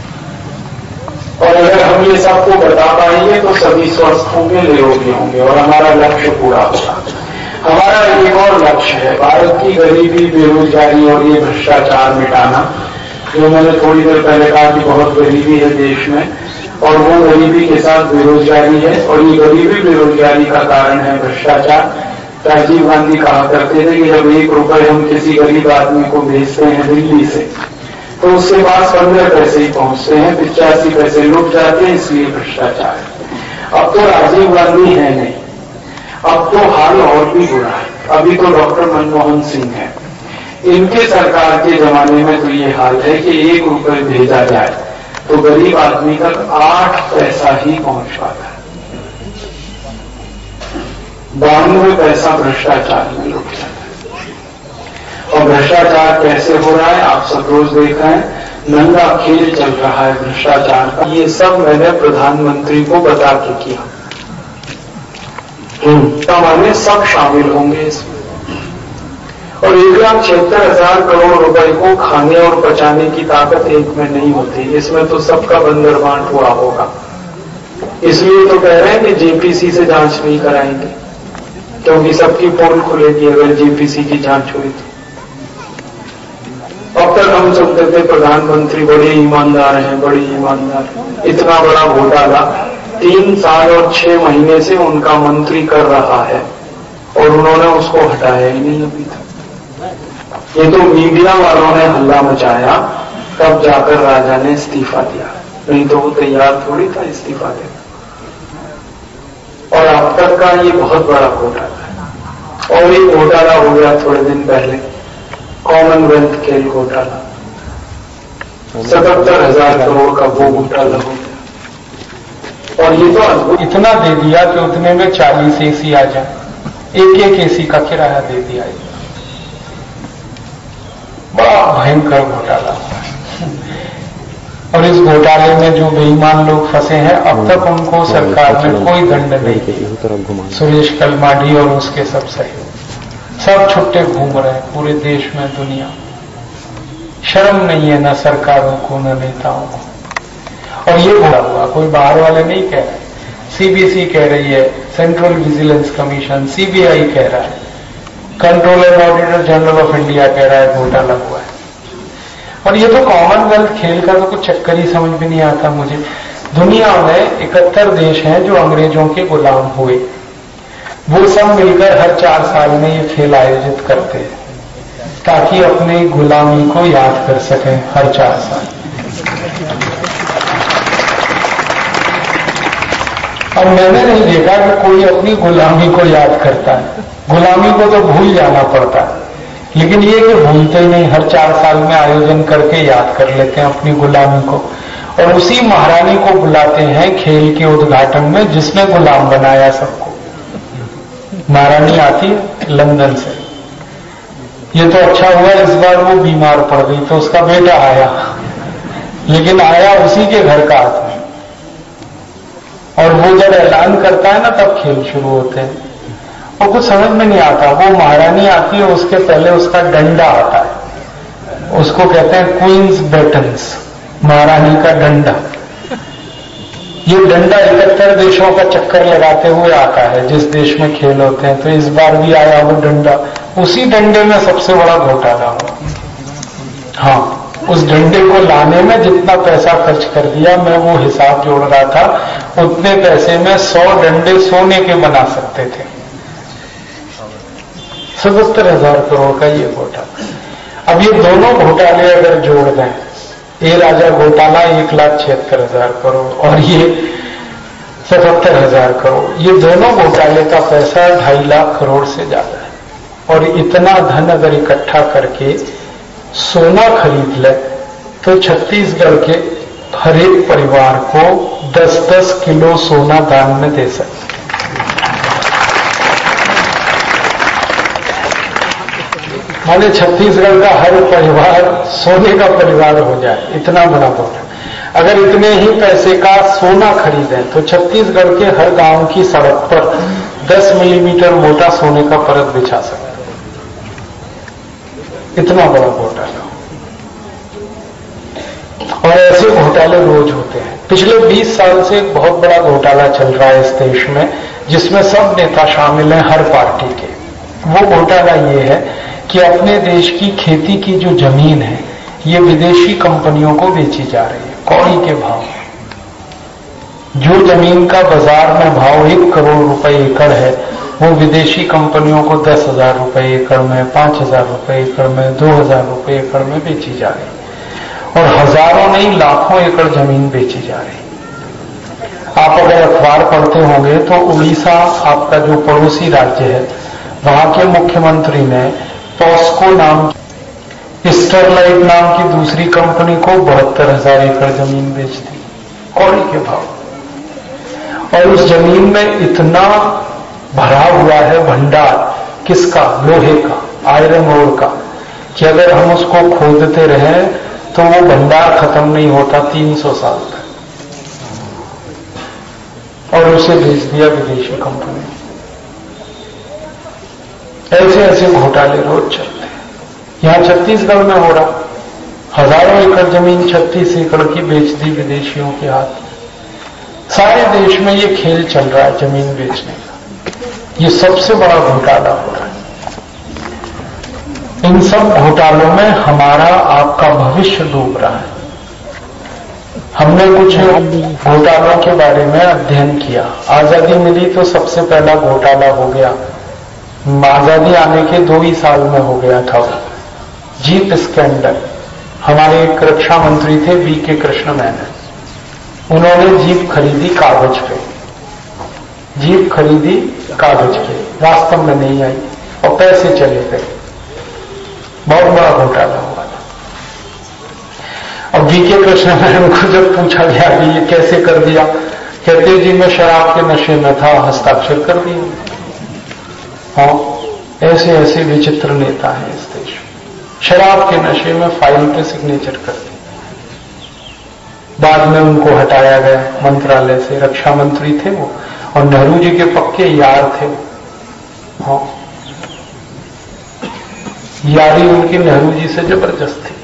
और अगर हम ये सबको बता पाएंगे तो सभी स्वस्थ होंगे, निरोगी होंगे और हमारा लक्ष्य पूरा होगा। हमारा एक और लक्ष्य है भारत की गरीबी, बेरोजगारी और ये भ्रष्टाचार मिटाना। जो मैंने थोड़ी देर पहले कहा कि बहुत गरीबी है देश में और वो गरीबी के साथ बेरोजगारी है और ये गरीबी बेरोजगारी का कारण है भ्रष्टाचार। राजीव गांधी कहा करते थे कि जब 1 रुपए हम किसी गरीब आदमी को भेजते हैं दिल्ली से तो उसके पास 15 पैसे ही पहुंचते हैं, 85 पैसे लुट जाते हैं, इसलिए भ्रष्टाचार है। अब तो राजीव गांधी है नहीं, अब तो हाल और भी बुरा है। अभी तो डॉक्टर मनमोहन सिंह है। इनके सरकार के जमाने में तो ये हाल है कि 1 रुपए भेजा जाए तो गरीब आदमी तक 8 पैसा ही पहुंच पाता है। 92 पैसा भ्रष्टाचार में लुट जाता है। और भ्रष्टाचार कैसे हो रहा है आप सब रोज देख रहे हैं, नंगा खेल चल रहा है भ्रष्टाचार का। ये सब मैंने प्रधानमंत्री को बता के किया। माने सब शामिल होंगे इसमें। और 1,76,000 करोड़ रुपए को खाने और पचाने की ताकत एक में नहीं होती, इसमें तो सबका बंदर बांट हुआ होगा। इसलिए तो कह रहे हैं कि जेपीसी से जांच नहीं कराएंगे, क्योंकि सबकी पोल खुलेगी अगर जेपीसी की जांच हुई तो। अब तक हम सुनते थे प्रधानमंत्री बड़े ईमानदार हैं, बड़े ईमानदार। इतना बड़ा घोटाला 3 साल और 6 महीने से उनका मंत्री कर रहा है और उन्होंने उसको हटाया ही नहीं अभी तक। ये तो मीडिया वालों ने हल्ला मचाया, तब जाकर राजा ने इस्तीफा दिया, नहीं तो वो तैयार थोड़ी था इस्तीफा देना। और अब तक का ये बहुत बड़ा घोटाला है। और एक घोटाला हो गया थोड़े दिन पहले, कॉमनवेल्थ खेल घोटाला, 77,000 करोड़ का वो घोटाला हो गया। और ये तो इतना दे दिया कि उतने में 40 एसी आ जाए, एक एसी का किराया दे दिया। बड़ा भयंकर घोटाला। और इस घोटाले में जो बेईमान लोग फंसे हैं अब तक उनको सरकार ने कोई दंड नहीं दिया। सुरेश कलमाडी और उसके सब सहयोग सब छुट्टे घूम रहे हैं पूरे देश में, दुनिया। शर्म नहीं है ना सरकारों को न नेताओं को। और ये बोला हुआ कोई बाहर वाले नहीं कह रहे, सीबीसी कह रही है, सेंट्रल विजिलेंस कमीशन, सीबीआई कह रहा है, controller auditor general of India कह रहा है घोटाला हुआ है। और ये तो कॉमनवेल्थ खेल का तो कुछ चक्कर ही समझ में नहीं आता मुझे। दुनिया में 71 देश हैं जो अंग्रेजों के गुलाम हुए, वो सब मिलकर हर 4 साल में ये खेल आयोजित करते हैं ताकि अपनी गुलामी को याद कर सकें हर 4 साल। अब मैंने नहीं देखा कि कोई अपनी गुलामी को याद करता है। गुलामी को तो भूल जाना पड़ता है, लेकिन ये कि भूलते ही नहीं, हर 4 साल में आयोजन करके याद कर लेते हैं अपनी गुलामी को। और उसी महारानी को बुलाते हैं खेल के उद्घाटन में जिसने गुलाम बनाया सबको। महारानी आती है लंदन से। ये तो अच्छा हुआ इस बार वो बीमार पड़ गई तो उसका बेटा आया, लेकिन आया उसी के घर का आदमी। और वो जब ऐलान करता है ना तब खेल शुरू होते हैं और कुछ समझ में नहीं आता। वो महारानी आती है, उसके पहले उसका डंडा आता है, उसको कहते हैं क्वींस बैटन्स, महारानी का डंडा। ये डंडा 71 देशों का चक्कर लगाते हुए आता है जिस देश में खेल होते हैं। तो इस बार भी आया वो डंडा। उसी डंडे में सबसे बड़ा घोटाला हुआ। हाँ, उस डंडे को लाने में जितना पैसा खर्च कर दिया, मैं वो हिसाब जोड़ रहा था, उतने पैसे में 100 डंडे सोने के बना सकते थे। 77,000 करोड़ का ये घोटाला। अब ये दोनों घोटाले अगर जोड़ दें, ये राजा घोटाला 1,76,000 करोड़ और ये 77,000 करोड़, ये दोनों घोटाले का पैसा 2.5 लाख करोड़ से ज्यादा है। और इतना धन अगर इकट्ठा करके सोना खरीद ले तो छत्तीसगढ़ के हर एक परिवार को 10-10 किलो सोना दान में दे सकते। माने छत्तीसगढ़ का हर परिवार सोने का परिवार हो जाए, इतना बड़ा घोटाला। अगर इतने ही पैसे का सोना खरीदें तो छत्तीसगढ़ के हर गांव की सड़क पर 10 मिलीमीटर मोटा सोने का परत बिछा सकते। इतना बड़ा घोटाला। और ऐसे घोटाले रोज होते हैं। पिछले 20 साल से एक बहुत बड़ा घोटाला चल रहा है इस देश में, जिसमें सब नेता शामिल हैं हर पार्टी के। वो घोटाला ये है कि अपने देश की खेती की जो जमीन है ये विदेशी कंपनियों को बेची जा रही है कौड़ी के भाव। जो जमीन का बाजार में भाव 1 करोड़ रुपए एकड़ है, वो विदेशी कंपनियों को 10,000 रुपए एकड़ में, 5,000 रुपए एकड़ में, 2,000 रुपए एकड़ में बेची जा रही है। और हजारों नहीं लाखों एकड़ जमीन बेची जा रही है। आप अगर अखबार पढ़ते होंगे तो उड़ीसा आपका जो पड़ोसी राज्य है, वहां के मुख्यमंत्री ने पॉस्को नाम, स्टरलाइट नाम की दूसरी कंपनी को 72,000 एकड़ जमीन बेच दी कौड़ी के भाव। और उस जमीन में इतना भरा हुआ है भंडार, किसका? लोहे का, आयरन ओर का, कि अगर हम उसको खोदते रहें तो वो भंडार खत्म नहीं होता 300 साल तक। और उसे भेज दिया विदेशी कंपनी। ऐसे ऐसे घोटाले रोज चलते हैं। यहां छत्तीसगढ़ में हो रहा, हजारों एकड़ जमीन 36 एकड़ की बेच दी विदेशियों के हाथ। सारे देश में ये खेल चल रहा है जमीन बेचने का। ये सबसे बड़ा घोटाला हो रहा है। इन सब घोटालों में हमारा आपका भविष्य डूब रहा है। हमने कुछ घोटालों के बारे में अध्ययन किया। आजादी मिली तो सबसे पहला घोटाला हो गया, आजादी आने के 2 ही साल में हो गया था, जीप स्कैंडल। हमारे एक रक्षा मंत्री थे वीके कृष्ण मेनन, उन्होंने जीप खरीदी कागज पे, जीप खरीदी कागज पे, वास्तव में नहीं आई और पैसे चले गए। बहुत बड़ा घोटाला हुआ था। अब वीके कृष्ण मेनन को जब पूछा गया कि ये कैसे कर दिया, कहते जी मैं शराब के नशे में था, हस्ताक्षर कर दिया। हाँ, ऐसे ऐसे विचित्र नेता हैं इस देश में। शराब के नशे में फाइल पे सिग्नेचर कर दी। बाद में उनको हटाया गया मंत्रालय से, रक्षा मंत्री थे वो, और नेहरू जी के पक्के यार थे। हाँ, यारी उनकी नेहरू जी से जबरदस्त थी।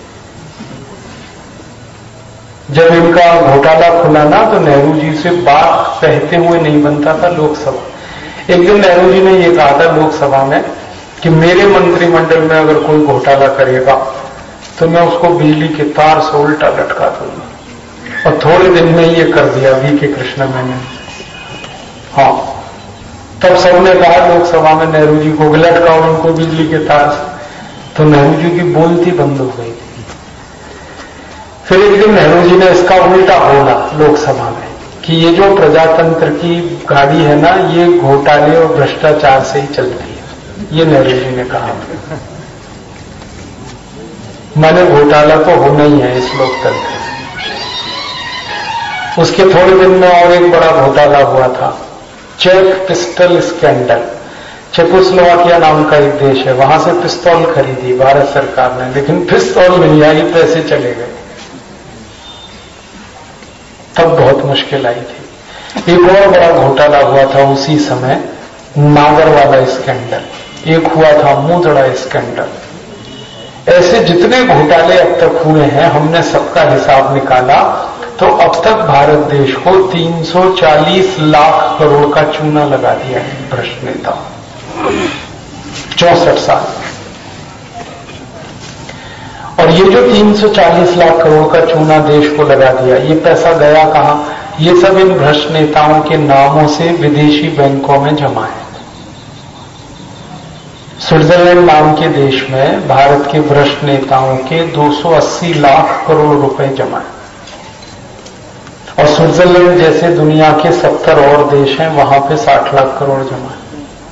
जब इनका घोटाला खुला ना तो नेहरू जी से बात कहते हुए नहीं बनता था लोकसभा। एक दिन नेहरू जी ने यह कहा था लोकसभा में कि मेरे मंत्रिमंडल में अगर कोई घोटाला करेगा तो मैं उसको बिजली के तार से उल्टा लटका दूंगा। और थोड़े दिन में ये कर दिया वी.के. कृष्ण मैंने। हाँ, तब सबने कहा लोकसभा में नेहरू जी को लटकाओ उनको बिजली के तार से, तो नेहरू जी की बोलती बंद हो गई। फिर एक दिन नेहरू जी ने इसका उल्टा बोला लोकसभा में कि ये जो प्रजातंत्र की गाड़ी है ना, ये घोटाले और भ्रष्टाचार से ही चलती है। ये नेहरू जी ने कहा। माने घोटाला तो होना ही है इस लोकतंत्र में। उसके थोड़े दिन में और एक बड़ा घोटाला हुआ था, चेक पिस्टल स्कैंडल। चेकोस्लोवाकिया नाम का एक देश है, वहां से पिस्तौल खरीदी भारत सरकार ने, लेकिन पिस्तौल नहीं आई, पैसे चले गए। तब बहुत मुश्किल आई थी। एक और बड़ा घोटाला हुआ था उसी समय, नागरवाला स्कैंडल। एक हुआ था मुद्रा स्कैंडल। ऐसे जितने घोटाले अब तक हुए हैं, हमने सबका हिसाब निकाला तो अब तक भारत देश को 340 लाख करोड़ का चूना लगा दिया है भ्रष्ट नेता। 64 साल। और ये जो 340 लाख करोड़ का चूना देश को लगा दिया, ये पैसा गया कहां? ये सब इन भ्रष्ट नेताओं के नामों से विदेशी बैंकों में जमा है। स्विट्जरलैंड नाम के देश में भारत के भ्रष्ट नेताओं के 280 लाख करोड़ रुपए जमा है। और स्विट्जरलैंड जैसे दुनिया के 70 और देश हैं, वहां पे 60 लाख करोड़ जमा है।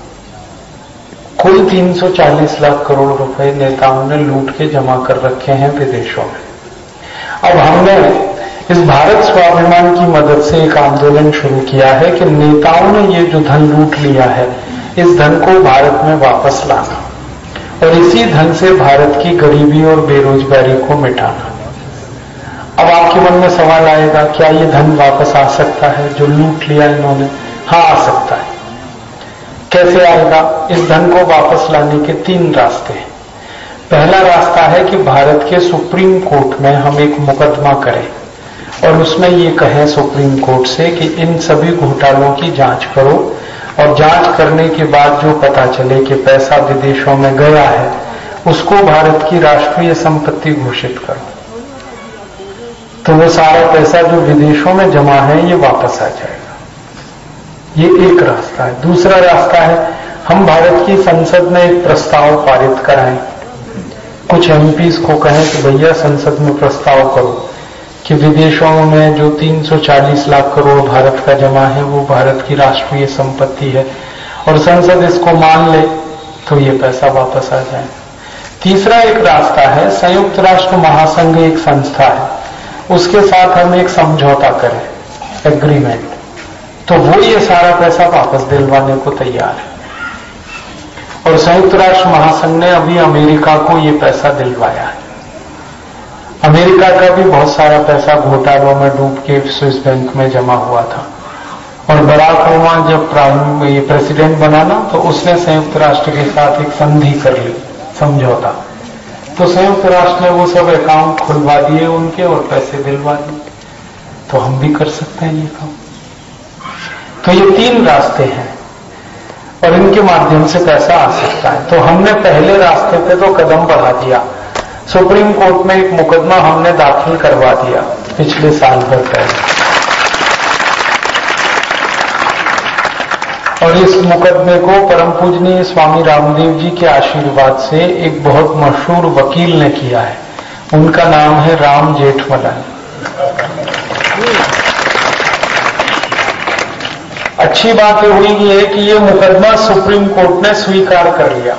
कुल 340 लाख करोड़ रुपए नेताओं ने लूट के जमा कर रखे हैं विदेशों में। अब हमने इस भारत स्वाभिमान की मदद से एक आंदोलन शुरू किया है कि नेताओं ने ये जो धन लूट लिया है, इस धन को भारत में वापस लाना और इसी धन से भारत की गरीबी और बेरोजगारी को मिटाना। अब आपके मन में सवाल आएगा, क्या ये धन वापस आ सकता है जो लूट लिया इन्होंने? हाँ, आ सकता है। कैसे आएगा? इस धन को वापस लाने के 3 रास्ते हैं। पहला रास्ता है कि भारत के सुप्रीम कोर्ट में हम एक मुकदमा करें और उसमें ये कहें सुप्रीम कोर्ट से कि इन सभी घोटालों की जांच करो और जांच करने के बाद जो पता चले कि पैसा विदेशों में गया है, उसको भारत की राष्ट्रीय संपत्ति घोषित करो। तो वो सारा पैसा जो विदेशों में जमा है, ये वापस आ जाएगा। ये एक रास्ता है। दूसरा रास्ता है, हम भारत की संसद में एक प्रस्ताव पारित कराएं। कुछ एमपीज को कहें कि भैया संसद में प्रस्ताव करो कि विदेशों में जो 340 लाख करोड़ भारत का जमा है, वो भारत की राष्ट्रीय संपत्ति है और संसद इसको मान ले तो ये पैसा वापस आ जाए। तीसरा एक रास्ता है, संयुक्त राष्ट्र महासंघ एक संस्था है, उसके साथ हम एक समझौता करें, एग्रीमेंट, तो वो ये सारा पैसा वापस दिलवाने को तैयार है। और संयुक्त राष्ट्र महासंघ ने अभी अमेरिका को ये पैसा दिलवाया है। अमेरिका का भी बहुत सारा पैसा घोटालों में डूब के स्विस बैंक में जमा हुआ था और बराक ओबामा जब ये प्रेसिडेंट बना ना, तो उसने संयुक्त राष्ट्र के साथ एक संधि कर ली, समझौता। तो संयुक्त राष्ट्र ने वो सब अकाउंट खुलवा दिए उनके और पैसे दिलवा दिए। तो हम भी कर सकते हैं ये काम। तो ये 3 रास्ते हैं और इनके माध्यम से पैसा आ सकता है। तो हमने पहले रास्ते पे तो कदम बढ़ा दिया। सुप्रीम कोर्ट में एक मुकदमा हमने दाखिल करवा दिया पिछले साल भर पहले, और इस मुकदमे को परम पूजनीय स्वामी रामदेव जी के आशीर्वाद से एक बहुत मशहूर वकील ने किया है। उनका नाम है राम जेठमलानी। अच्छी बात ये हुई है कि ये मुकदमा सुप्रीम कोर्ट ने स्वीकार कर लिया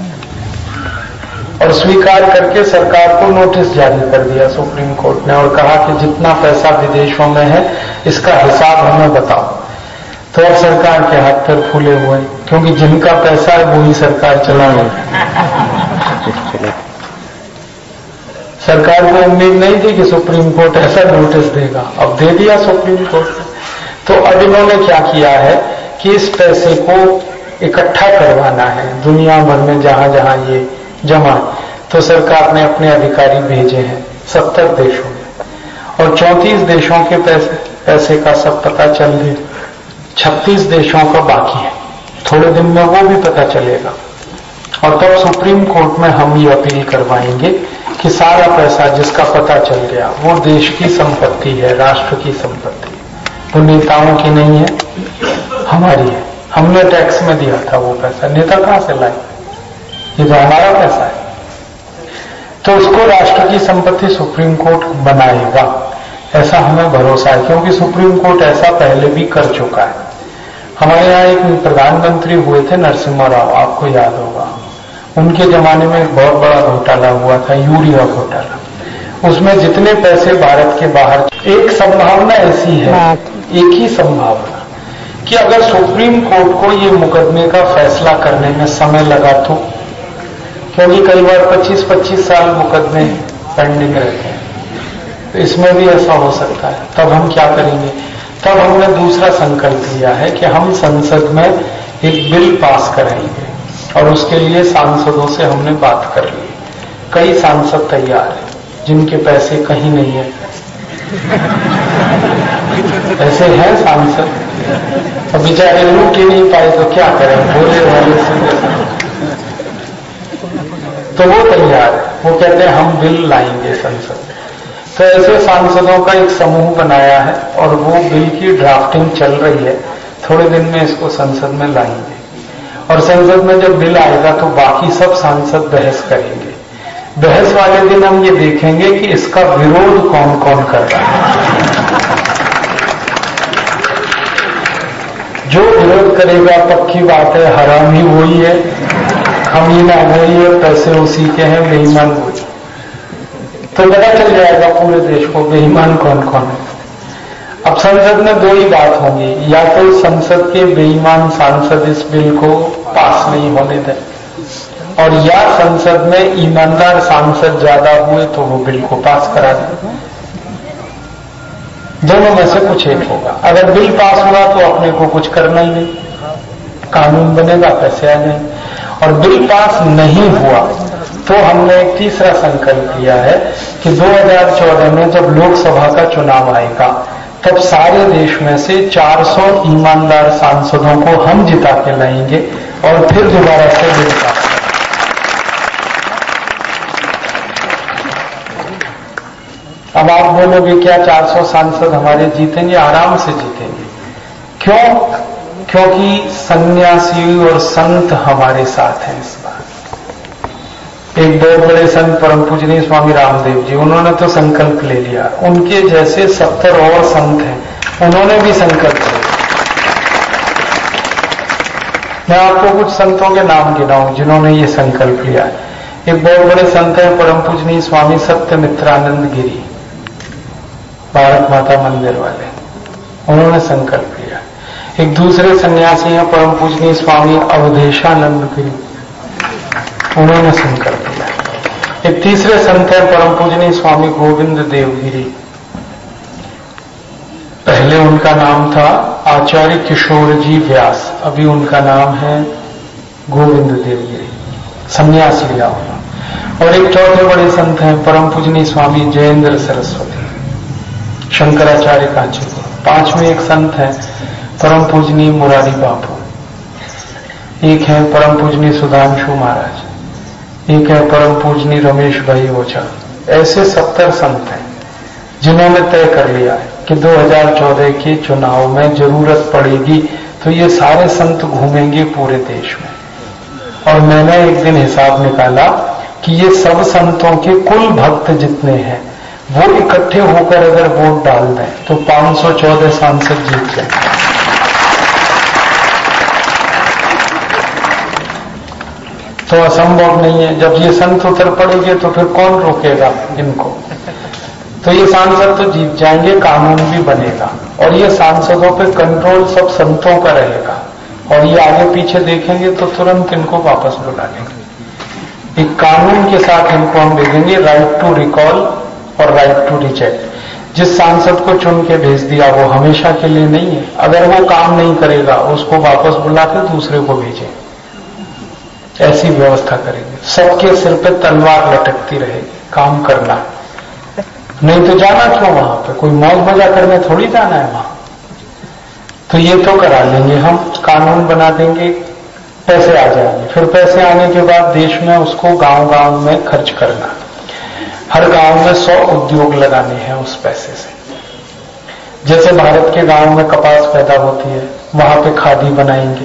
और स्वीकार करके सरकार को नोटिस जारी कर दिया सुप्रीम कोर्ट ने और कहा कि जितना पैसा विदेशों में है इसका हिसाब हमें बताओ। तो अब सरकार के हाथ पर फूले हुए, क्योंकि जिनका पैसा है वही सरकार चला रही है। सरकार को उम्मीद नहीं थी कि सुप्रीम कोर्ट ऐसा नोटिस देगा, अब दे दिया सुप्रीम कोर्ट ने। तो अब इन्होंने क्या किया है कि इस पैसे को इकट्ठा करवाना है दुनिया भर में जहां जहां ये जमा है। तो सरकार ने अपने अधिकारी भेजे हैं 70 देशों में, और 34 देशों के पैसे का सब पता चल गया, 36 देशों का बाकी है। थोड़े दिन में वो भी पता चलेगा, और तब सुप्रीम कोर्ट में हम ये अपील करवाएंगे कि सारा पैसा जिसका पता चल गया वो देश की संपत्ति है, राष्ट्र की संपत्ति, वो नेताओं की नहीं है, हमारी है। हमने टैक्स में दिया था वो पैसा, नेता कहां से लाए? ये तो हमारा पैसा है। तो उसको राष्ट्र की संपत्ति सुप्रीम कोर्ट बनाएगा, ऐसा हमें भरोसा है, क्योंकि सुप्रीम कोर्ट ऐसा पहले भी कर चुका है। हमारे यहाँ एक प्रधानमंत्री हुए थे नरसिम्हा राव, आपको याद होगा, उनके जमाने में एक बहुत बड़ा घोटाला हुआ था, यूरिया घोटाला। उसमें जितने पैसे भारत के बाहर, एक संभावना ऐसी है, एक ही संभावना कि अगर सुप्रीम कोर्ट को ये मुकदमे का फैसला करने में समय लगा तो, क्योंकि कई बार 25-25 साल मुकदमे पेंडिंग रहते हैं, तो इसमें भी ऐसा हो सकता है। तब हम क्या करेंगे? तब हमने दूसरा संकल्प लिया है कि हम संसद में एक बिल पास कराएंगे, और उसके लिए सांसदों से हमने बात कर ली। कई सांसद तैयार हैं जिनके पैसे कहीं नहीं है। ऐसे हैं सांसद, अब बेचारे लूट ही नहीं पाए तो क्या करें, बोले वाले से। तो वो तैयार है, वो कहते हैं हम बिल लाएंगे संसद। तो ऐसे सांसदों का एक समूह बनाया है, और वो बिल की ड्राफ्टिंग चल रही है। थोड़े दिन में इसको संसद में लाएंगे, और संसद में जब बिल आएगा तो बाकी सब सांसद बहस करेंगे। बहस वाले दिन हम ये देखेंगे कि इसका विरोध कौन कौन कर रहा है। जो विरोध करेगा पक्की बात है हरामी वही है, कमीना वही है, पैसे उसी के हैं, बेईमान वही। तो पता चल जाएगा पूरे देश को बेईमान कौन कौन है। अब संसद में दो ही बात होंगी, या तो संसद के बेईमान सांसद इस बिल को पास नहीं होने दें, और या संसद में ईमानदार सांसद ज्यादा हुए तो वो बिल को पास करा दें। दोनों में से कुछ एक होगा। अगर बिल पास हुआ तो अपने को कुछ करना ही नहीं, कानून बनेगा, पैसे आ जाएंगे। और बिल पास नहीं हुआ तो हमने एक तीसरा संकल्प लिया है कि 2014 में जब लोकसभा का चुनाव आएगा तब सारे देश में से 400 ईमानदार सांसदों को हम जिता के लाएंगे, और फिर दोबारा से बिल पास। अब आप बोलोगे क्या 400 सांसद हमारे जीतेंगे? आराम से जीतेंगे। क्यों? क्योंकि सन्यासी और संत हमारे साथ हैं इस बार। एक बहुत बड़े संत परम पूजनीय स्वामी रामदेव जी, उन्होंने तो संकल्प ले लिया। उनके जैसे 70 और संत हैं, उन्होंने भी संकल्प लिया। मैं आपको कुछ संतों के नाम गिनाऊं जिन्होंने ये संकल्प लिया। एक बहुत बड़े संत हैं परम पूजनीय स्वामी सत्यमित्रानंद गिरी, भारत माता मंदिर वाले, उन्होंने संकल्प लिया। एक दूसरे सन्यासी हैं परम पूजनीय स्वामी अवधेशानंद गिरी, उन्होंने संकल्प लिया। एक तीसरे संत हैं परम पूजनीय स्वामी गोविंद देव गिरी, पहले उनका नाम था आचार्य किशोर जी व्यास, अभी उनका नाम है गोविंद देव गिरी, सन्यासी लिया उन्होंने। और एक चौथे बड़े संत हैं परम पूजनीय स्वामी जयेंद्र सरस्वती, शंकराचार्य कांचीपुर। पांचवें एक संत हैं परम पूजनीय मुरारी बापू, एक है परम पूजनीय सुधांशु महाराज, एक है परम पूजनीय रमेश भाई ओझा। ऐसे 70 संत हैं जिन्होंने तय कर लिया है कि 2014 के चुनाव में जरूरत पड़ेगी तो ये सारे संत घूमेंगे पूरे देश में। और मैंने एक दिन हिसाब निकाला कि ये सब संतों के कुल भक्त जितने हैं वो इकट्ठे होकर अगर वोट डाल दें तो 514 सांसद जीत जाएंगे। तो असंभव नहीं है। जब ये संत उतर पड़ेंगे तो फिर कौन रोकेगा इनको? तो ये सांसद तो जीत जाएंगे, कानून भी बनेगा, और ये सांसदों पे कंट्रोल सब संतों का रहेगा, और ये आगे पीछे देखेंगे तो तुरंत इनको वापस बुला लेंगे। एक कानून के साथ इनको हम भेजेंगे, राइट टू रिकॉल और राइट टू रिजेक्ट। जिस सांसद को चुन के भेज दिया वो हमेशा के लिए नहीं है, अगर वो काम नहीं करेगा उसको वापस बुला के दूसरे को भेजें, ऐसी व्यवस्था करेंगे। सबके सिर पे तलवार लटकती रहेगी, काम करना है, नहीं तो जाना क्यों वहां पे, कोई मौज मजा करने थोड़ी जाना है वहां। तो ये तो करा लेंगे हम, कानून बना देंगे, पैसे आ जाएंगे। फिर पैसे आने के बाद देश में उसको गांव गांव में खर्च करना, हर गांव में 100 उद्योग लगाने हैं उस पैसे से। जैसे भारत के गांव में कपास पैदा होती है, वहां पे खादी बनाएंगे।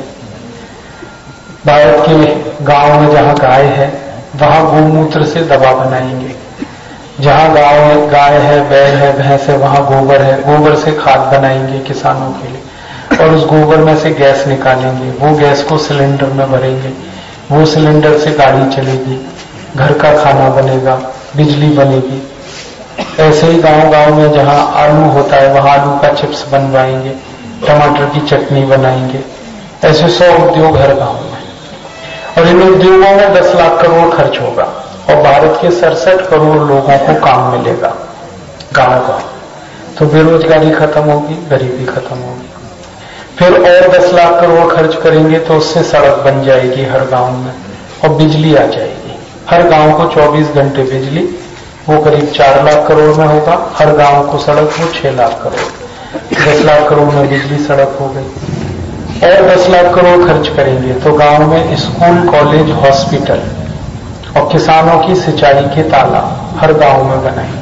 भारत के गांव में जहां गाय है वहां गोमूत्र से दवा बनाएंगे। जहां गाय है, बैल है, भैंस है, वहां गोबर है, गोबर से खाद बनाएंगे किसानों के लिए, और उस गोबर में से गैस निकालेंगे। वो गैस को सिलेंडर में भरेंगे, वो सिलेंडर से गाड़ी चलेगी, घर का खाना बनेगा, बिजली बनेगी। ऐसे ही गांव गांव में जहां आलू होता है वहां आलू का चिप्स बनवाएंगे, टमाटर की चटनी बनाएंगे। ऐसे 100 उद्योग हर गांव में, और इन उद्योगों में 10 लाख करोड़ खर्च होगा और भारत के 67 करोड़ लोगों को काम मिलेगा गांव गांव। तो बेरोजगारी खत्म होगी, गरीबी खत्म होगी। फिर और 10 लाख करोड़ खर्च करेंगे तो उससे सड़क बन जाएगी हर गांव में, और बिजली आ जाएगी। हर गांव को 24 घंटे बिजली, वो करीब 4 लाख करोड़ में होगा। हर गांव को सड़क, वो 6 लाख करोड़। 10 लाख करोड़ में बिजली सड़क हो गई। और 10 लाख करोड़ खर्च करेंगे तो गांव में स्कूल, कॉलेज, हॉस्पिटल और किसानों की सिंचाई के तालाब हर गांव में बनाएंगे।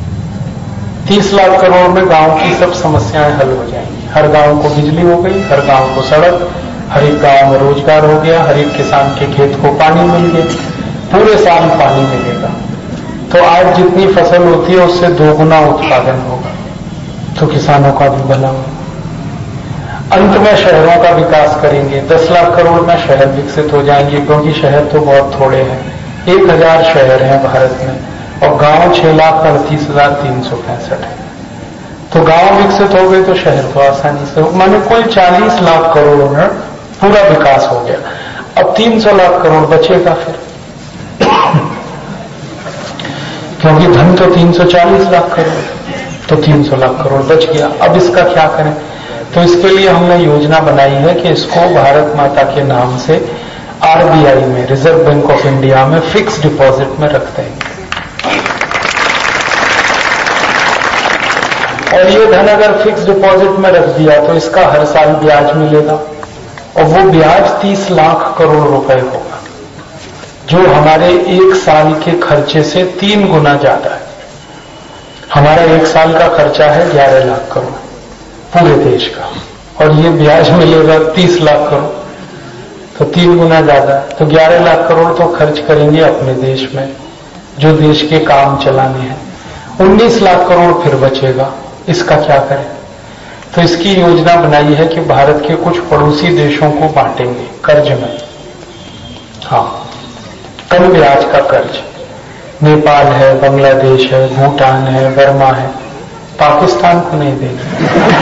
30 लाख करोड़ में गांव की सब समस्याएं हल हो जाएंगी। हर गांव को बिजली हो गई, हर गांव को सड़क, हर एक गांव में रोजगार हो गया, हर एक किसान के खेत को पानी मिल गया, पूरे साल पानी मिलेगा। तो आज जितनी फसल होती है उससे 2 गुना उत्पादन होगा, तो किसानों का भी भला होगा। अंत में शहरों का विकास करेंगे। 10 लाख करोड़ में शहर विकसित हो जाएंगे, क्योंकि शहर तो बहुत थोड़े हैं। 1000 शहर हैं भारत में और गांव 6,38,365 है। तो गांव विकसित हो गए तो शहर तो आसानी से, माने कुल 40 लाख करोड़ में पूरा विकास हो गया। अब 300 लाख करोड़ बचेगा फिर, क्योंकि धन तो 340 लाख करोड़, तो 300 लाख करोड़ बच गया। अब इसका क्या करें? तो इसके लिए हमने योजना बनाई है कि इसको भारत माता के नाम से आरबीआई में, रिजर्व बैंक ऑफ इंडिया में फिक्स डिपॉजिट में रख देंगे। और ये धन अगर फिक्स डिपॉजिट में रख दिया तो इसका हर साल ब्याज मिलेगा, और वो ब्याज 30 लाख करोड़ रुपए होगा, जो हमारे 1 साल के खर्चे से 3 गुना ज्यादा है। हमारा 1 साल का खर्चा है 11 लाख करोड़ पूरे देश का, और ये ब्याज मिलेगा 30 लाख करोड़, तो 3 गुना ज्यादा है। तो 11 लाख करोड़ तो खर्च करेंगे अपने देश में, जो देश के काम चलाने हैं। 19 लाख करोड़ फिर बचेगा, इसका क्या करें? तो इसकी योजना बनाई है कि भारत के कुछ पड़ोसी देशों को बांटेंगे कर्ज में। हाँ, कम ब्याज का कर्ज। नेपाल है, बांग्लादेश है, भूटान है, बर्मा है, पाकिस्तान को नहीं देंगे।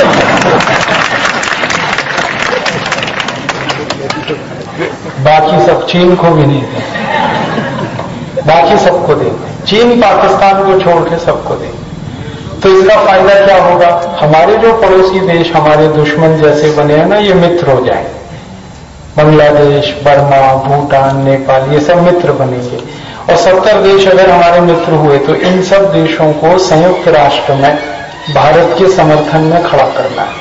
बाकी सब, चीन को भी नहीं देंगे, बाकी सबको देंगे। चीन, पाकिस्तान को छोड़ के सबको देंगे। तो इसका फायदा क्या होगा? हमारे जो पड़ोसी देश हमारे दुश्मन जैसे बने हैं ना, ये मित्र हो जाएंगे। बांग्लादेश, बर्मा, भूटान, नेपाल, ये सब मित्र बनेंगे। और 70 देश अगर हमारे मित्र हुए तो इन सब देशों को संयुक्त राष्ट्र में भारत के समर्थन में खड़ा करना है।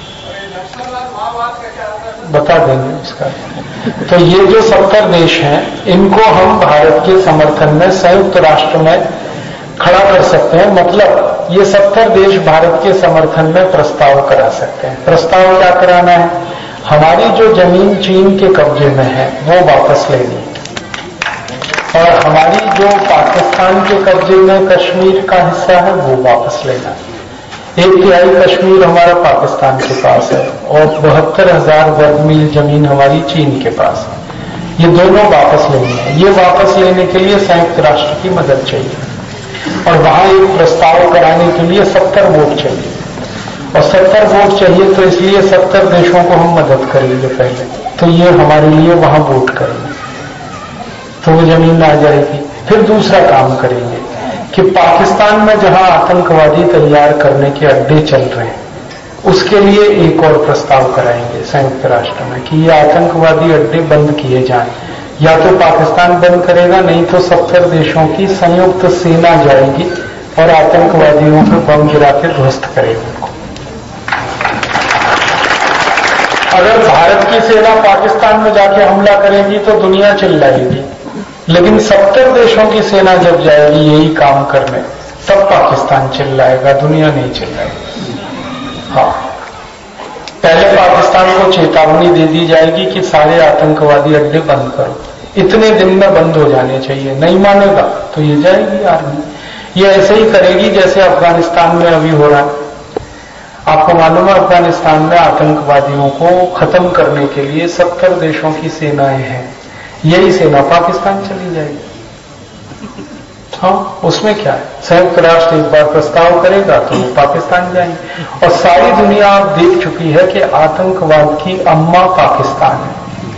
बता देंगे इसका। तो ये जो 70 देश हैं, इनको हम भारत के समर्थन में संयुक्त राष्ट्र में खड़ा कर सकते हैं। मतलब ये 70 देश भारत के समर्थन में प्रस्ताव करा सकते हैं। प्रस्ताव क्या कराना है? हमारी जो जमीन चीन के कब्जे में है वो वापस लेनी है, और हमारी जो पाकिस्तान के कब्जे में कश्मीर का हिस्सा है वो वापस लेना है। 1/3 कश्मीर हमारा पाकिस्तान के पास है और 72,000 वर्ग मील जमीन हमारी चीन के पास है। ये दोनों वापस लेनी है। ये वापस लेने के लिए संयुक्त राष्ट्र की मदद चाहिए, और वहां एक प्रस्ताव कराने के लिए 70 वोट चाहिए, और 70 वोट चाहिए तो इसलिए 70 देशों को हम मदद करेंगे पहले। तो ये हमारे लिए वहां वोट करेंगे। तो वो जमीन आ जाएगी। फिर दूसरा काम करेंगे कि पाकिस्तान में जहां आतंकवादी तैयार करने के अड्डे चल रहे हैं, उसके लिए एक और प्रस्ताव कराएंगे संयुक्त राष्ट्र में कि ये आतंकवादी अड्डे बंद किए जाएं। या तो पाकिस्तान बंद करेगा, नहीं तो 70 देशों की संयुक्त सेना जाएगी और आतंकवादियों पर बम गिरा के ध्वस्त करेगी उनको। अगर भारत की सेना पाकिस्तान में जाके हमला करेगी तो दुनिया चिल्लाएगी, लेकिन 70 देशों की सेना जब जाएगी यही काम करने, तब पाकिस्तान चिल्लाएगा, दुनिया नहीं चिल्लाएगी। हाँ, पहले पाकिस्तान को चेतावनी दे दी जाएगी कि सारे आतंकवादी अड्डे बंद करो, इतने दिन में बंद हो जाने चाहिए। नहीं मानेगा तो ये जाएगी आर्मी, ये ऐसे ही करेगी जैसे अफगानिस्तान में अभी हो रहा है। आपको मालूम है अफगानिस्तान में आतंकवादियों को खत्म करने के लिए 70 देशों की सेनाएं हैं, यही सेना पाकिस्तान चली जाएगी। हाँ, उसमें क्या है, संयुक्त राष्ट्र एक बार प्रस्ताव करेगा तो वो पाकिस्तान जाएंगे। और सारी दुनिया आप देख चुकी है कि आतंकवाद की अम्मा पाकिस्तान है,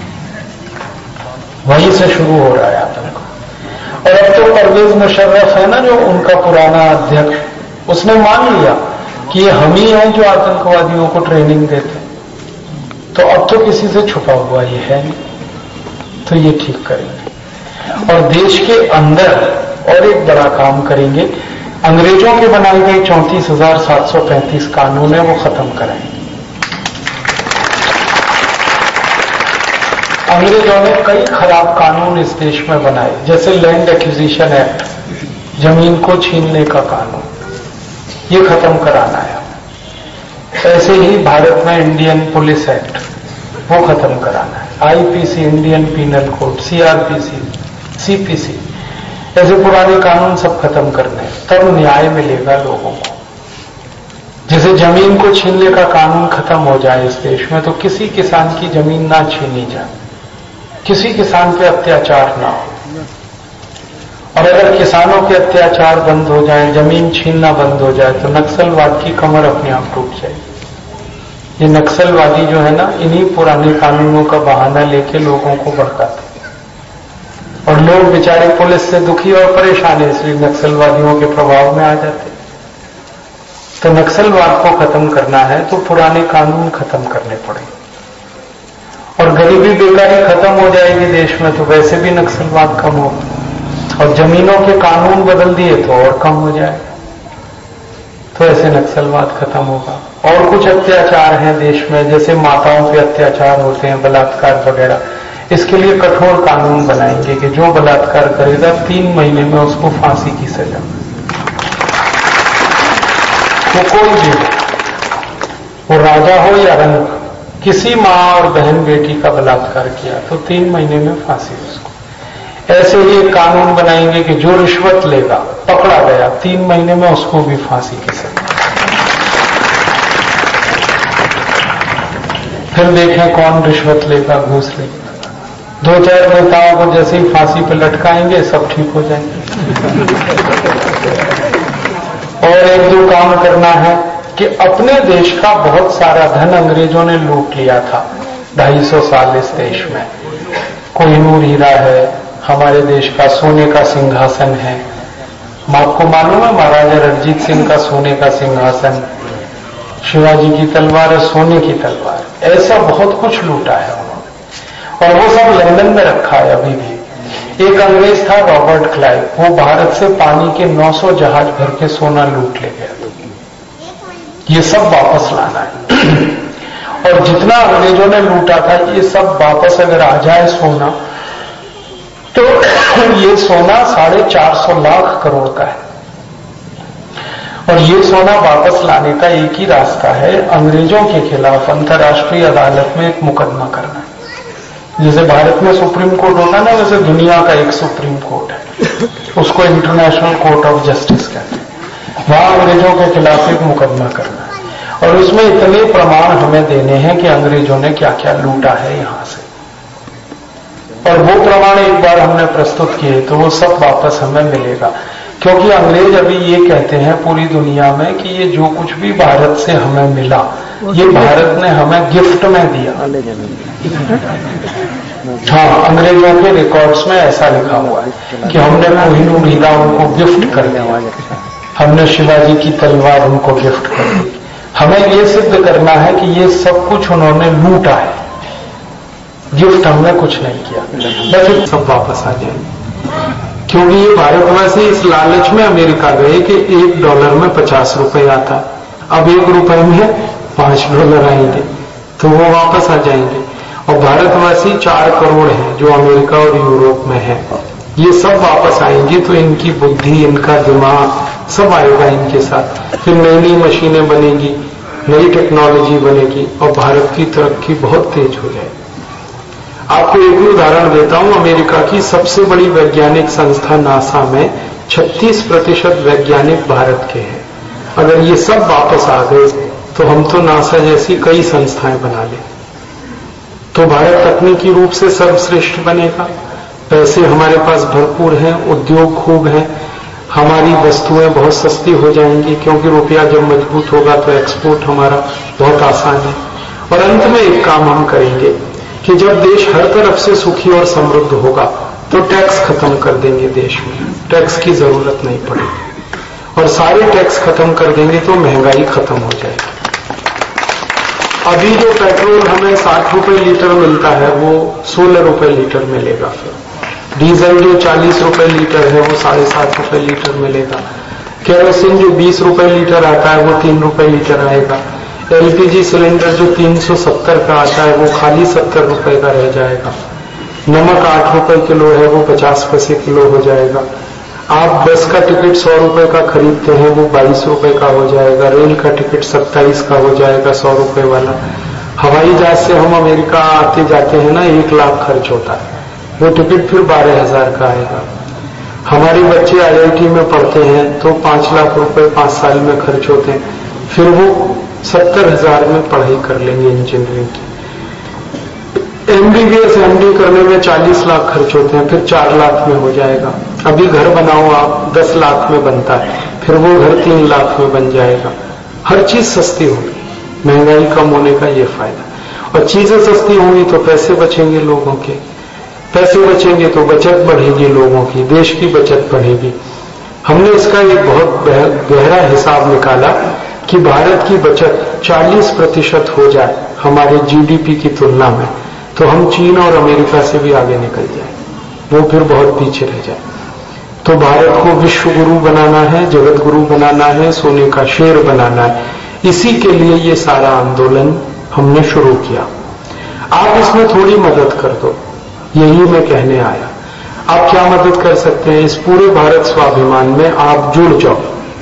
वहीं से शुरू हो रहा है आतंक। और अब तो परवेज मुशर्रफ है ना, जो उनका पुराना अध्यक्ष, उसने मान लिया कि ये हम ही हैं जो आतंकवादियों को ट्रेनिंग देते, तो अब तो किसी से छुपा हुआ ये है नहीं, तो ये ठीक करेंगे। और देश के अंदर और एक बड़ा काम करेंगे, अंग्रेजों के बनाए गए 34,735 कानून है वो खत्म कराएंगे। अंग्रेजों ने कई खराब कानून इस देश में बनाए, जैसे लैंड एक्विजिशन एक्ट, जमीन को छीनने का कानून, ये खत्म कराना है। ऐसे ही भारत में इंडियन पुलिस एक्ट, वो खत्म कराना है। IPC, Indian penal code, CrPC, CPC, ऐसे पुराने कानून सब खत्म करने, तब न्याय मिलेगा लोगों को। जैसे जमीन को छीनने का कानून खत्म हो जाए इस देश में, तो किसी किसान की जमीन ना छीनी जाए, किसी किसान पे अत्याचार ना हो। और अगर किसानों के अत्याचार बंद हो जाए, जमीन छीनना बंद हो जाए, तो नक्सलवाद की कमर अपने आप टूट जाएगी। ये नक्सलवादी जो है ना, इन्हीं पुराने कानूनों का बहाना लेके लोगों को भड़काते, और लोग बेचारे पुलिस से दुखी और परेशान है, इसलिए नक्सलवादियों के प्रभाव में आ जाते। तो नक्सलवाद को खत्म करना है तो पुराने कानून खत्म करने पड़ेंगे। और गरीबी बेकारी खत्म हो जाएगी देश में, तो वैसे भी नक्सलवाद कम होगा। और जमीनों के कानून बदल दिए तो और कम हो जाए, तो ऐसे नक्सलवाद खत्म होगा। और कुछ अत्याचार हैं देश में, जैसे माताओं पे अत्याचार होते हैं, बलात्कार वगैरह, इसके लिए कठोर कानून बनाएंगे कि जो बलात्कार करेगा 3 महीने में उसको फांसी की सजा। वो कोई भी हो, वो राजा हो या रंग, किसी मां और बहन बेटी का बलात्कार किया तो 3 महीने में फांसी उसको। ऐसे ही एक कानून बनाएंगे कि जो रिश्वत लेगा, पकड़ा गया, 3 महीने में उसको भी फांसी की सजा। फिर देखें कौन रिश्वत लेगा, घूस लेगा। 2-4 नेताओं को जैसे ही फांसी पर लटकाएंगे सब ठीक हो जाएंगे। और 1-2 काम करना है कि अपने देश का बहुत सारा धन अंग्रेजों ने लूट लिया था 250 साल इस देश में। कोहिनूर हीरा है, हमारे देश का सोने का सिंहासन है। आपको मालूम है महाराजा रणजीत सिंह का सोने का सिंहासन, शिवाजी की तलवार है सोने की तलवार, ऐसा बहुत कुछ लूटा है उन्होंने, और वो सब लंदन में रखा है अभी भी। एक अंग्रेज था रॉबर्ट क्लाइव, वो भारत से पानी के 900 जहाज भर के सोना लूट ले गया। ये सब वापस लाना है। और जितना अंग्रेजों ने लूटा था ये सब वापस अगर आ जाए सोना, तो ये सोना 450 लाख करोड़ का है। और ये सोना वापस लाने का एक ही रास्ता है, अंग्रेजों के खिलाफ अंतर्राष्ट्रीय अदालत में एक मुकदमा करना है। जैसे भारत में सुप्रीम कोर्ट होता है ना, वैसे दुनिया का एक सुप्रीम कोर्ट है, उसको इंटरनेशनल कोर्ट ऑफ जस्टिस कहते हैं। वहां अंग्रेजों के खिलाफ एक मुकदमा करना है, और उसमें इतने प्रमाण हमें देने हैं कि अंग्रेजों ने क्या क्या लूटा है यहां से। और वो प्रमाण एक बार हमने प्रस्तुत किए तो वो सब वापस हमें मिलेगा। क्योंकि अंग्रेज अभी ये कहते हैं पूरी दुनिया में कि ये जो कुछ भी भारत से हमें मिला, ये भारत ने हमें गिफ्ट में दिया। हाँ, अंग्रेजों के रिकॉर्ड्स में ऐसा लिखा हुआ है कि हमने कोहिनूर हीरा उनको गिफ्ट कर दिया, हमने शिवाजी की तलवार उनको गिफ्ट कर दी। हमें ये सिद्ध करना है कि ये सब कुछ उन्होंने लूटा है, गिफ्ट हमने कुछ नहीं किया, लेकिन सब वापस आ जाएंगे। क्योंकि ये भारतवासी इस लालच में अमेरिका गए कि $1 में 50 रुपए आता, अब $1 में $5 आएंगे, तो वो वापस आ जाएंगे। और भारतवासी 4 करोड़ हैं जो अमेरिका और यूरोप में हैं, ये सब वापस आएंगे, तो इनकी बुद्धि, इनका दिमाग सब आएगा इनके साथ। फिर नई नई मशीनें बनेगी, नई टेक्नोलॉजी बनेगी और भारत की तरक्की बहुत तेज हो जाएगी। आपको एक भी उदाहरण देता हूं, अमेरिका की सबसे बड़ी वैज्ञानिक संस्था नासा में 36% वैज्ञानिक भारत के हैं। अगर ये सब वापस आ गए तो हम तो नासा जैसी कई संस्थाएं बना लें, तो भारत तकनीकी रूप से सर्वश्रेष्ठ बनेगा। पैसे हमारे पास भरपूर हैं, उद्योग खूब हैं, हमारी वस्तुएं बहुत सस्ती हो जाएंगी, क्योंकि रुपया जब मजबूत होगा तो एक्सपोर्ट हमारा बहुत आसान है। और अंत में एक काम हम करेंगे कि जब देश हर तरफ से सुखी और समृद्ध होगा तो टैक्स खत्म कर देंगे, देश में टैक्स की जरूरत नहीं पड़ेगी, और सारे टैक्स खत्म कर देंगे तो महंगाई खत्म हो जाएगी। अभी जो पेट्रोल हमें 60 रुपए लीटर मिलता है वो 16 रुपए लीटर मिलेगा, फिर डीजल जो 40 रुपए लीटर है वो 7.5 रुपए लीटर मिलेगा, केरोसिन जो 20 रुपए लीटर आता है वो 3 रुपए लीटर आएगा, एलपीजी सिलेंडर जो 370 का आता है वो खाली 70 रुपए का रह जाएगा, नमक 8 रुपए किलो है वो 50 पैसे किलो हो जाएगा, आप बस का टिकट 100 रुपए का खरीदते हैं वो 22 रुपए का हो जाएगा, रेल का टिकट 27 का हो जाएगा 100 रुपए वाला, हवाई जहाज से हम अमेरिका आते जाते हैं ना 1 लाख खर्च होता है, वो टिकट फिर 12,000 का आएगा। हमारे बच्चे IIT में पढ़ते हैं तो 5 लाख रुपए 5 साल में खर्च होते हैं, फिर वो 70,000 में पढ़ाई कर लेंगे इंजीनियरिंग की। MBBS MD करने में 40 लाख खर्च होते हैं, फिर 4 लाख में हो जाएगा। अभी घर बनाओ आप 10 लाख में बनता है, फिर वो घर 3 लाख में बन जाएगा। हर चीज सस्ती होगी, महंगाई कम होने का ये फायदा। और चीजें सस्ती होंगी तो पैसे बचेंगे लोगों के, पैसे बचेंगे तो बचत बढ़ेगी लोगों की, देश की बचत बढ़ेगी। हमने इसका एक बहुत गहरा हिसाब निकाला कि भारत की बचत 40% हो जाए हमारे GDP की तुलना में, तो हम चीन और अमेरिका से भी आगे निकल जाए, वो फिर बहुत पीछे रह जाए। तो भारत को विश्व गुरु बनाना है, जगत गुरु बनाना है, सोने का शेर बनाना है। इसी के लिए ये सारा आंदोलन हमने शुरू किया। आप इसमें थोड़ी मदद कर दो, यही मैं कहने आया। आप क्या मदद कर सकते हैं? इस पूरे भारत स्वाभिमान में आप जुड़ जाओ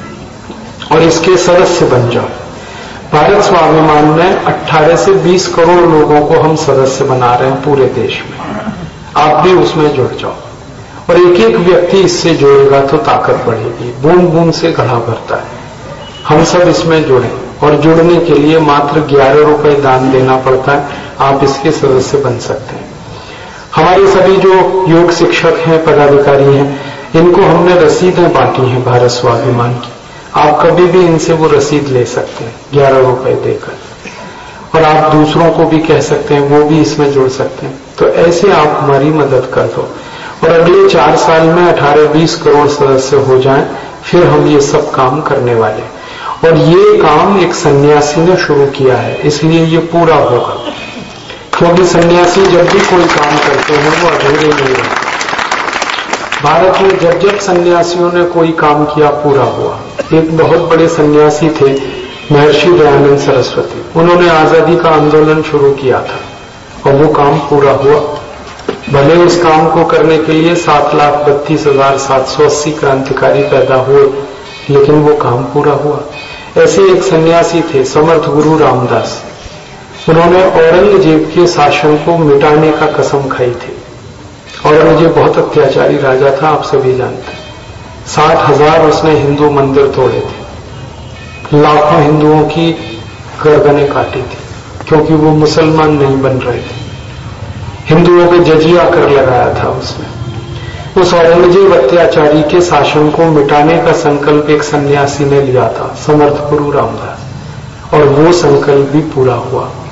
और इसके सदस्य बन जाओ। भारत स्वाभिमान में 18 से 20 करोड़ लोगों को हम सदस्य बना रहे हैं पूरे देश में, आप भी उसमें जुड़ जाओ। और एक एक व्यक्ति इससे जुड़ेगा तो ताकत बढ़ेगी, बूंद बूंद से घड़ा भरता है। हम सब इसमें जुड़े, और जुड़ने के लिए मात्र 11 रुपए दान देना पड़ता है, आप इसके सदस्य बन सकते हैं। हमारे सभी जो योग शिक्षक हैं, पदाधिकारी हैं, इनको हमने रसीदें बांटी हैं भारत स्वाभिमान की। आप कभी भी इनसे वो रसीद ले सकते हैं 11 रुपए देकर, और आप दूसरों को भी कह सकते हैं, वो भी इसमें जुड़ सकते हैं। तो ऐसे आप हमारी मदद कर दो, और अगले 4 साल में 18-20 करोड़ सदस्य हो जाएं, फिर हम ये सब काम करने वाले। और ये काम एक सन्यासी ने शुरू किया है, इसलिए ये पूरा होगा, क्योंकि सन्यासी जब भी कोई काम करते हैं वो अधूरे नहीं रहते। भारत में जब जब सन्यासियों ने कोई काम किया पूरा हुआ। एक बहुत बड़े सन्यासी थे महर्षि दयानंद सरस्वती, उन्होंने आजादी का आंदोलन शुरू किया था और वो काम पूरा हुआ। भले उस काम को करने के लिए 7,32,780 क्रांतिकारी पैदा हुए, लेकिन वो काम पूरा हुआ। ऐसे एक सन्यासी थे समर्थ गुरु रामदास, उन्होंने औरंगजेब के शासन को मिटाने का कसम खाई थी। औरंगजेब बहुत अत्याचारी राजा था, आप सभी जानते हैं। 60,000 उसने हिंदू मंदिर तोड़े थे, लाखों हिंदुओं की गर्दनें काटी थी, क्योंकि वो मुसलमान नहीं बन रहे थे। हिंदुओं पे जजिया कर लगाया था उसने। उस औरंगजेब अत्याचारी के शासन को मिटाने का संकल्प एक सन्यासी ने लिया था, समर्थ गुरु रामदास, और वो संकल्प भी पूरा हुआ।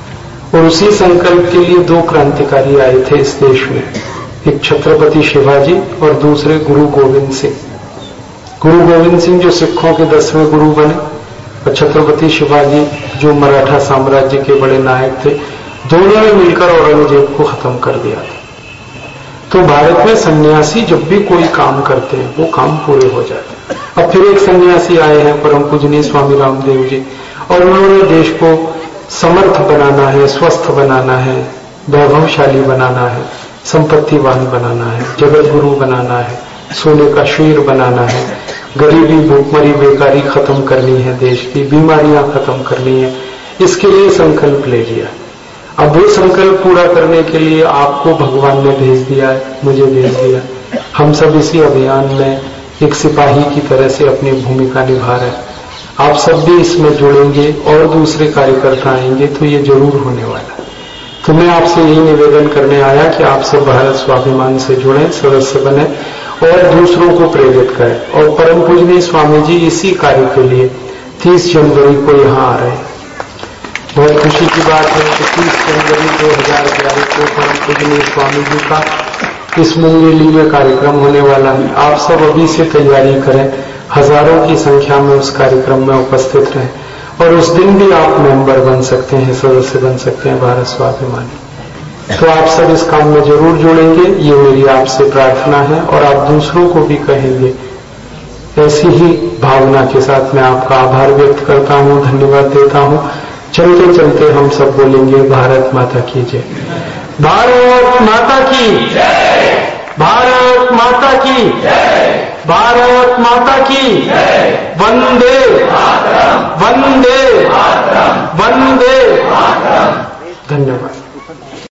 और उसी संकल्प के लिए 2 क्रांतिकारी आए थे इस देश में, एक छत्रपति शिवाजी और दूसरे गुरु गोविंद सिंह। गुरु गोविंद सिंह जो सिखों के 10वें गुरु बने और छत्रपति शिवाजी जो मराठा साम्राज्य के बड़े नायक थे, दोनों ने मिलकर औरंगजेब को खत्म कर दिया था। तो भारत में सन्यासी जब भी कोई काम करते हैं वो काम पूरे हो जाते हैं। अब फिर एक सन्यासी आए हैं परम पूजनीय स्वामी रामदेव जी, और उन्होंने देश को समर्थ बनाना है, स्वस्थ बनाना है, वैभवशाली बनाना है, संपत्तिवान बनाना है, जगत गुरु बनाना है, सोने का शीर बनाना है, गरीबी भूखमरी बेकारी खत्म करनी है, देश की बीमारियां खत्म करनी है, इसके लिए संकल्प ले लिया। अब वो संकल्प पूरा करने के लिए आपको भगवान ने भेज दिया है, मुझे भेज दिया। हम सब इसी अभियान में एक सिपाही की तरह से अपनी भूमिका निभा रहे हैं। आप सब भी इसमें जुड़ेंगे और दूसरे कार्यकर्ता आएंगे तो ये जरूर होने वाला है। तो मैं आपसे यही निवेदन करने आया कि आप सब भारत स्वाभिमान से जुड़ें, सदस्य बने और दूसरों को प्रेरित करें। और परम पूजनीय स्वामी जी इसी कार्य के लिए 30 जनवरी को यहाँ आ रहे हैं। बहुत खुशी की बात है कि 30 जनवरी 2011 को परम पूजनीय स्वामी जी का इस मुंगेली में कार्यक्रम होने वाला है। आप सब अभी से तैयारी करें, हजारों की संख्या में उस कार्यक्रम में उपस्थित रहें और उस दिन भी आप मेंबर बन सकते हैं, सदस्य बन सकते हैं भारत स्वाभिमानी। तो आप सब इस काम में जरूर जुड़ेंगे, ये मेरी आपसे प्रार्थना है। और आप दूसरों को भी कहेंगे, ऐसी ही भावना के साथ मैं आपका आभार व्यक्त करता हूं, धन्यवाद देता हूं। चलते चलते हम सब बोलेंगे भारत माता की जय, भारत माता की जय, भारत माता की जय, भारत माता की जय, वंदे